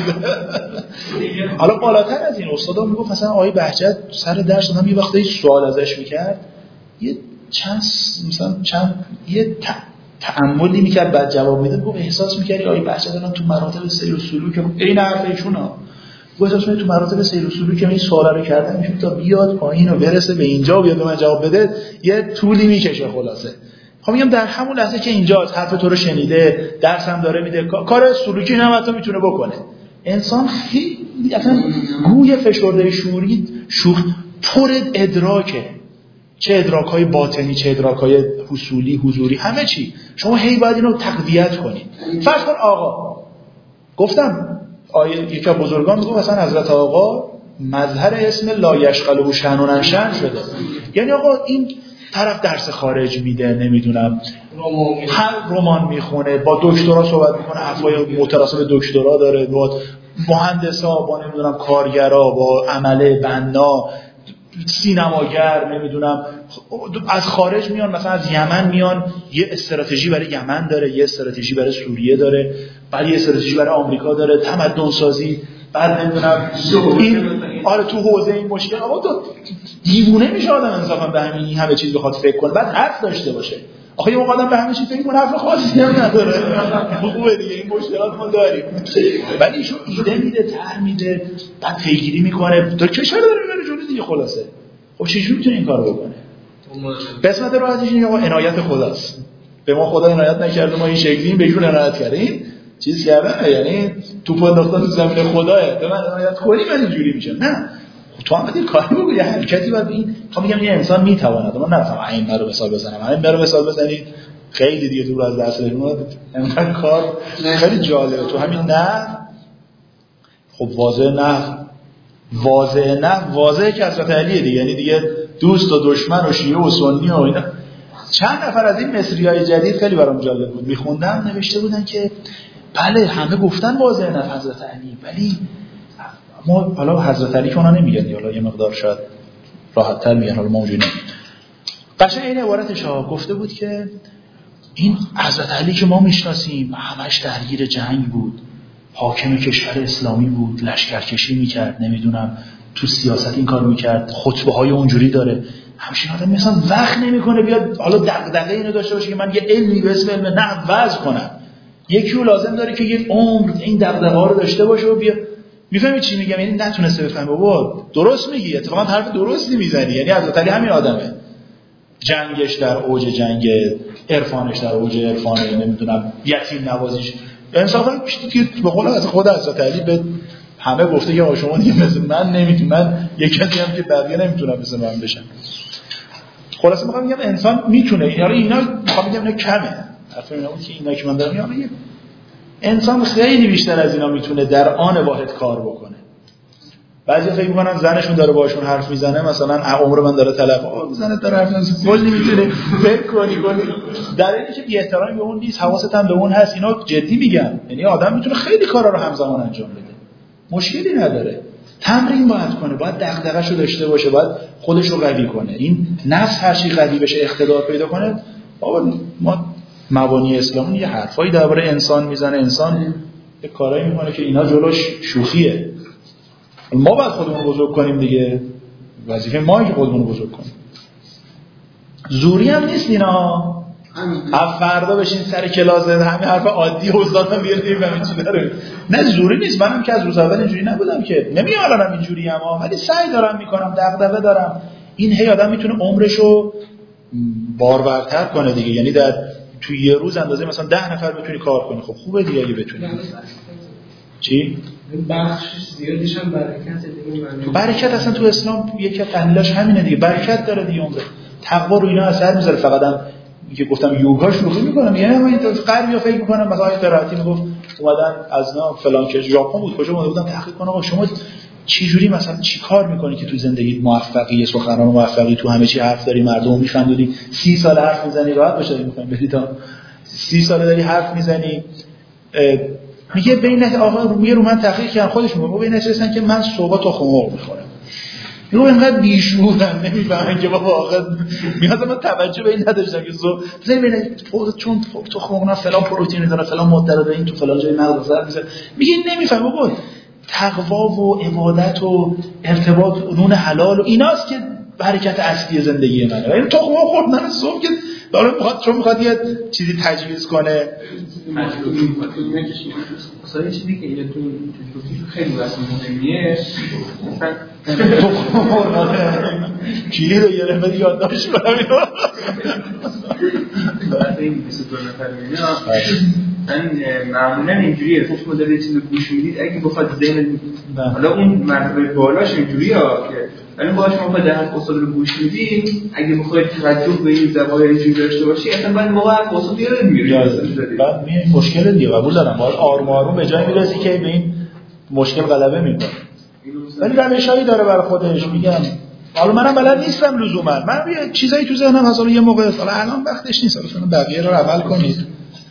حالا بالاتر از این استادا میگفت مثلا آقای بهجت سر درس هم یه وقتی سوال ازش میکرد یه چند مثلا چند یه تأملی میکرد بعد جواب میده، گفت احساس میکردی آقای بهجت الان تو مراتب سیر و سلوک این حرف ایشونا گفت احساس می‌کنی تو مراتب سیر و سلوک که این سوالا رو کردن میشه تا بیاد پایین و برسه به اینجا و بیاد به من جواب بده یه طولی میکشه. خلاصه خب میگم در همون لحظه که اینجاست حرف تو رو شنیده درس هم داره میده کار سلوکی هم حتی میتونه بکنه. انسان خیلی اصلا گوی فشرده شعوری شوخ پر ادراکه، چه ادراک‌های باطنی چه ادراک‌های حصولی حضوری همه چی. شما هی باید اینو تقویت کنید. فرض کن آقا گفتم آیه یکی از بزرگان میگه مثلا حضرت آقا مظهر اسم لا یشغله شأن شأن شده، یعنی آقا این طرف درس خارج میده نمیدونم هر رمان میخونه با دکترا صحبت میکنه حرفای متراسم دکترا داره با مهندسا با نمیدونم کارگرا با عمله بنا سینماگر نمیدونم از خارج میان مثلا از یمن میان یه استراتژی برای یمن داره یه استراتژی برای سوریه داره بعد یه استراتژی برای آمریکا داره تمدن سازی بعد نمیدونم این آره تو حوزه این مشکل آقا تو دیوونه میشه آدم انصافا به همین همه چیز بخواد فکر کنه بعد حرف داشته باشه. آخه یه آدم به همه چیز فکر کنه حرف خاصی هم نداره خوبه دیگه این مشکلات ما داریم ولی ایشون ایده میده طرح میده بعد پیگیری میکنه تو کشور داره میبره جلو دیگه. خلاصه خب چجوری میتونه این کارو بکنه؟ قسمت راحتش اینه آقا عنایت خداست. به ما خدا عنایت نکرده ما این شکلیم به ایشون عنایت کردیم چیز کردن یعنی توپ انداختن تو زمین خداه به من عنایت کنی من اینجوری میشه. نه تو هم باید کاری بگو یه حرکتی باید این تا میگم یه انسان میتواند من نرفتم این رو مثال بزنم همین برو مثال بزنید خیلی دیگه دور از دست ما انقدر کار خیلی جالبه تو همین نه خب واضح نه واضح نه واضح که حضرت علیه دیگه یعنی دیگه دوست و دشمن و شیعه و سنی و اینا. چند نفر از این مصریای جدید خیلی برام جالب بود میخوندم نوشته بودن که بله همه گفتن واضح نه حضرت علی ولی ما حالا حضرت علی که اونا نمیگن حالا یه مقدار شاید راحت تر میگن حالا ما اونجوری نمیگیم. قشنگ این عبارتش ها گفته بود که این حضرت علی که ما میشناسیم همش درگیر جنگ بود حاکم کشور اسلامی بود لشکرکشی میکرد نمیدونم تو سیاست این کار میکرد خطبه های اونجوری داره همچین آدم مثلا وقت نمیکنه بیاد حالا دغدغه اینو داشته باشه که من یه علمی به اسم علم نحو وضع کنم. یکی رو لازم داره که یه عمر این دغدغه ها رو داشته باشه و بیا میفهمی چی میگم یعنی نتونسته بفهمه بابا درست میگی اتفاقا حرف درستی میزنی یعنی حضرت علی همین آدمه جنگش در اوج جنگ عرفانش در اوج عرفانه نمیدونم یتیم نوازیش انصافا به قول از خود حضرت علی به همه گفته که شما دیگه مثل من نمیتونم من یک کسی هم که بقیه نمیتونم مثل من بشن. خلاصه میخوام بگم انسان میتونه یعنی اینا میخوام بگم اینا کمه حرف اینا بود که اینا که من دارم میگم انسان خیلی بیشتر از اینا میتونه در آن واحد کار بکنه. بعضی فکر میکنن زنشون داره باشون حرف میزنه مثلا عمر من داره طلب آه زنت داره حرف میزنه کلی میتونه فکر کنی کنی در اینی که بی احترامی به اون نیست حواست هم به اون هست. اینا جدی میگن یعنی آدم میتونه خیلی کارا رو همزمان انجام بده مشکلی نداره. تمرین باید کنه باید دغدغه‌شو داشته باشه باید خودش رو قوی کنه. این نفس هر چی قوی بشه اقتدار پیدا کنه بابا ما مبانی اسلامی یه حرفایی درباره انسان میزنه انسان یه کارایی میکنه که اینا جلوش شوخیه. ما باید خودمون رو بزرگ کنیم دیگه وظیفه ما که خودمون رو بزرگ کنیم. زوری هم نیست اینا هم فردا بشین سر کلاس همین حرف عادی استادم بیاریم همین چی داره نه زوری نیست. منم که از روز اول اینجوری نبودم که نمیارم اینجوری اما ولی سعی دارم میکنم دغدغه دارم. این هی آدم میتونه عمرشو بارورتر کنه دیگه یعنی در توی یه روز اندازه مثلا ده نفر بتونی کار کنی خب خوبه دیگه اگه بتونی. چی؟ بخش زیادیش هم برکت دیگه معنی. برکت اصلا تو اسلام یکی از دلایلش همینه دیگه برکت داره دیگه عمر. تقوا رو اینا اثر میذاره. فقط هم که گفتم یوگا شروع میکنم یعنی من این غربیا فکر میکنم مثلا قرائتی میگفت اومدن از نا فلان که ژاپن بود کجا اومده بودن تحقیق کنم آقا شما چی جوری مثلا چی کار میکنی که تو زندگی موفقی سخنران موفقی تو همه چی حرف داری مردم میخندونی سی سال حرف میزنی راحت باشه میخوایم برید تا سی ساله داری حرف میزنی. میگه بین آقا میگه رو من تحقیق کردن، خودش میگه بین نشستن که من صبح تخم مرغ میخورم. رو اینقدر بیشورن نمیفهمن که بابا آقا میاد من توجه به این نداشتم که صبح مثلا ببین چون تخم مرغ فلان پروتئین داره فلان ماده داره این تو فلان جای مغز اثر میذاره. میگه نمیفهم بابا تقوا و عبادت و ارتباط نون حلال و ایناست که حرکت اصلی زندگی منه. این تخم مرغ خوردن صبح که داره میخواد چون میخواد یه چیزی تجویز کنه مثلا یه چیزی که اینو تو خیلی واسه مهمیه مثلا کلی رو یه رمه یادداشت کنم اینو بعد این بیست و دو نفر اینا من معمولا اینجوریه تو شما دارید چیزی گوش میدید اگه بخواد ذهن حالا اون مرتبه بالاش اینجوریه که ولی باهاش موقع در استاد رو گوش میدی اگه بخوای توجه به این زوایا اینجوری داشته باشی اصلا بعد موقع استاد یاد میگیری بعد می مشکل دیگه قبول دارم باید آروم آروم به جای میرسی که به این مشکل غلبه میکنه. ولی روشایی داره برای خودش. میگم حالا منم بلد نیستم لزوما، من یه چیزایی تو ذهنم هست حالا یه موقع حالا الان وقتش نیست مثلا بقیه رو عمل کنید.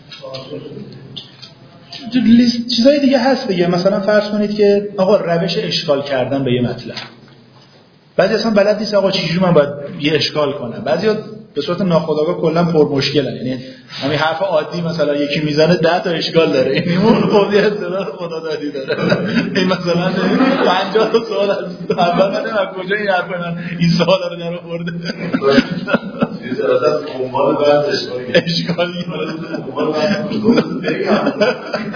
چیزای دیگه هست دیگه، مثلا فرض کنید که آقا روش اشکال کردن به یه مطلب، بعضی اصلا بلد نیست آقا چجوری من باید یه اشکال کنم، بعضیا به صورت ناخودآگاه کلا پر مشکلن، یعنی همین حرف عادی مثلا یکی میزنه ده تا اشکال داره، این اون قضیه اصطلاح خدا دادی داره، این مثلا پنجاه تا سوال از اول من از کجا این حرف من این سوال رو در آورده یه اصلا عنوان بعد اشکالی اشکالی عنوان بعد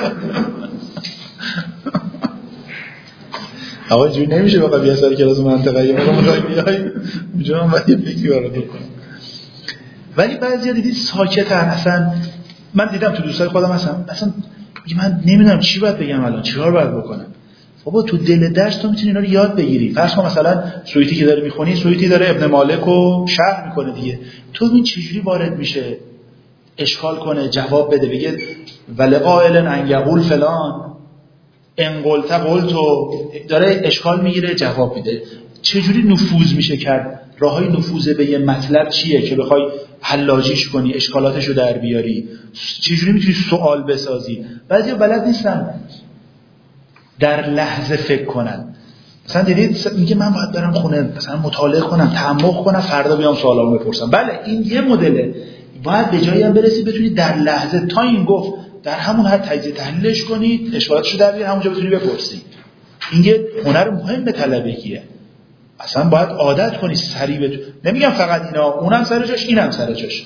آقا جوری نمیشه واقعا بیا سر کلاس منطقه‌ای ما می‌خوایم بیایم اونجا من یه فکری وارد کنم. ولی بعضیا دیدید ساکتن، اصلا من دیدم تو دوستای خودم اصلا اصلا من نمیدونم چی باید بگم الان چیکار باید بکنم. بابا تو دل درس تو میتونی اینا رو یاد بگیری. فرض کن مثلا سویتی که داره میخونی، سویتی داره ابن مالک رو شرح میکنه دیگه، تو این چجوری وارد میشه اشکال کنه جواب بده، بگه ولقائل ان یقول فلان ان قلت قلتو، داره اشکال میگیره جواب میده. چجوری نفوذ میشه کرد؟ راههای نفوذ به یه مطلب چیه که بخوای حلاجیش کنی، اشکالاتش رو در بیاری؟ چجوری میتونی سوال بسازی؟ بعضیا بلد نیستن در لحظه فکر کنن. مثلا دیدید میگه من باید برم خونه مثلا مطالعه کنم، تعمق کنم، فردا بیام سوالامو بپرسم. بله این یه مدله، باید به جایی هم برسی بتونی در لحظه تا این گفت در همون حد تجزیه تحلیلش کنی، اشکالاتشو در بیاری، همونجا بتونی بپرسی. این یه هنر مهم به طلبگیه. اصلا باید عادت کنی سریع بتونی. نمیگم فقط اینا، اونم سر جاش اینم سر جاش.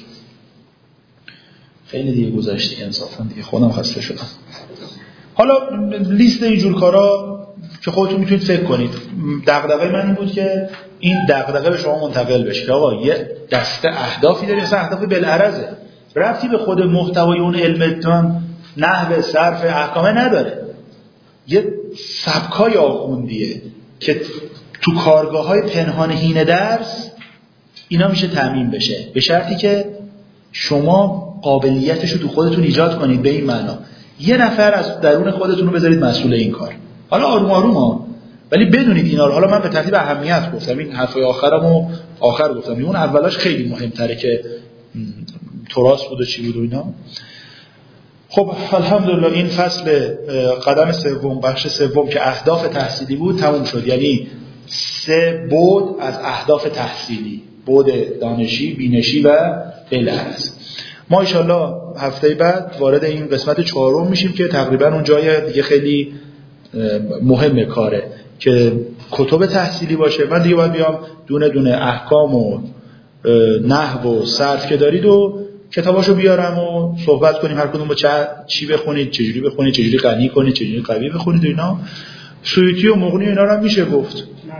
خیلی دیگه گذشته انصافا دیگه خودم خسته شدم. حالا لیست اینجور کارا که خودتون میتونید فکر کنید. دغدغه من این بود که این دغدغه به شما منتقل بشه. آقا یه دسته اهدافی داری، اصلا اهداف بالعرضه، ربطی به خود محتوای اون علمتون نحو صرف احکامه نداره. یه سبکای آخوندیه که تو کارگاه‌های پنهان هینه درس اینا میشه تامین بشه، به شرطی که شما قابلیتشو تو خودتون ایجاد کنید. به این معنا یه نفر از درون خودتون رو بذارید مسئول این کار. حالا آروم آروم ها، ولی بدونید اینا رو. حالا من به ترتیب اهمیت گفتم، این حرفای آخرمو آخر گفتم، اون اولاش خیلی مهم‌تره که تراث بود و چی بود و اینا. خب الحمدلله این فصل قدم سوم، بخش سوم که اهداف تحصیلی بود تموم شد. یعنی سه بعد از اهداف تحصیلی، بعد دانشی، بینشی و بالعرض. ما ان شاءالله هفته بعد وارد این قسمت چهارم میشیم که تقریبا اون جای دیگه خیلی مهمه کاره که کتب تحصیلی باشه. من دیگه باید بیام دونه دونه احکام و نحو و صرف که دارید و کتاباشو بیارم و صحبت کنیم هر کدوم با چه چی بخونید، چجوری بخونید، چجوری غنی کنید، چجوری قوی بخونید و اینا. سویتی و مغنی اینا رو هم میشه گفت.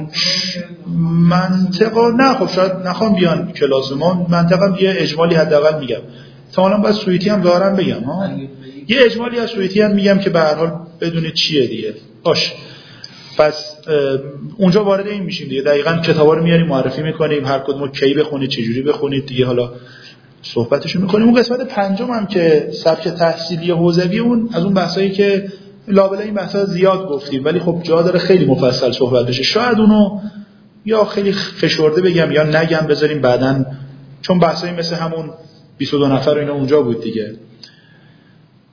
منطقا نه، خب شاید نخوام بیان کلاس ما، منطقا یه اجمالی حداقل میگم. احتمالاً باید سویتی هم دارم بگم ها. یه اجمالی از سویتی هم میگم که به هر حال بدونید چیه دیگه. باش. پس اونجا وارد این میشیم دیگه. دقیقاً کتابا رو میاریم معرفی میکنیم، هر کدومو کی بخونید، چه جوری بخونید دیگه. حالا صحبتشو میکنیم. اون قسمت پنجم هم که سبک تحصیلی حوزوی، اون از اون بحثایی که لابلا این بحثا زیاد گفتیم ولی خب جا داره خیلی مفصل صحبت بشه. شاید اونو یا خیلی فشرده بگم یا نگم، بذاریم بعداً، چون بحثایی مثل همون بیست و دو نفر و اینا اونجا بود دیگه.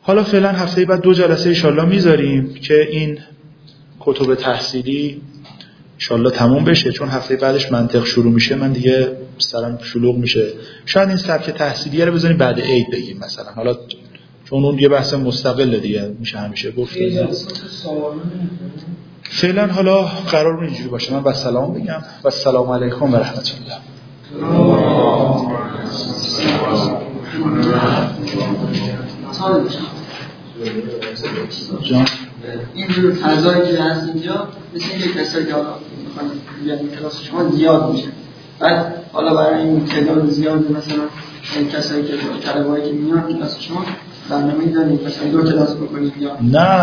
حالا فعلا هفته بعد دو جلسه انشالله میذاریم که این کتب تحصیلی انشالله تموم بشه، چون هفته بعدش منطق شروع میشه، من دیگه سرم شلوغ میشه. شاید این سبک تحصیلی رو بذاریم بعد عید بگیم مثلا، حالا چون اون یه بحث مستقله دیگه میشه همیشه گفت. فعلا حالا قرار رو اینجوری باشه. من با سلام بگم و السلام علیکم و رحمت الله. جان این جور فضایی که هست اینجا مثل اینکه کسایی که حالا میخوان بیان کلاس شما زیاد میشه، بعد حالا برای این تعداد زیاد مثلا این کسایی که طلبه‌ای که میان کلاس شما برنامه‌ای دارید مثلا دو کلاس بکنید یا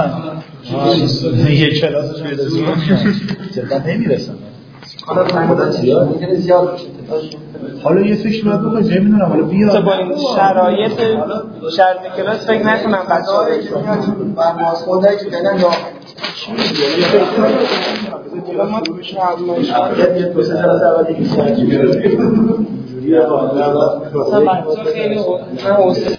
نه یک کلاس به زور چقدر نمیرسن. حالا تعداد زیاد میگه زیاد میشه. حالا یه فکر باید بکنید، نمیدونم حالا بیا با این شرایط شرط کلاس فکر نکنم بچه‌ها که میاد و ماس خودایی که کردن یا چی میگه